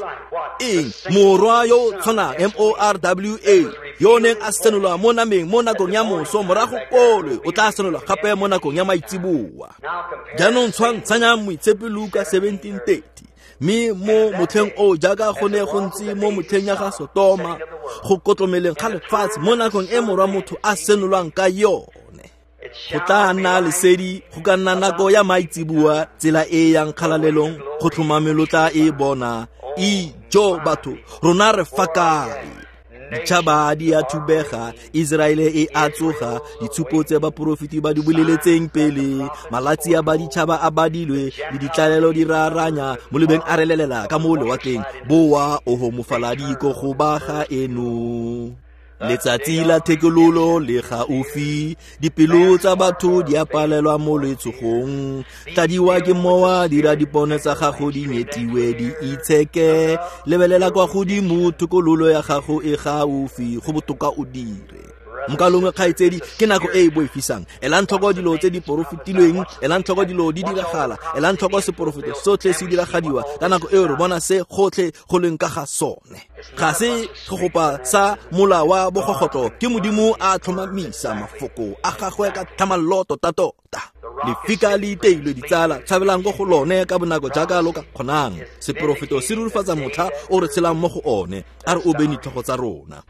eng morwa yo tshwana M O R W A yo neng a senolwa mo nameng mo nakong ya moso morago kolwe o tla senolwa gape mo nakong ya maitsiboa. Jaanong tshwantshanya moitshepi Luka seventeen thirty mme mo motlheng o jaaka go ne go ntse mo motlheng ya ga Sodoma go kotlomeleng ga lefatshe mo nakong e morwa motho a senolwang ka yone. Go tla nna lesedi go ka nna nako ya maitsiboa tsela e yang kgalalelong go tlhoma melotla e bona ijo batho rona re fakae ditšhaba di a thubega, Israele e a tsoga, ditshupo tse baporofiti ba di boleletseng pele, malatsi a baditšhaba a badilwe le ditlalelo di raranya, Molebeng a relelela ka mo lewatleng, boa o homofaladi ko go baga eno. Letsatsi la thekololo le gaufi, dipelo tsa batho di a palelwa mo letsogong, tladiwa ke mowa dira dipone tsa gago di nyetiwe di itsheke, lebelela kwa godimo thekololo ya gago e gaufi, go botoka o dire. Mkalongwe kgaitsedi ke nako e e boifisang, elang tlhoko dilo tse di porofitilweng, elang tlhoko dilo di diragala, elang tlhoko seporofete sotlhe se diragadiwa ka nako e re bona se gotlhe go leng ka ga sone. Ga se gogopa sa mola wa bogogotlo ke Modimo a tlhomamisa mafoko a gagwe ka tlhamalloto tatota. Lefika le iteilwe ditsala tshabelang go go lone ka bonako jaaka lo ka kgonang. Seporofeto se rurifatsa motlha o re tshelang mo go one, a re o bene tlhogo tsa rona.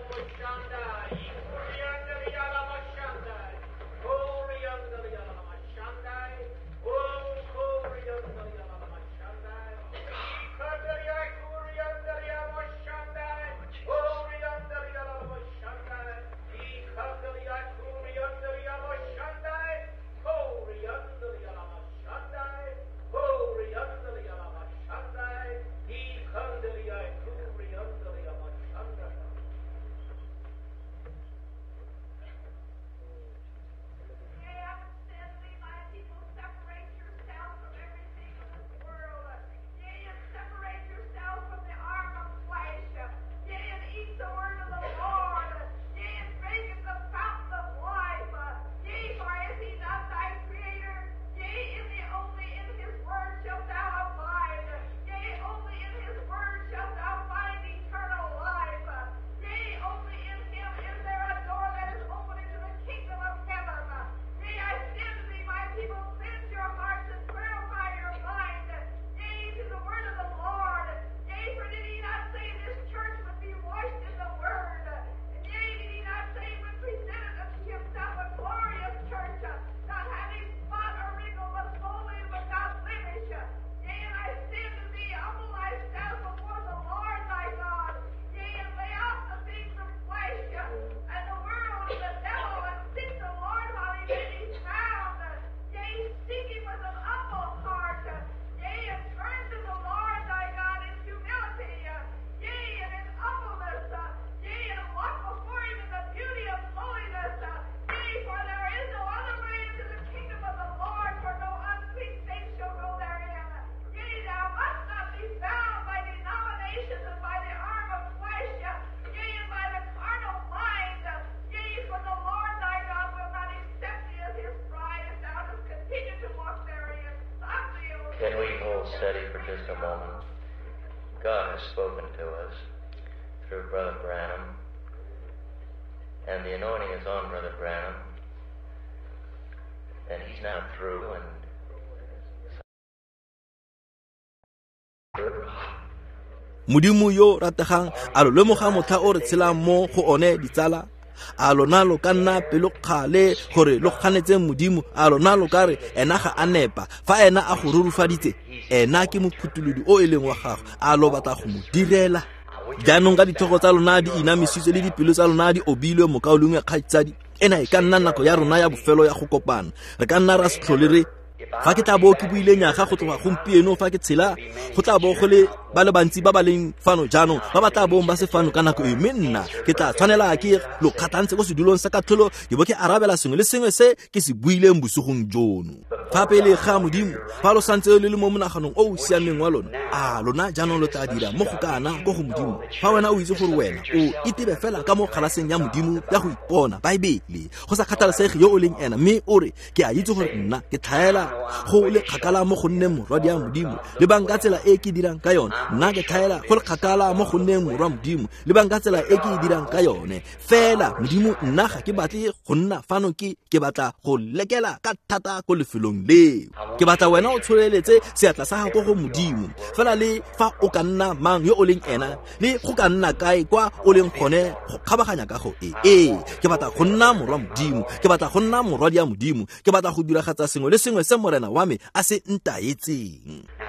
Can we hold steady for just a moment? God has spoken to us through Brother Branham, and the anointing is on Brother Branham, and he's now through, and Modimo yo rategang a lo lemoga motlha o re tshelang mo go one ditsala, a lona lo ka nna pelo kgale gore lo kganetse Modimo, a lona lo ka re ena ga a nepa fa ena a go rurufaditse ena ke mophutulodi o e leng wa gago, a lo batla go mo direla. Jaanong ka dithogo tsa lona di inamisitswe le dipelo tsa lona di obilwe mo kaolong ya kgaitsadi, ena e ka nna nako ya rona ya bofelo ya go kopana. Re ka nna ra se tlhole re fa ke tla bo ke buile nyaga go tloga gompieno, fa ke tshela go tla bo go le ba le bantsi ba ba leng fano jaanong ba ba tla bong ba se fano ka nako e. Mme nna ke tla tshwanela ke lo kgatlhantse go sedulong sa katlholo, ke bo ke arabela sengwe le sengwe se ke se buileng bosogong jono. Fa pele ga Modimo fa lo santse le le mo monaganong o o siameng wa lona, a lona jaanong lo tla dira mo go kana go go Modimo. Fa wena o itse gore wena o itebe fela ka mo kgalaseng ya Modimo ya go ipona Baebele, go sa kgathalesege yo o leng ena, mme o re ke a itse gore nna ke tlhaela go le kgakala mo go nneng morwadi ya Modimo le bang ka tsela e ke dirang ka yone. Nna ke tlhaela go le kgakala mo go nneng morwa Modimo le bang ka tsela e ke dirang ka yone. Fela Modimo nna ga ke batle go nna fano, ke ke batla go lekela ka thata go lefelong leo. Ke batla wena o tsholeletse seatla sa gago go Modimo, fela le fa o ka nna mang yo o leng ena le go ka nna kae kwa o leng gone go kgabaganya ka go e e ke batla go nna morwa Modimo, ke batla go nna morwadi ya Modimo, ke batla go diragatsa sengwe le sengwe se morena wa me a se ntaetseng.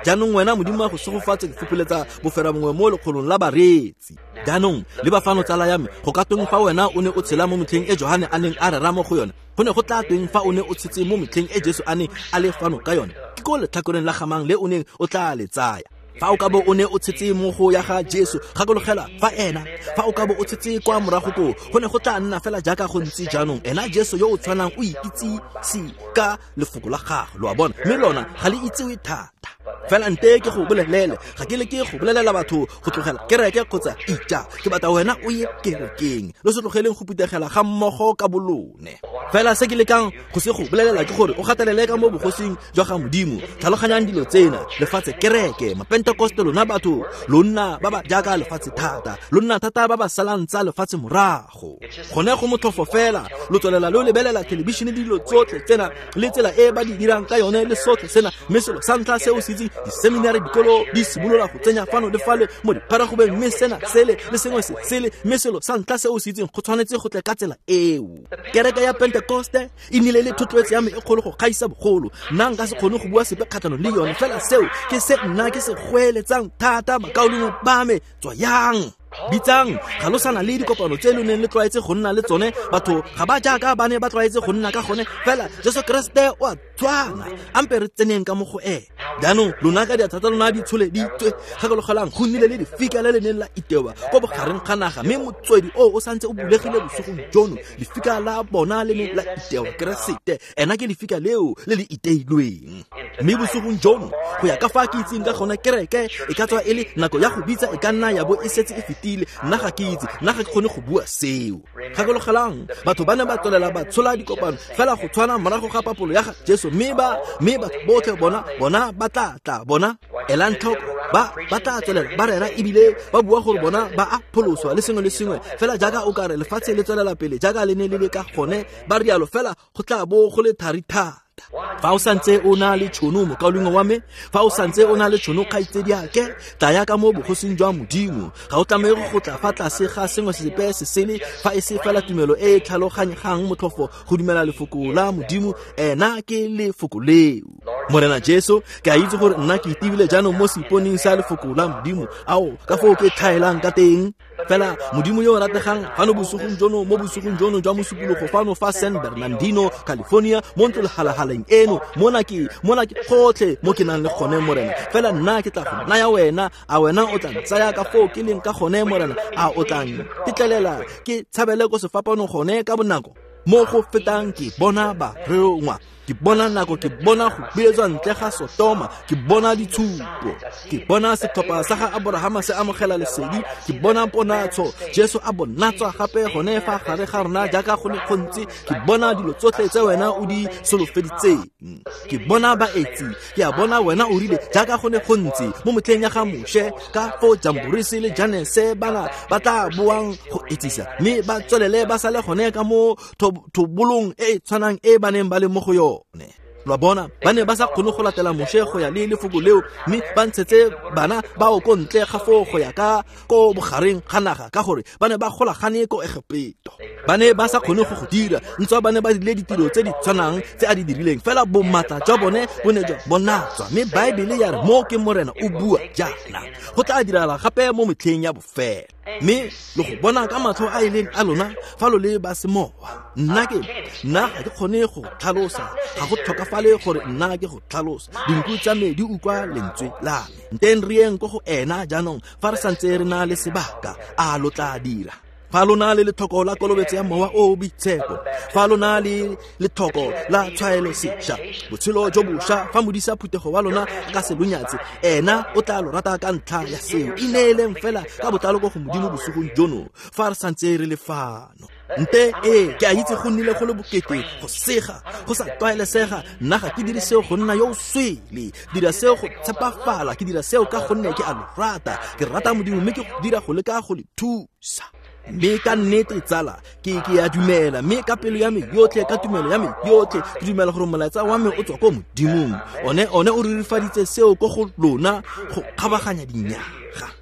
jaanong wena modimo a go segofatse ke fopeletsa bofera mongwe mo lekgolong la baretsi jaanong le bafano tsala ya me go ka teng fa wena o ne o tshela mo metlheng e Johane a neng a rera mo go yone go ne go tla teng fa o ne o tshetse mo metlheng e Jesu a ne a le fano ka yone ke ko letlhakoreng la gamang le o ne o tla le tsaya fa o ka bo o ne o tshetse mo go ya ga Jesu gakologela fa ena fa o ka bo o tshetse kwa morago ko go ne go tla nna fela jaaka go ntse jaanong ena Jesu yo o tshwanang o ikitse si ka lefoko la gago lo a bona mme lona ga le itsewe thata fela nte ke go bolelele ga ke le ke go bolelela batho go tlogela kereke kgotsa itja ke batla wena o ye kerekeng lo se tlogeleng go putegela ga mmogo ka bolone fela se ke le kang go se go bolelela ke gore o gatelele ka mo bogosing jwa ga modimo tlhaloganyang dilo tsena lefatse kereke mapentekoste lona batho lonna ba ba jaaka lefatse thata lonna thata ba ba salantsa lefatse morago gone go motlhofo fela lo tswelela le o lebelela television dilo tsotlhe tsena le tsela e ba di dirang ka yone le sotlhe tsena mme selo sa ntlha se o se itse diseminari dikolo di simolola go tsenya fano le fale mo diparagobeng mme sena sele le sengwe se sele mme selo sa ntlha se o se itseng go tshwanetse go tle ka tsela eo kereke ya pentekoste e nnile le thotloetso ya me e kgolo go gaisa bogolo nna nka se kgone go bua sepe kgatlhanong le yone fela seo ke se nna ke se gweletsang thata bakaolong ba me tswa yang bitsang galosana le dikopano tse le neng le tlwaetse go nna le tsone batho ga ba jaaka ba ne ba tlwaetse go nna ka gone fela Jesu Kriste o a tswana ampe re tseneng ka mo go ena jaanong lona ka diathata lona di tsholeditswe gakologelang go nnile le difika le le neng la itewa ko bogareng ga naga mme motswedi o o santse o bulegile bosogong jono lefika la bona le ne la itewa Keresete ena ke lefika leo le le iteilweng mme bosogong jono go ya ka fa ke itseng ka gone kereke e ka tswa e le nako ya go bitsa e ka nna ya bo e setse e fetile nna ga ke itse nna ga ke kgone go bua seo gakologelang batho ba ne ba tswelela ba tshola dikopano fela go tshwana morago ga papolo ya ga Jesu mme ba mme batho botlhe bona bona ba tla tla bona elang tlhoko ba ba tla tswelela ba rera ebile ba bua gore bona ba a pholoswa le sengwe le sengwe fela jaaka o ka re lefatshe le tswelela pele jaaka le ne le le ka gone ba rialo fela go tla bo go le tharithata fa o santse o na le tšhono mo kaolong wa me fa o santse o na le tšhono kgaitsedi yake taya ka mo bogosing jwa modimo ga o tlamege go tla fa tlase ga sengwe sepe se sele fa e se fela tumelo e tlhaloganyegang motlhofo go dumela lefoko la modimo ena ke lefoko leo morena Jesu ke a itse gore nna ke itibile jaanong mo seiponeng sa lefoko la modimo ao ka foo ke tlhaelang ka teng fela modimo yo rategang fano bosogong jono mo bosogong jono jwa mosupologo fano fa San Bernardino California mo ntlo halahaleng eno mona ke mona ke gotlhe mo ke nang le gone morena fela nna ke tla go naya wena a wena o tla tsaya ka foo ke leng ka gone morena a o tla titlelela ke tshabele go sefapano gone ka bonako mo go fetang ke bona ba reongwa ke bona nako ke bona go beetswa ntle ga Sodoma ke bona ditshupo ke bona setlhopha sa ga Abrahama se amogela lesedi ke bona ponatso Jesu a bonatswa gape gone fa gare ga rona jaaka go ne gontsi ke bona dilo tsotlhe tse wena o di solofeditseng ke bona baetsi ke a bona wena o rile jaaka go ne gontsi mo motlheng ya ga Moshe ka fo Jamborisi le Janese bana ba tla buang go etsisa mme ba tswelele ba sale gone ka mo thobolong e tshwanang e baneng ba le mo go yone lwa bona ba ne ba sa kgone go latela Moshe go ya le lefoko leo mme ba ntshetse bana ba o ko ntle ga fo go ya ka ko bogareng ga naga ka gore ba ne ba golagane ko Egepeto ba ne ba sa kgone go go dira ntse ba ne ba dile ditiro tse di tshwanang tse a di dirileng fela bo matla jwa bone bo ne jwa bonatswa mme Baebele ya re mo ke morena o bua jaana go tla dirala gape mo metlheng ya bofela mme le go bona ka matlho a ileng a lona fa lo le ba semowa nna ke nna ga ke kgone go tlhalosa ga go tlhokafale gore nna ke go tlhalosa dinku tsa me di ukwa lentswe la me nteng re yeng go go ena jaanong fa re santse re na le sebaka a lo tla dira fa lona le lethoko la kolobetso ya mowa o boitshepo fa lona le lethoko la tshwaelo sešwa botshelo jo bošwa fa modisa phuthego wa lona ka selonyatse ena o tla lo rata ka ntlha ya seo e neeleng fela ka botlalo go modimo bosogong jono fa re santse re le fano nte e ke a itse go nnile go le bokete go sega go sa tlwaelesega nna ga ke dire seo go nna yo o swele dira seo go tshepafala ke dira seo ka gonne ke a lo rata ke rata modimo mme ke dira go leka go le thusa mme ka nnete tsala ke ke ya dumela mme ka pelo ya me yotlhe ka tumelo ya me yotlhe ke dumela gore molaetsa wa me o tswa ko modimong one one o ririfaditse seo go go lona go kgabaganya dinyaga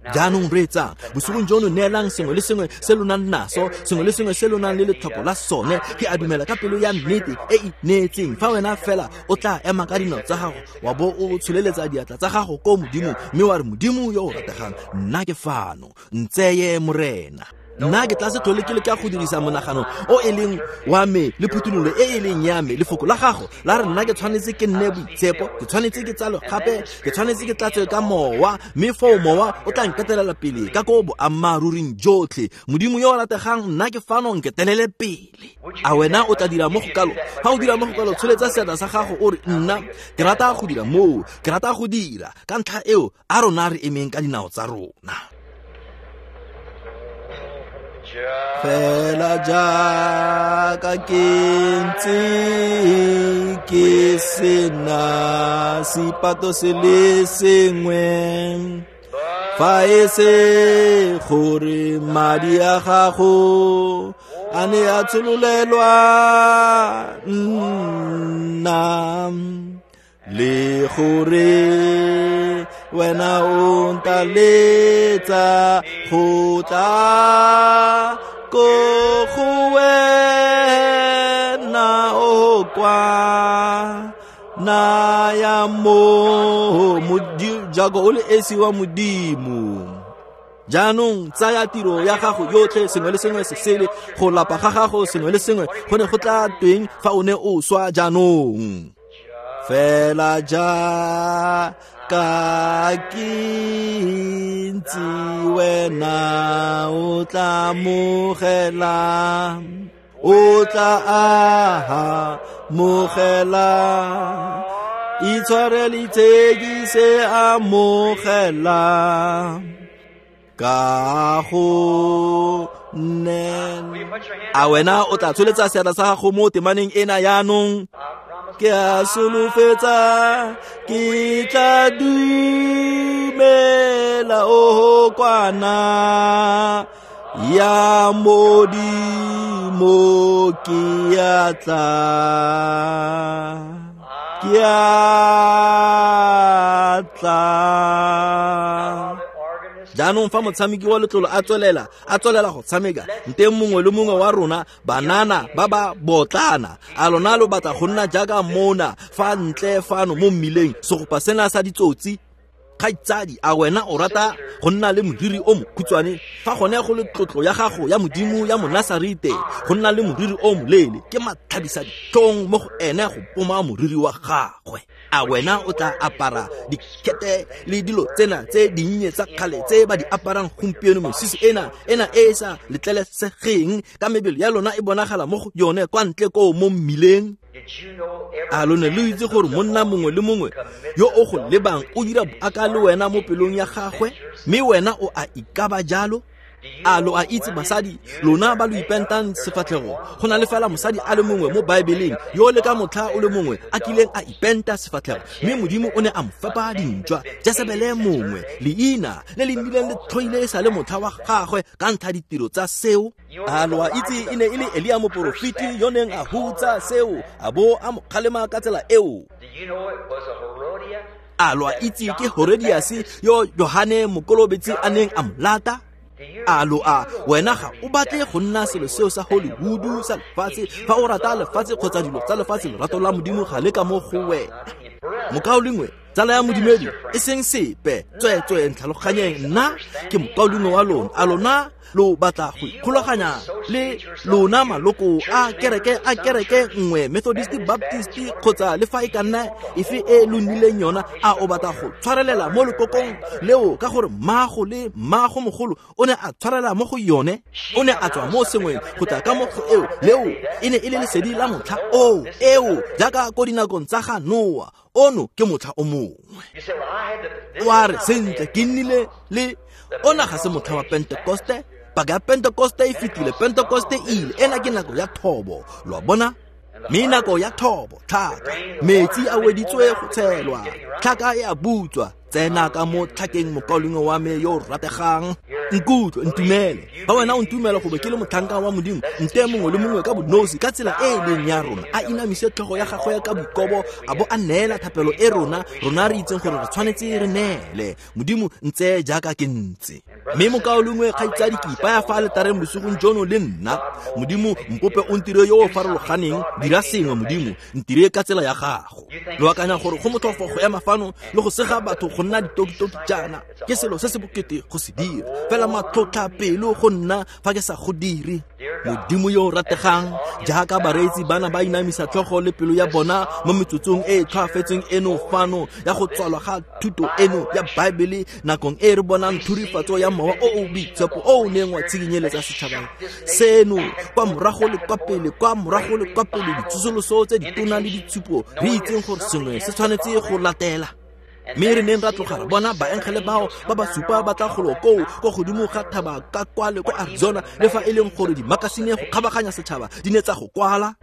jaanong re etsang bosegong jono neelang sengwe le sengwe se lo nang naso sengwe le sengwe se lo nang le letlhoko la sone ke a dumela ka pelo ya nnete e e neetseng fa wena fela o tla ema ka dinao tsa gago wa bo o tsholeletsa diatla tsa gago ko modimo mme wa re modimo yo o rategang nna ke fano ntseye morena nna ke tla se tlhole ke le ka go dirisa monagano o e leng wa me le phuthulo e e leng ya me lefoko la gago la re nna ke tshwanetse ke nne boitshepo ke tshwanetse ke tsalo gape ke tshwanetse ke tlatse ka mowa mme fo mowa o tla nketelela pele ka ko boammaruring jotlhe modimo yo o rategang nna ke fano nketelele pele a wena o tla dira mo go kalo fa o dira mo go kalo tsholetsa seatla sa gago o re nna ke rata go dira moo ke rata go dira ka ntlha eo a rona re emeng ka dinao tsa rona fela jaaka ke ntse ke sena sepato se le sengwe fa e se gore madi a gago a ne a tshololelwa nna le gore wena o ntaletsa go tla ko go wena o kwa na ya mo jago o le esi wa modimo jaanong tsaya tiro ya gago yotlhe sengwe le sengwe se sele go lapa ga gago sengwe le sengwe go ne go tla tweng fa o ne o swa jaanong fela ja ka kintsi wena o tla mogela o tla aha mogela itshwarele tshegise a mogela ka go nne a wena o tla tsholetsa seatla sa gago mo temaneng ena yaanong ke a solofetsa ke tla dumela o kwana ya modimo ke a tla ke a tla jaanong fa motshameki wa letlolo a tswelela a tswelela go tshameka nteng mongwe le mongwe wa rona banana ba ba botlana a lona lo batla go nna jaaka mona fa ntle fano mo mmileng segopa sena sa ditsotsi kgaitsadi a wena o rata go nna le modiri o mokhutswane fa gone go le tlotlo ya gago ya modimo ya monasarite go nna le modiri o moleele ke matlhabisa ditlhong mo go ene go poma moriri wa gagwe a wena o tla apara dikete le dilo tsena tse dinnye tsa kgale tse ba di aparang gompieno mosisi ena ena e sa letlelesegeng ka mebele ya lona e bonagala mo go yone kwa ntle ko mo mmileng a lone le itse gore monna mongwe le mongwe yo o go lebang o dira boaka le wena mo pelong ya gagwe mme wena o a ikaba jalo a lo a itse basadi lona ba lo ipentang sefatlhego go na le fela mosadi a le mongwe mo baebeleng yo le ka motlha o le mongwe a kileng a ipenta sefatlhego mme modimo o ne a mfepa dintšwa jasebele mongwe leina le le nnileng le tlhoile sa le motlha wa gagwe ka ntlha ditiro tsa seo a lo a itse e ne e le Elia moporofiti yo neng a hutsa seo a bo a mo kgalema ka tsela eo a lo a itse ke Herodias yo Yohane mokolobetsi a neng a molata a lo a wena ga o batle go nna selo seo sa Hollywood sa lefatshe fa o rata lefatshe kgotsa dilo tsa lefatshe lerato la modimo ga le ka mo go wena mokaolengwe tsala ya modimedi e seng sepe tswetswe ntlhaloganyeng nna ke mokaolengwe wa lona a lona lo batla go ikgolaganya le lona maloko a kereke a kereke nngwe Methodist Baptist kgotsa le fa e ka nna efe e lo nnileng yona a o batla go tshwarelela mo lekokong leo ka gore maago le maago mogolo o ne a tshwarela mo go yone o ne a tswa mo sengweng go tla ka mo go eo leo e ne e le lesedi la motlha o eo jaaka ko dinakong tsa ga Noa ono ke motlha o mongwe wa re sentle ke nnile le ona ga se motlha wa Pentecoste paka ya Pentecoste e fetile Pentecoste ile ena ke nako ya thobo lo bona me nako ya thobo tlhaka metsi a weditswe go tshelwa tlhaka e a butswa tsena ka mo tlhakeng mokaolong wa me yo rategang. Nkutlo ntumele ba wena o ntumela go be ke le mothanka wa modimo nte mongwe le mongwe ka bonosi ka tsela e e leng ya rona a inamise tlhogo ya gagwe ka boikobo a bo a neela thapelo e rona rona re itseng gore re tshwanetse re neele modimo ntse jaaka ke ntse. Mme mokaolongwe kgaitsadi ke ipaya fa letareng bosegong jono le nna modimo mpope o ntire yo o farologaneng dira sengwe modimo ntire ka tsela ya gago. Lo akanya gore go motlhofo go ya mafano le go sega batho go nna ditokitoki jaana ke selo se se bokete go se dira fela matlotla pelo go nna fa ke sa go dire. Modimo yo rategang jaaka bareetsi bana ba inamisa tlhogo le pelo ya bona mo metsotsong e e tlhoafetseng eno fano ya go tswalwa ga thuto eno ya Baebele nakong e re bonang thurifatso ya mowa o o boitshepo o o neng wa tshikinyeletsa setšhaba seno kwa morago le kwa pele kwa morago le kwa pele ditsosoloso tse di tona le ditshupo re itseng gore sengwe se tshwanetse go latela. Mme re neng ra tloga re bona baenkgele bao ba ba supa ba tla golo koo go godimo ga thaba ka kwale ko Arizona le fa e leng gore dimakasine go kgabaganya setšhaba di ne tsa go kwala.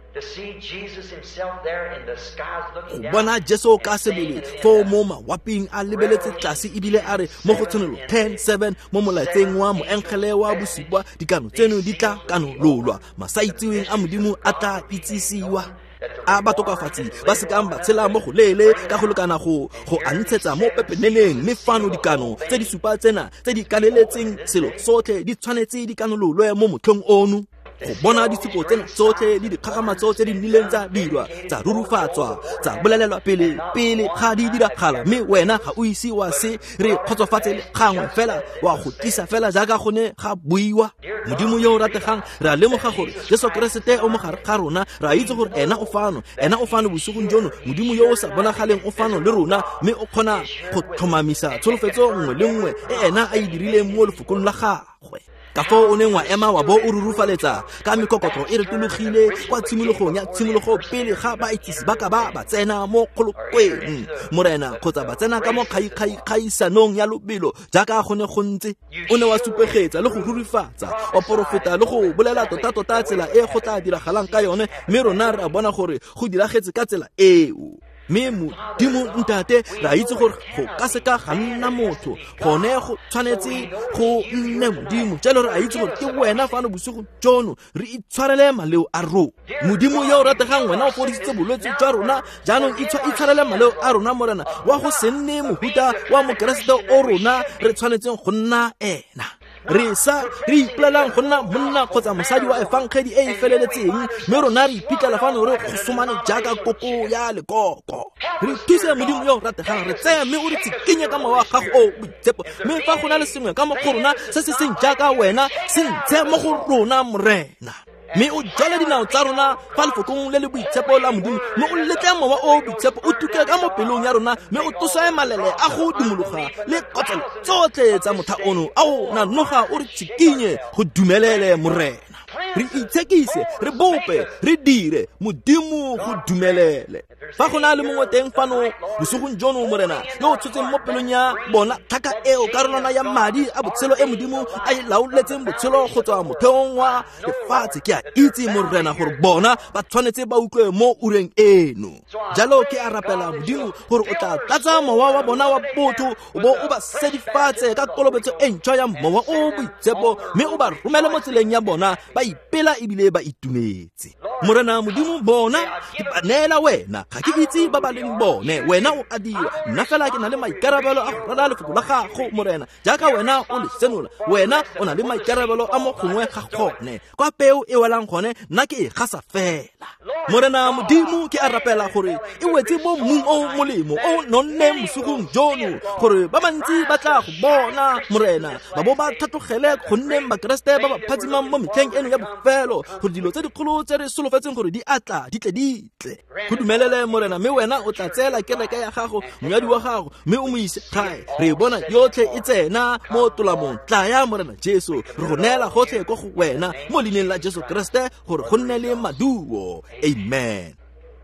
Go bona Jesu ka sebele fo mo mawaping a lebeletse tlase ebile a re mo go tshwanelo ten seven mo molaetseng wa moenkgele wa bosupa dikano tseno di tla kanololwa masaitsiweng a modimo a tla itsisiwa. A batokafatsi ba sekang ba tshela mo go lele ka go lekana go go antshetsa mo pepeneneng mme fano dikano tse di supa tsena tse di kaneletseng selo sotlhe di tshwanetse di kanololwe mo motlhong ono. Go bona ditshupo tsena tsotlhe le dikgagamatso tse di nnileng tsa dirwa tsa rurufatswa tsa bolelelwa pele pele ga di diragala mme wena ga o ise wa se re kgotsofatse le gangwe fela wa go tisa fela jaaka gone ga buiwa. Modimo yo o rategang re a lemoga gore Jesu Keresete o mogare ga rona re a itse gore ena o fano ena o fano bosegong jono modimo yo o sa bonagaleng o fano le rona mme o kgona go tlhomamisa tsholofetso nngwe le nngwe e ena a e dirileng mo lefokong la gagwe. Ka fao o neng wa ema wa bo o rurufaletsa ka mekokotlo e re tologile kwa tshimologong ya tshimologo pele ga baitsisi ba ka ba ba tsena mo kgolokweng morena kgotsa ba tsena ka mo kgaisanong ya lobelo jaaka gone go ntse o ne wa supegetsa le go rurifatsa o porofeta le go bolela tota-tota tsela e go tla diragalang ka yone mme rona re a bona gore go diragetse ka tsela eo. Mme modimo ntate re a itse gore go ka seka ga nna motho gone go tshwanetse go nne modimo jalo re a itse gore ke wena fano bosigo jono re itshwarele maleo a rona. Modimo yo o rategang wena o fodisitse bolwetse jwa rona jaanong itshwarele maleo a rona morena wa go se nne mohuta wa mokeresete o rona re tshwanetseng go nna ena. Re sa re ipolelang go nna monna kgotsa mosadi wa efangkgedi e e feleletseng mme rona re iphitlhela fano re go somane jaaka koko ya lekoko. Re thuse modimo yo rategang re tseye mme o re tsikinye ka mawa gago o boitshepo mme fa go na le sengwe ka mo go rona se se seng jaaka wena se ntshe mo go rona morena. Mme o jale dinao tsa rona fa lefokong le le boitshepo la modimo mme o letle mowa o boitshepo o tuke ka mo pelong ya rona mme o tosae malele a go dumologa le kotlelo tsotlhe tsa motha ono a o nanoga o re tsikinye go dumelele morena. Re itshekise re bope re dire modimo go dumelele. Fa go na le mongwe teng fano bosegong jono morena yo o tshotseng mo pelong ya bona tlhaka eo karolwana ya madi a botshelo e modimo a e laoletseng botshelo go tswa motheong wa lefatshe ke a itse morena gore bona ba tshwanetse ba utlwe mo ureng eno. Jalo ke a rapela modimo gore o tla tlatsa mowa wa bona wa botho o bo o ba sedifatse ka kolobetso e ntšhwa ya mowa o boitshepo mme o ba romele mo tseleng ya bona ba ipela ebile ba itumetse. Morena modimo bona ke ba neela wena ga ke itse ba ba leng bone wena o a dira nna fela ke na le maikarabelo a go rala lefoko la gago morena jaaka wena o le senola wena o na le maikarabelo a mo gongwe ga gone kwa peo e welang gone nna ke e gasa fela. Morena modimo ke a rapela gore e wetse mo mmung o molemo o nonne mosegong jono gore ba bantsi ba tla go bona morena ba bo ba thatogele go nne makeresete ba ba phatsimang mo metlheng eno ya bofelo gore dilo tse dikgolo tse re solofetseng gore di atla di tle di tle go dumelele morena mme wena o tla tseela kereke ya gago monyadi wa gago mme o mo ise gae re bona yotlhe e tsena mo tolamong tla ya morena Jesu re go neela gotlhe go go wena mo leineng la Jesu Keresete gore go nne le maduo amen.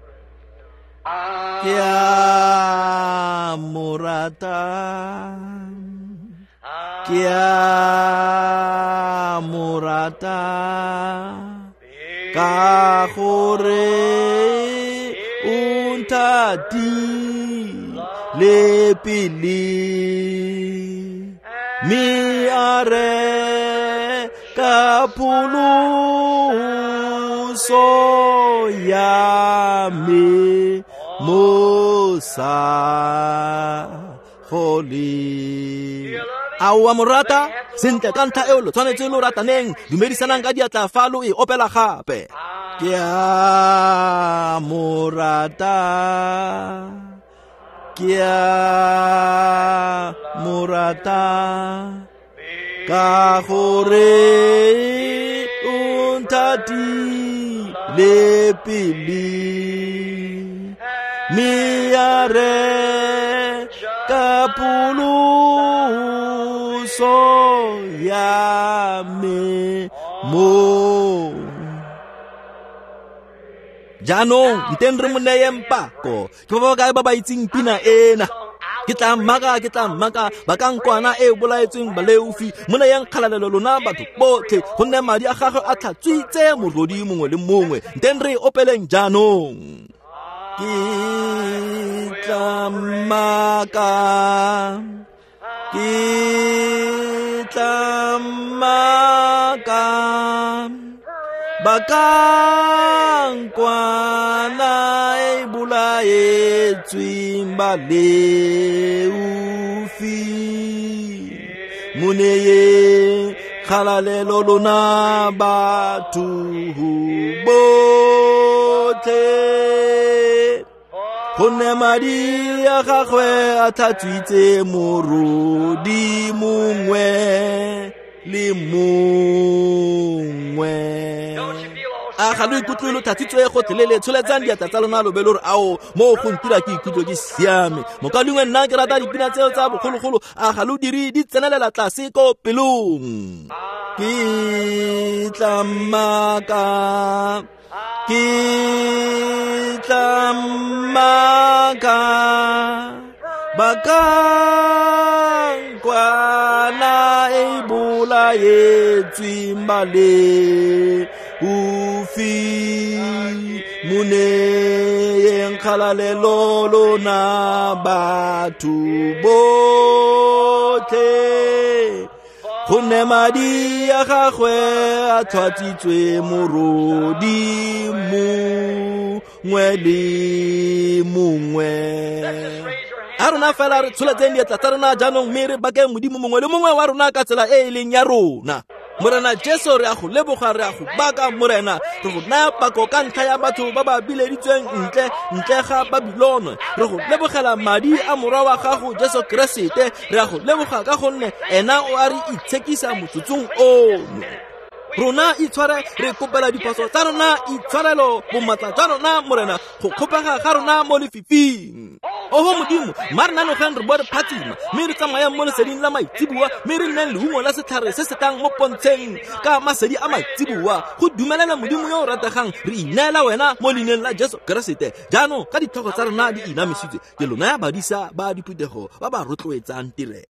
Ke a morata ke a morata ka gore o nthatile le pele mi are ka puluso ya me mosa holy awa morata sentle ka ntlha eo lo tshwanetse lo rataneng dumedisanang ka diatla fa lo e opela gape ke a morata ke a morata ka gore o nthatile pele mi are ka puluso ya me mo jaanong nteng re mo neyeng pako ke ba ba kae ba ba itseng pina ena ke tla mmaka ke tla mmaka ba ka nkwana e bolaetsweng baleufi mo neyeng kgalalelo lona batho botlhe gonne madi a gagwe a tlhatswitse morodi mongwe le mongwe nteng re opeleng jaanong ke tla mmaka ke tla mmaka bakankwana e bulaetsweng baleufi moneye kgalalelo lona batho botlhe gonne madi a gagwe a tlhatswitse morodi mongwe le mongwe a ga lo ikutlwe lo tlhatsitswe gotlhe le tsholetsang diatla tsa lona lo be lo re ao mo go ntira ke ikutlwe ke siame mokalengwe nna ke rata dipina tseo tsa bogologolo a ga lo dire di tsenelela tlase ko pelong ke tla mmaka ke tla mmaka bakankwana e bolaetsweng baleufi moneyeng kgalalelo lona batho botlhe gonne madi a gagwe a tlhatswitswe morodi mongwe le mongwe a rona fela re tsholetseng diatla tsa rona jaanong mme re bakeng modimo mongwe le mongwe wa rona ka tsela e e leng ya rona morena Jesu re a go leboga re a go baka morena re go naya pako ka ntlha ya batho ba ba bileditsweng ntle ntle ga Babilone re go lebogela madi a morwa wa gago Jesu Kriste re a go leboga ka gonne ena o a re itshekisa motsotsong ono rona itshware re kopela diphoso tsa rona itshwarelo bomatla jwa rona morena go kgopega ga rona mo lefifing oho modimo mare nna logeng re bo re phatsima mme re tsamayang mo leseding la maitsiboa mme re nneng leungo la setlhare se se tlang mo pontsheng ka masedi a maitsiboa go dumelela modimo yo o rategang re ineela wena mo leineng la Jesu Kriste jaanong ka ditlhogo tsa rona di inamisitswe ke lona ya badisa ba diphuthego ba ba rotloetsang tirelo